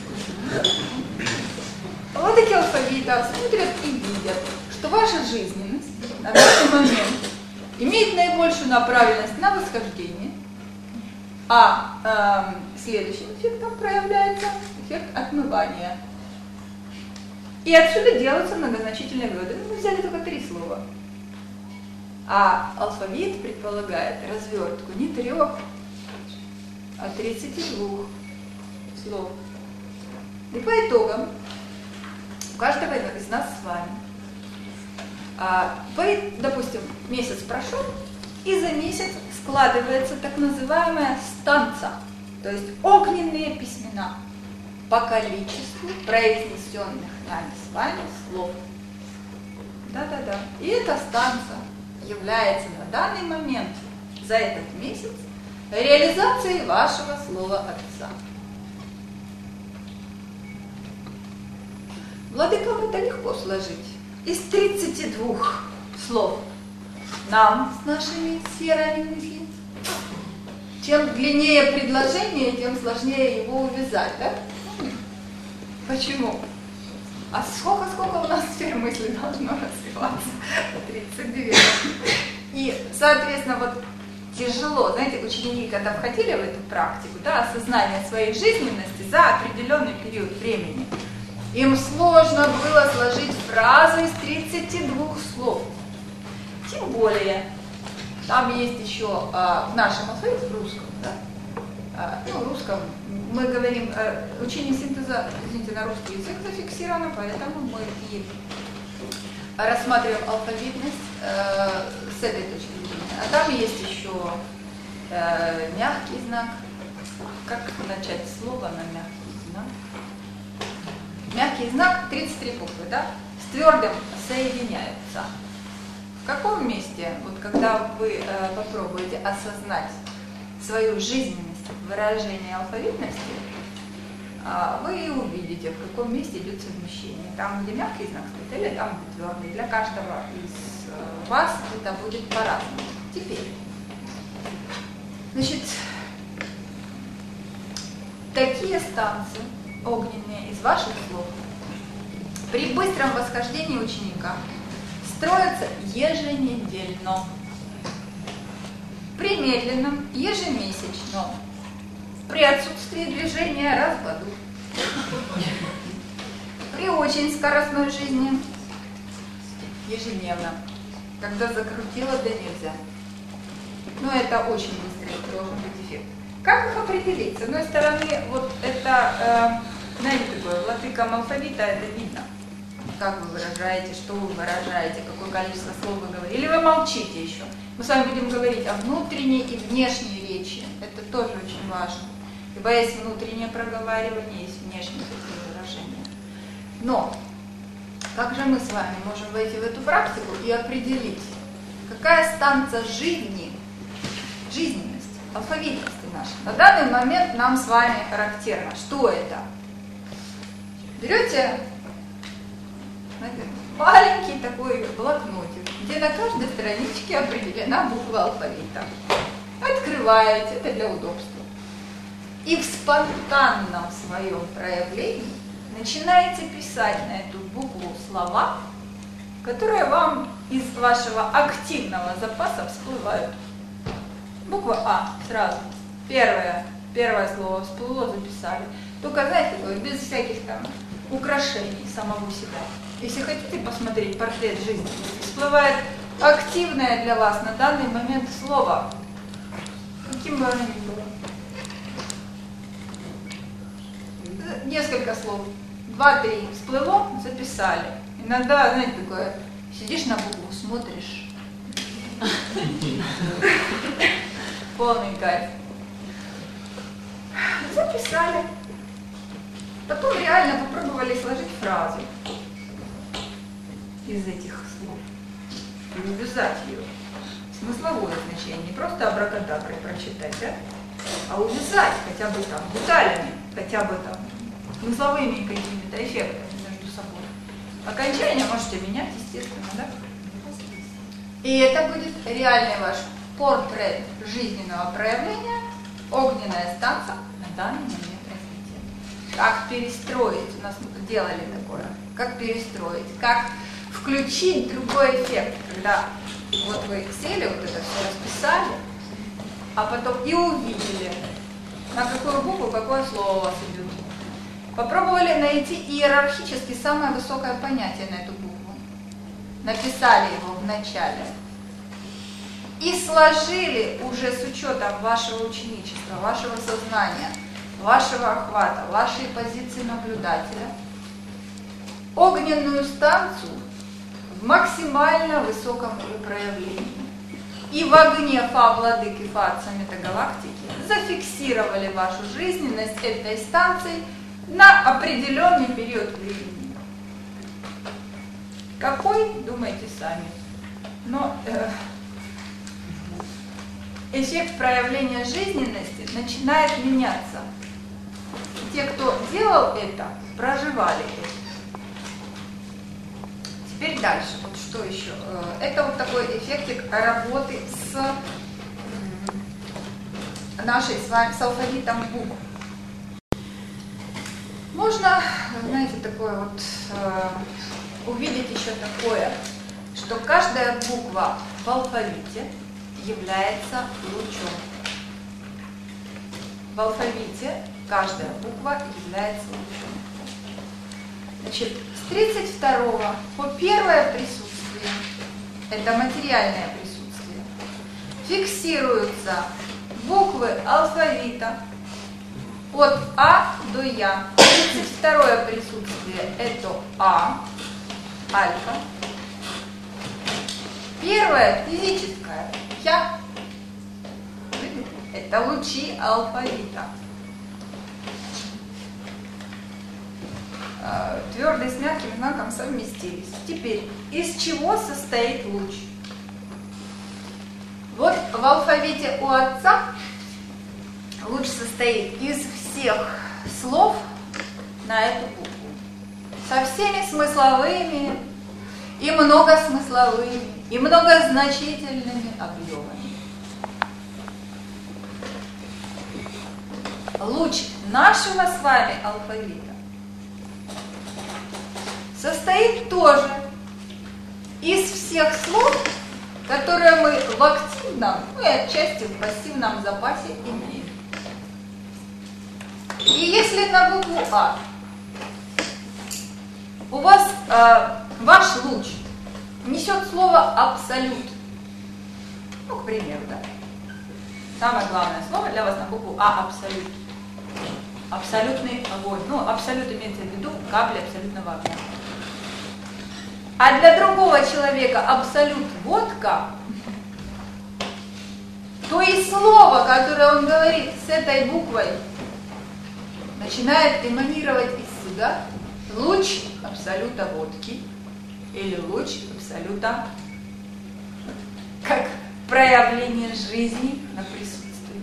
владыки алфавита смотрят и видят, что ваша жизненность на данный момент имеет наибольшую направленность на восхождение, а э, следующим эффектом проявляется эффект отмывания. И отсюда делаются многозначительные выводы. Мы взяли только три слова. А алфавит предполагает развертку не трех, а тридцати двух слов. И по итогам у каждого из нас с вами, а, по, допустим, месяц прошел, и за месяц складывается так называемая станца, то есть огненные письмена по количеству произнесенных нами с вами слов. Да-да-да. И эта станция является на данный момент, за этот месяц, реализацией вашего слова отца. Владыкам это легко сложить. Из тридцати двух слов нам с нашими сферами мысли. Чем длиннее предложение, тем сложнее его увязать, да? Почему? А сколько, сколько у нас сфер мысли должно развиваться? тридцать две. И, соответственно, вот тяжело, знаете, ученики, когда входили в эту практику, да, осознание своей жизненности за определенный период времени, им сложно было сложить фразу из тридцати двух слов. Тем более, там есть еще а, в нашем алфавите, в русском, да, а, ну, в русском, мы говорим, а, учение синтеза, извините, на русский язык зафиксировано, поэтому мы и рассматриваем алфавитность а, с этой точки зрения. А там есть еще а, мягкий знак. Как начать слово на мягкий знак? Мягкий знак, тридцать три буквы, да, с твердым соединяются. В каком месте, вот когда вы э, попробуете осознать свою жизненность выражение алфавитности, вы увидите, в каком месте идет совмещение. Там, где мягкий знак стоит, или там, где твердый. Для каждого из вас это будет по-разному. Теперь, значит, такие станции огненные из ваших слов при быстром восхождении ученика строятся еженедельно, при медленном ежемесячно, при отсутствии движения раз в году, при очень скоростной жизни ежедневно, когда закрутило да нельзя. Но это очень быстрый должен быть эффект. Как их определить? С одной стороны, вот это, э, знаете, такое, в латыком алфавита это видно. Как вы выражаете, что вы выражаете, какое количество слов вы говорите. Или вы молчите еще. Мы с вами будем говорить о внутренней и внешней речи. Это тоже очень важно. Ибо есть внутреннее проговаривание, есть внешние такие выражения. Но как же мы с вами можем войти в эту практику и определить, какая станция жизни, жизненности, алфавитности нашей на данный момент нам с вами характерна? Что это? Берете, знаете, маленький такой блокнотик, где на каждой страничке определена буква алфавита. Открываете, это для удобства. И в спонтанном своем проявлении начинаете писать на эту букву слова, которые вам из вашего активного запаса всплывают. Буква А сразу. Первое, первое слово всплыло, записали. Только, знаете, без всяких там украшений самого себя. Если хотите посмотреть портрет жизни, всплывает активное для вас на данный момент слово, каким бы оно ни было. Несколько слов. Два-три всплыло, записали. Иногда, знаете, такое, сидишь на букву, смотришь. Полный кайф. Записали. Потом реально попробовали сложить фразу из этих слов. И увязать ее. Смысловое значение. Не просто абракадаброй прочитать, да? А увязать хотя бы там деталями, хотя бы там смысловыми какими-то эффектами между собой. Окончание можете менять, естественно, да? И это будет реальный ваш портрет жизненного проявления, огненная станция на данный момент развития. Как перестроить, у нас мы делали такое, как перестроить, как включить другой эффект, когда вот вы сели, вот это все расписали, а потом и увидели, на какую букву какое слово у вас идет. Попробовали найти иерархически самое высокое понятие на эту букву. Написали его в начале. И сложили уже с учетом вашего ученичества, вашего сознания, вашего охвата, вашей позиции наблюдателя, огненную станцию в максимально высоком проявлении. И в огне Фа Владыки Фа Саммита Галактики зафиксировали вашу жизненность этой станции на определенный период времени. Какой, думайте сами. Но э, эффект проявления жизненности начинает меняться. Те, кто делал это, проживали это. Теперь дальше. Вот что еще? Это вот такой эффектик работы с нашей с вами с алфавитом букв. Можно, знаете, такое вот э, увидеть еще такое, что каждая буква в алфавите является лучом. В алфавите каждая буква является лучом. Значит, с тридцать второго по первое присутствие, это материальное присутствие, фиксируются буквы алфавита от А до Я. тридцать второе присутствие это А, альфа. Первое физическое Я, это лучи алфавита. Твердый с мягким знаком совместились. Теперь, из чего состоит луч? Вот в алфавите у отца луч состоит из всех слов на эту букву. Со всеми смысловыми и многосмысловыми, и многозначительными объемами. Луч нашего с вами алфавита состоит тоже из всех слов, которые мы в активном, ну и отчасти в пассивном запасе имеем. И если на букву А у вас э, ваш луч несет слово абсолют, ну, к примеру, да, самое главное слово для вас на букву А — абсолют. Абсолютный огонь. Ну, абсолют имеется в виду капли абсолютного огня. А для другого человека абсолют водка, то и слово, которое он говорит с этой буквой, начинает эманировать из себя луч абсолюта водки или луч абсолюта как проявление жизни на присутствии.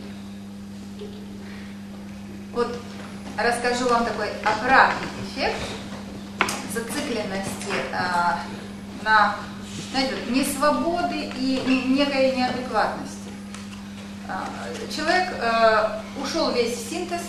Вот расскажу вам такой обратный эффект зацикленности а, на, знаете, несвободы и некой неадекватности. А, человек а, ушел весь в синтез,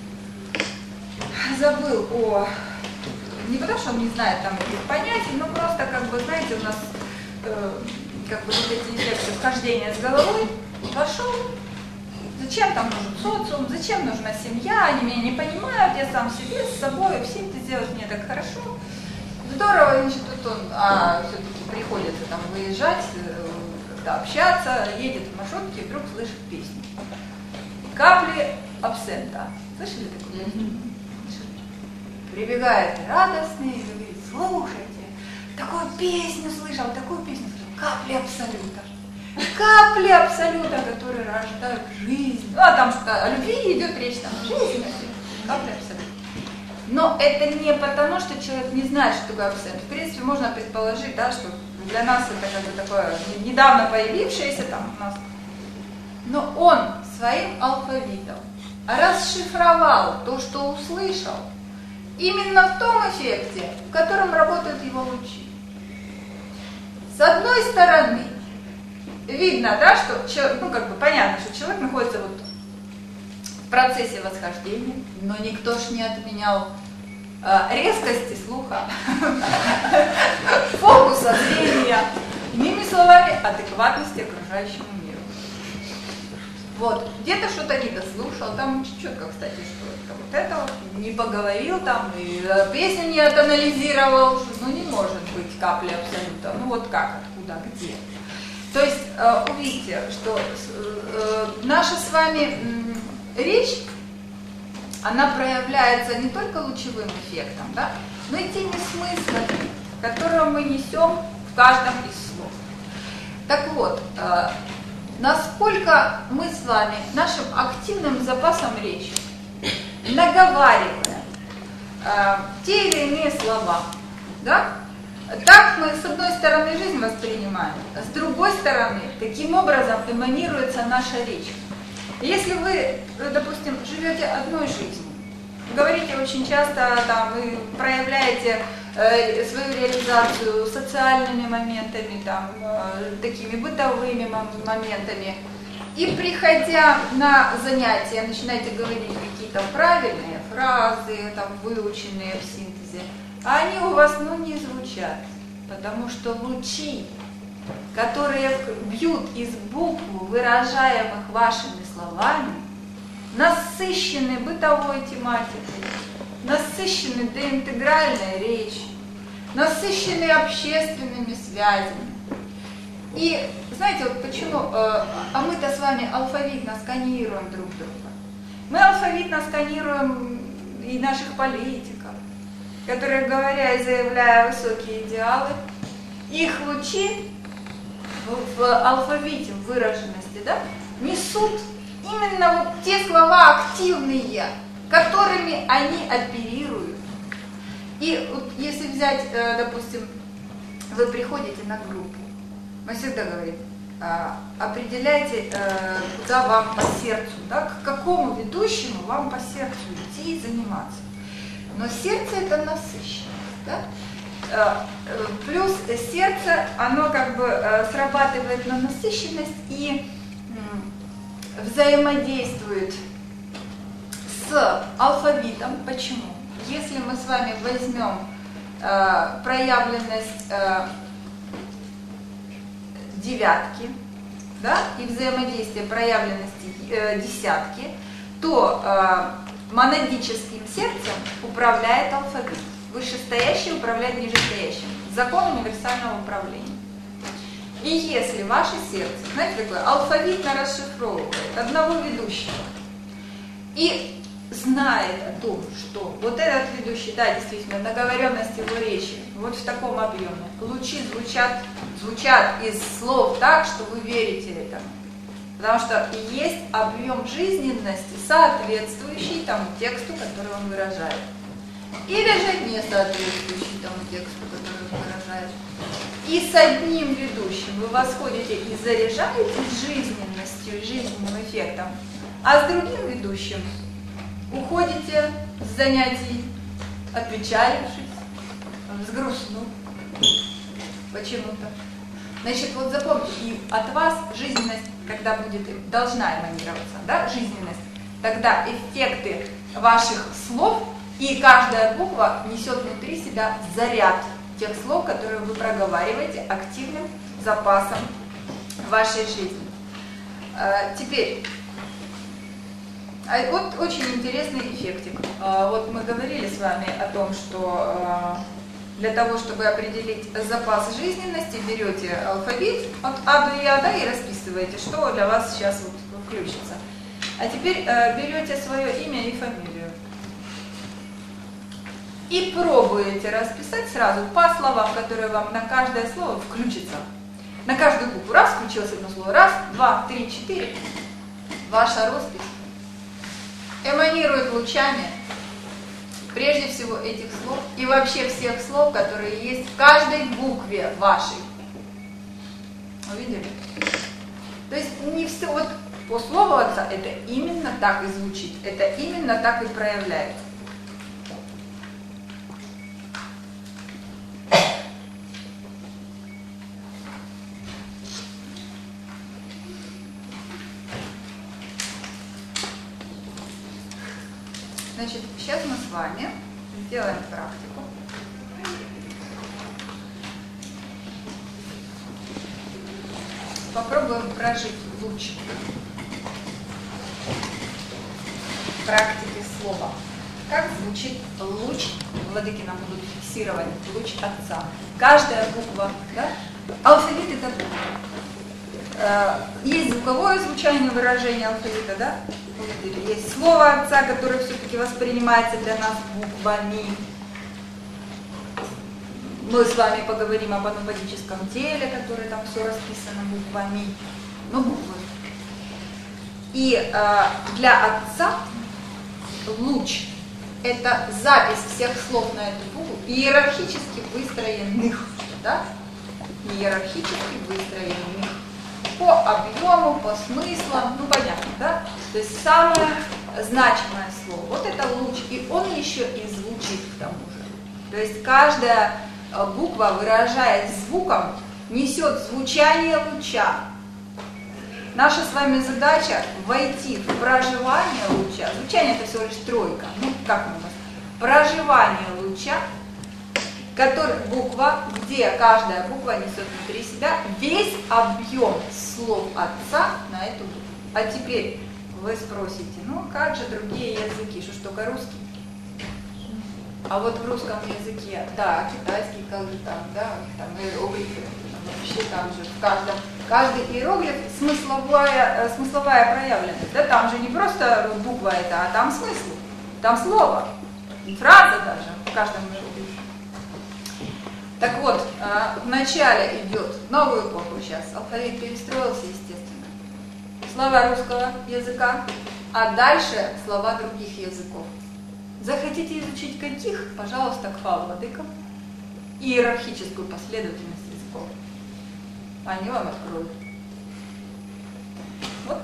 забыл о... Не потому, что он не знает там этих понятий, но просто, как бы, знаете, у нас э, как бы вот эти эффекты вхождения с головой, пошел. Зачем там нужен социум, зачем нужна семья, они меня не понимают, я сам себе, с собой, в синтезе, вот мне так хорошо. Здорово, значит, тут он а, все-таки приходится там выезжать, когда общаться, едет в маршрутке и вдруг слышит песню. Капли абсента. Слышали такую песню? Прибегает радостный и говорит: слушайте, такую песню слышал, такую песню слышал, капли абсолюта. Капли абсолюта, которые рождают жизнь. Ну, а там что, о любви идет речь, там, жизнь, капли абсолюта. Но это не потому, что человек не знает, что такое абсолют. В принципе, можно предположить, да, что для нас это как бы такое недавно появившееся там у нас. Но он своим алфавитом расшифровал то, что услышал, именно в том эффекте, в котором работают его лучи. С одной стороны, видно, да, что человек, ну, как бы понятно, что человек находится вот в процессе восхождения, но никто ж не отменял э, резкости слуха, фокуса зрения, иными словами, адекватности окружающему миру. Вот, где-то что-то не дослушал, там очень четко, кстати, что это вот это вот, не поговорил там, и песню не отанализировал, ну не может быть капли абсолюта, ну вот как, откуда, где. То есть э, увидите, что э, наша с вами э, речь, она проявляется не только лучевым эффектом, да, но и теми смыслами, которые мы несем в каждом из слов. Так вот, э, насколько мы с вами нашим активным запасом речи наговариваем э, те или иные слова, да? Так мы с одной стороны жизнь воспринимаем, а с другой стороны таким образом эманируется наша речь. Если вы, допустим, живете одной жизнью, говорите очень часто, там, вы проявляете э, свою реализацию социальными моментами, там, э, такими бытовыми моментами, и приходя на занятия, начинаете говорить какие-то правильные фразы, там, выученные в синтезе, а они у вас, ну, не звучат, потому что лучи, которые бьют из букв, выражаемых вашими словами, насыщены бытовой тематикой, насыщены деинтегральной речью, насыщены общественными связями. И знаете, вот почему, э, а мы-то с вами алфавитно сканируем друг друга. Мы алфавитно сканируем и наших политиков, которые, говоря и заявляя высокие идеалы, их лучи в, в алфавите, в выраженности, да, несут именно вот те слова активные, которыми они оперируют. И вот если взять, допустим, вы приходите на группу, мы всегда говорим: определяйте, куда вам по сердцу, да, к какому ведущему вам по сердцу идти и заниматься. Но сердце это насыщенность, да? Плюс сердце, оно как бы срабатывает на насыщенность и взаимодействует с алфавитом. Почему? Если мы с вами возьмем проявленность девятки, да, и взаимодействие проявленности э, десятки, то э, монадическим сердцем управляет алфавит. Вышестоящий управляет нижестоящим. Закон универсального управления. И если ваше сердце, знаете, такое алфавитно расшифровывает одного ведущего и знает о том, что вот этот ведущий, да, действительно, наговоренность его речи вот в таком объеме, лучи звучат, звучат из слов так, что вы верите этому. Потому что есть объем жизненности, соответствующий тому тексту, который он выражает. Или же не соответствующий тому тексту, который он выражает. И с одним ведущим вы восходите и заряжаетесь жизненностью и жизненным эффектом, а с другим ведущим уходите с занятий, опечалившись, взгрустнув почему-то. Значит, вот запомните, и от вас жизненность, когда будет, должна эманироваться, да, жизненность, тогда эффекты ваших слов, и каждая буква несет внутри себя заряд тех слов, которые вы проговариваете активным запасом вашей жизни. Теперь, вот очень интересный эффектик. Вот мы говорили с вами о том, что для того, чтобы определить запас жизненности, берете алфавит от А до Я, да, и расписываете, что для вас сейчас вот включится. А теперь берете свое имя и фамилию. И пробуете расписать сразу по словам, которые вам на каждое слово включится. На каждую букву. Раз, включилось одно слово. Раз, два, три, четыре. Ваша роспись эманирует лучами, прежде всего, этих слов и вообще всех слов, которые есть в каждой букве вашей. Увидели? То есть не все, вот по слову отца это именно так и звучит, это именно так и проявляется. Значит, сейчас мы с вами сделаем практику. Попробуем прожить луч практики слова. Как звучит луч? Владыки нам будут фиксировать луч Отца. Каждая буква, да? Алфавит это буква. Есть звуковое звучание выражения алфавита, да? Есть слово Отца, которое все-таки воспринимается для нас буквами. Мы с вами поговорим об анупадическом теле, которое там все расписано буквами. Ну, буквы. И э, для Отца луч – это запись всех слов на эту букву, иерархически выстроенных, да? Иерархически выстроенных. По объему, по смыслам, ну понятно, да? То есть самое значимое слово. Вот это луч, и он еще и звучит к тому же. То есть каждая буква, выражаясь звуком, несет звучание луча. Наша с вами задача войти в проживание луча. Звучание это всего лишь тройка. Ну, как мы вас? Проживание луча, который буква, где каждая буква несет внутри себя весь объем слов Отца на эту букву. А теперь вы спросите, ну как же другие языки, что ж только русский? А вот в русском языке, да, китайский, как же там, да, у них там иероглифы, вообще там же в каждом, каждый иероглиф смысловая, смысловая проявленность, да, там же не просто буква это, а там смысл, там слово, фраза даже в каждом иероглифе. Так вот, вначале идет новую эпоху сейчас, алфавит перестроился, естественно, слова русского языка, а дальше слова других языков. Захотите изучить каких? Пожалуйста, к владыкам. Иерархическую последовательность языков. Они вам откроют.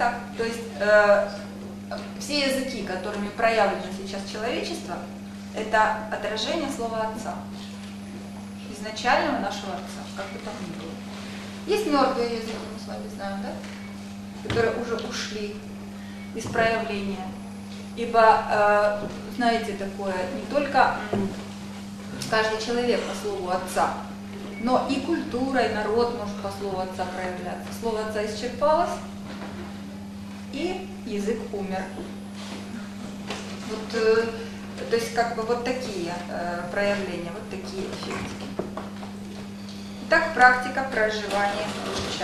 так. То есть э, все языки, которыми проявлено сейчас человечество, это отражение слова Отца. Изначального нашего Отца, как бы там ни было. Есть мертвые языки, мы с вами знаем, да? Которые уже ушли из проявления. Ибо, э, знаете, такое, не только каждый человек по слову Отца, но и культура, и народ может по слову Отца проявляться. Слово Отца исчерпалось, и язык умер. Вот, э, то есть как бы вот такие э, проявления, вот такие эффектики. Итак, практика проживания ключа.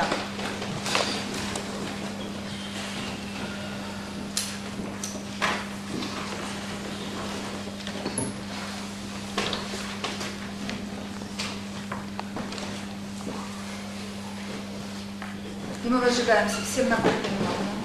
И мы выжигаемся всем накопленным огнем.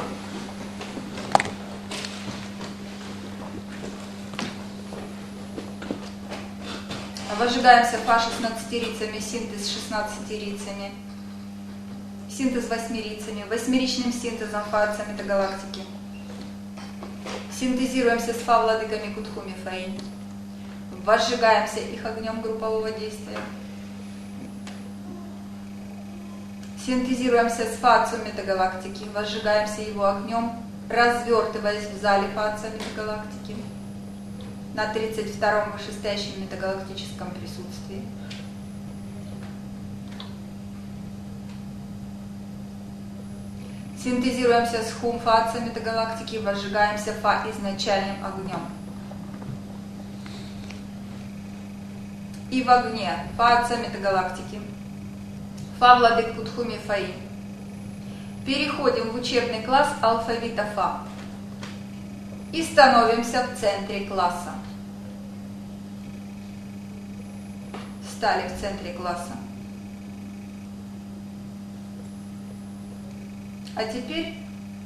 Выжигаемся фа шестнадцатирицами, синтез шестнадцатирицами, синтез восьмирицами, восьмеричным синтезом фа отца метагалактики. Синтезируемся с фа владыками Кутхуми Фаинь. Возжигаемся их огнем группового действия. Синтезируемся с фа отцом метагалактики. Возжигаемся его огнем, развертываясь в зале фа отца метагалактики. На тридцать втором вышестоящем метагалактическом присутствии. Синтезируемся с хум фа отца метагалактики, возжигаемся фа изначальным огнем. И в огне фа отца метагалактики, фа владык Кутхуми Фаи, переходим в учебный класс алфавита фа и становимся в центре класса. Стали в центре класса. А теперь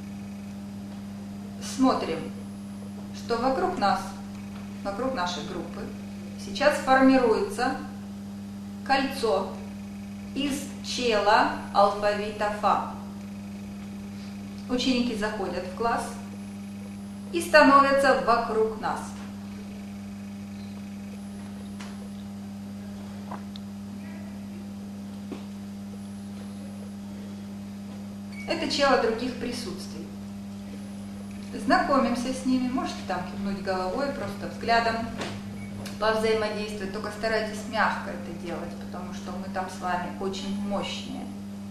смотрим, что вокруг нас, вокруг нашей группы, сейчас формируется кольцо из чела алфавита фа. Ученики заходят в класс и становятся вокруг нас. Это чело других присутствий. Знакомимся с ними, можете там кивнуть головой, просто взглядом повзаимодействовать, только старайтесь мягко это делать, потому что мы там с вами очень мощные.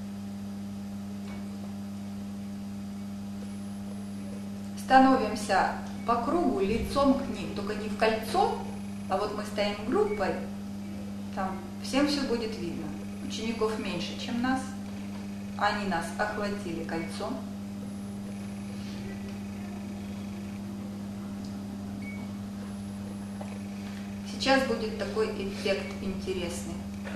Становимся по кругу лицом к ним, только не в кольцо, а вот мы стоим группой, там всем все будет видно. Учеников меньше, чем нас. Они нас охватили кольцом. Сейчас будет такой эффект интересный.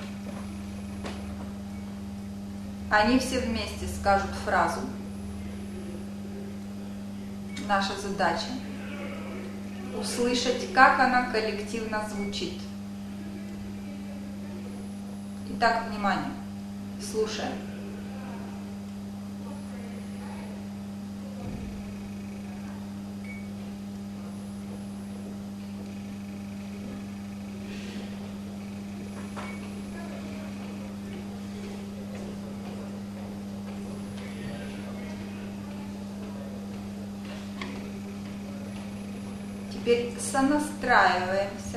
Они все вместе скажут фразу. Наша задача услышать, как она коллективно звучит. Итак, внимание, слушаем. Теперь сонастраиваемся,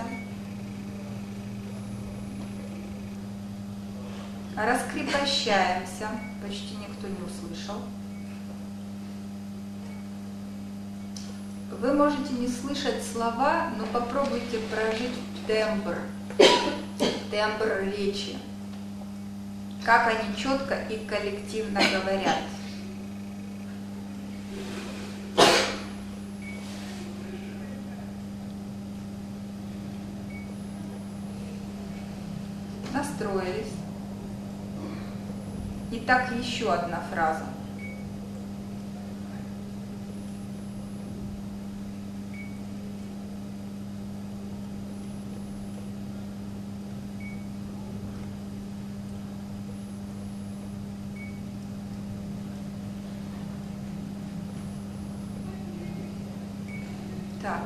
раскрепощаемся, почти никто не услышал. Вы можете не слышать слова, но попробуйте прожить тембр, тембр речи, как они четко и коллективно говорят. Настроились. Итак, еще одна фраза. Так.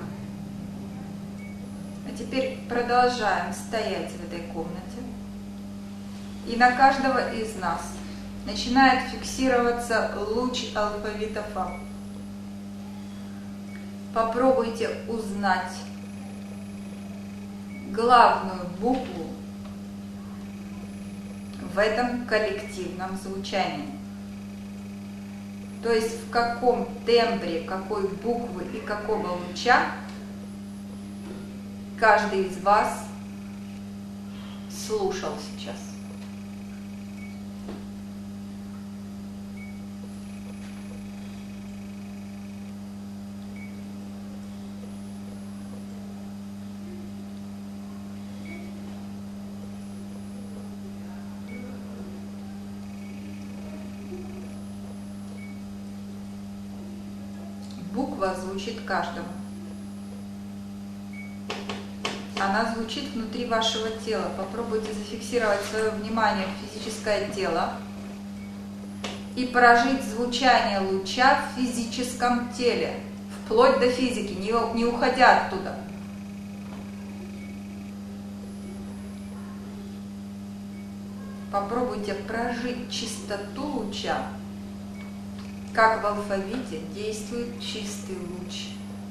А теперь продолжаем стоять в этой комнате. И на каждого из нас начинает фиксироваться луч алфавита Фа. Попробуйте узнать главную букву в этом коллективном звучании. То есть в каком тембре, какой буквы и какого луча каждый из вас слушал сейчас. Буква звучит каждому. Она звучит внутри вашего тела. Попробуйте зафиксировать свое внимание в физическое тело и прожить звучание луча в физическом теле, вплоть до физики, не, не уходя оттуда. Попробуйте прожить чистоту луча, как в алфавите действует чистый луч.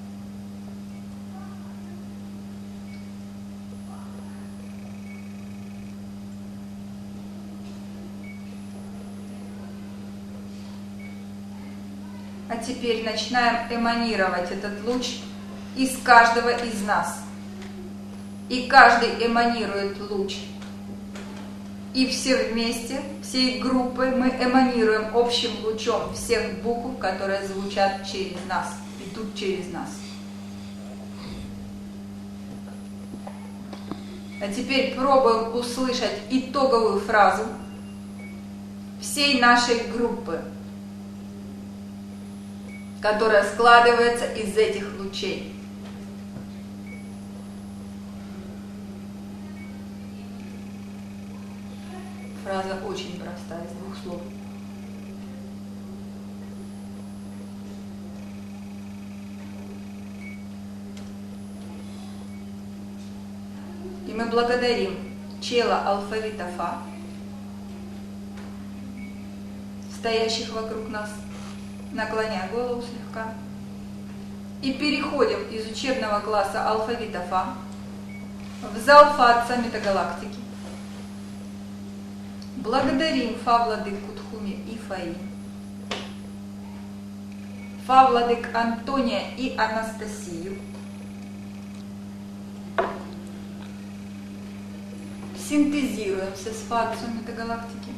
А теперь начинаем эманировать этот луч из каждого из нас. И каждый эманирует луч. И все вместе, всей группой мы эманируем общим лучом всех букв, которые звучат через нас, идут через нас. А теперь пробуем услышать итоговую фразу всей нашей группы, которая складывается из этих лучей. Фраза очень простая, из двух слов. И мы благодарим чела алфавита Фа, стоящих вокруг нас, наклоняя голову слегка, и переходим из учебного класса алфавита Фа в зал Фа Отца Метагалактики. Благодарим Фа Владыку Тхуми и Фаи, Фа Владык Антония и Анастасию, синтезируемся с Фа Отцом Метагалактики.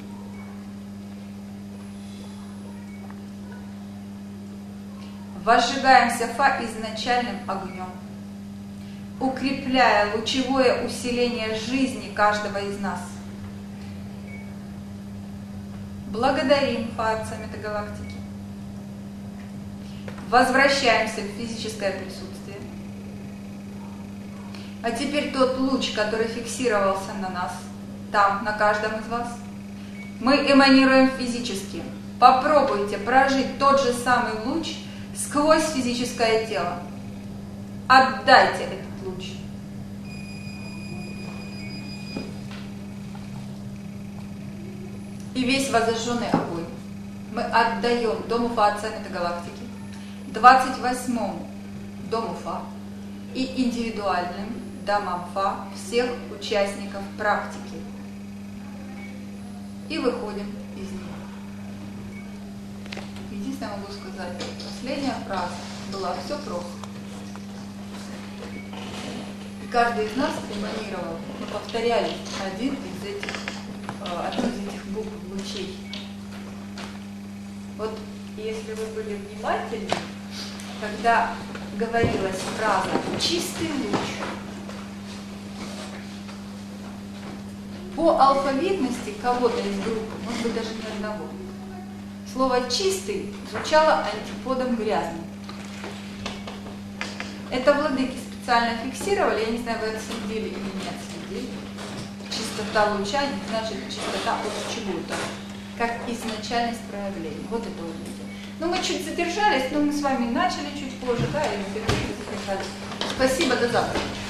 Возжигаемся Фа изначальным огнем, укрепляя лучевое усиление жизни каждого из нас. Благодарим Фа Отца Метагалактики. Возвращаемся в физическое присутствие. А теперь тот луч, который фиксировался на нас, там, на каждом из вас, мы эманируем физически. Попробуйте прожить тот же самый луч сквозь физическое тело. Отдайте этот луч. И весь возожженный огонь мы отдаем Дому Фа Отца Метагалактики, двадцать восьмому Дому Фа и индивидуальным домам Фа всех участников практики. И выходим из него. Единственное, могу сказать, последняя фраза была все просто. И каждый из нас эманировал, мы повторяли один из этих, одну из этих букв лучей. Вот если вы были внимательны, когда говорилась фраза «чистый луч», по алфавитности кого-то из группы, может быть даже ни одного, слово «чистый» звучало антиподом «грязный». Это владыки специально фиксировали, я не знаю, вы отследили или не отследили. Чистота луча не значит чистота от чего-то, как изначальность проявления. Вот это увидите. Ну, мы чуть задержались, но мы с вами начали чуть позже, да, и задержались. Спасибо, до завтра.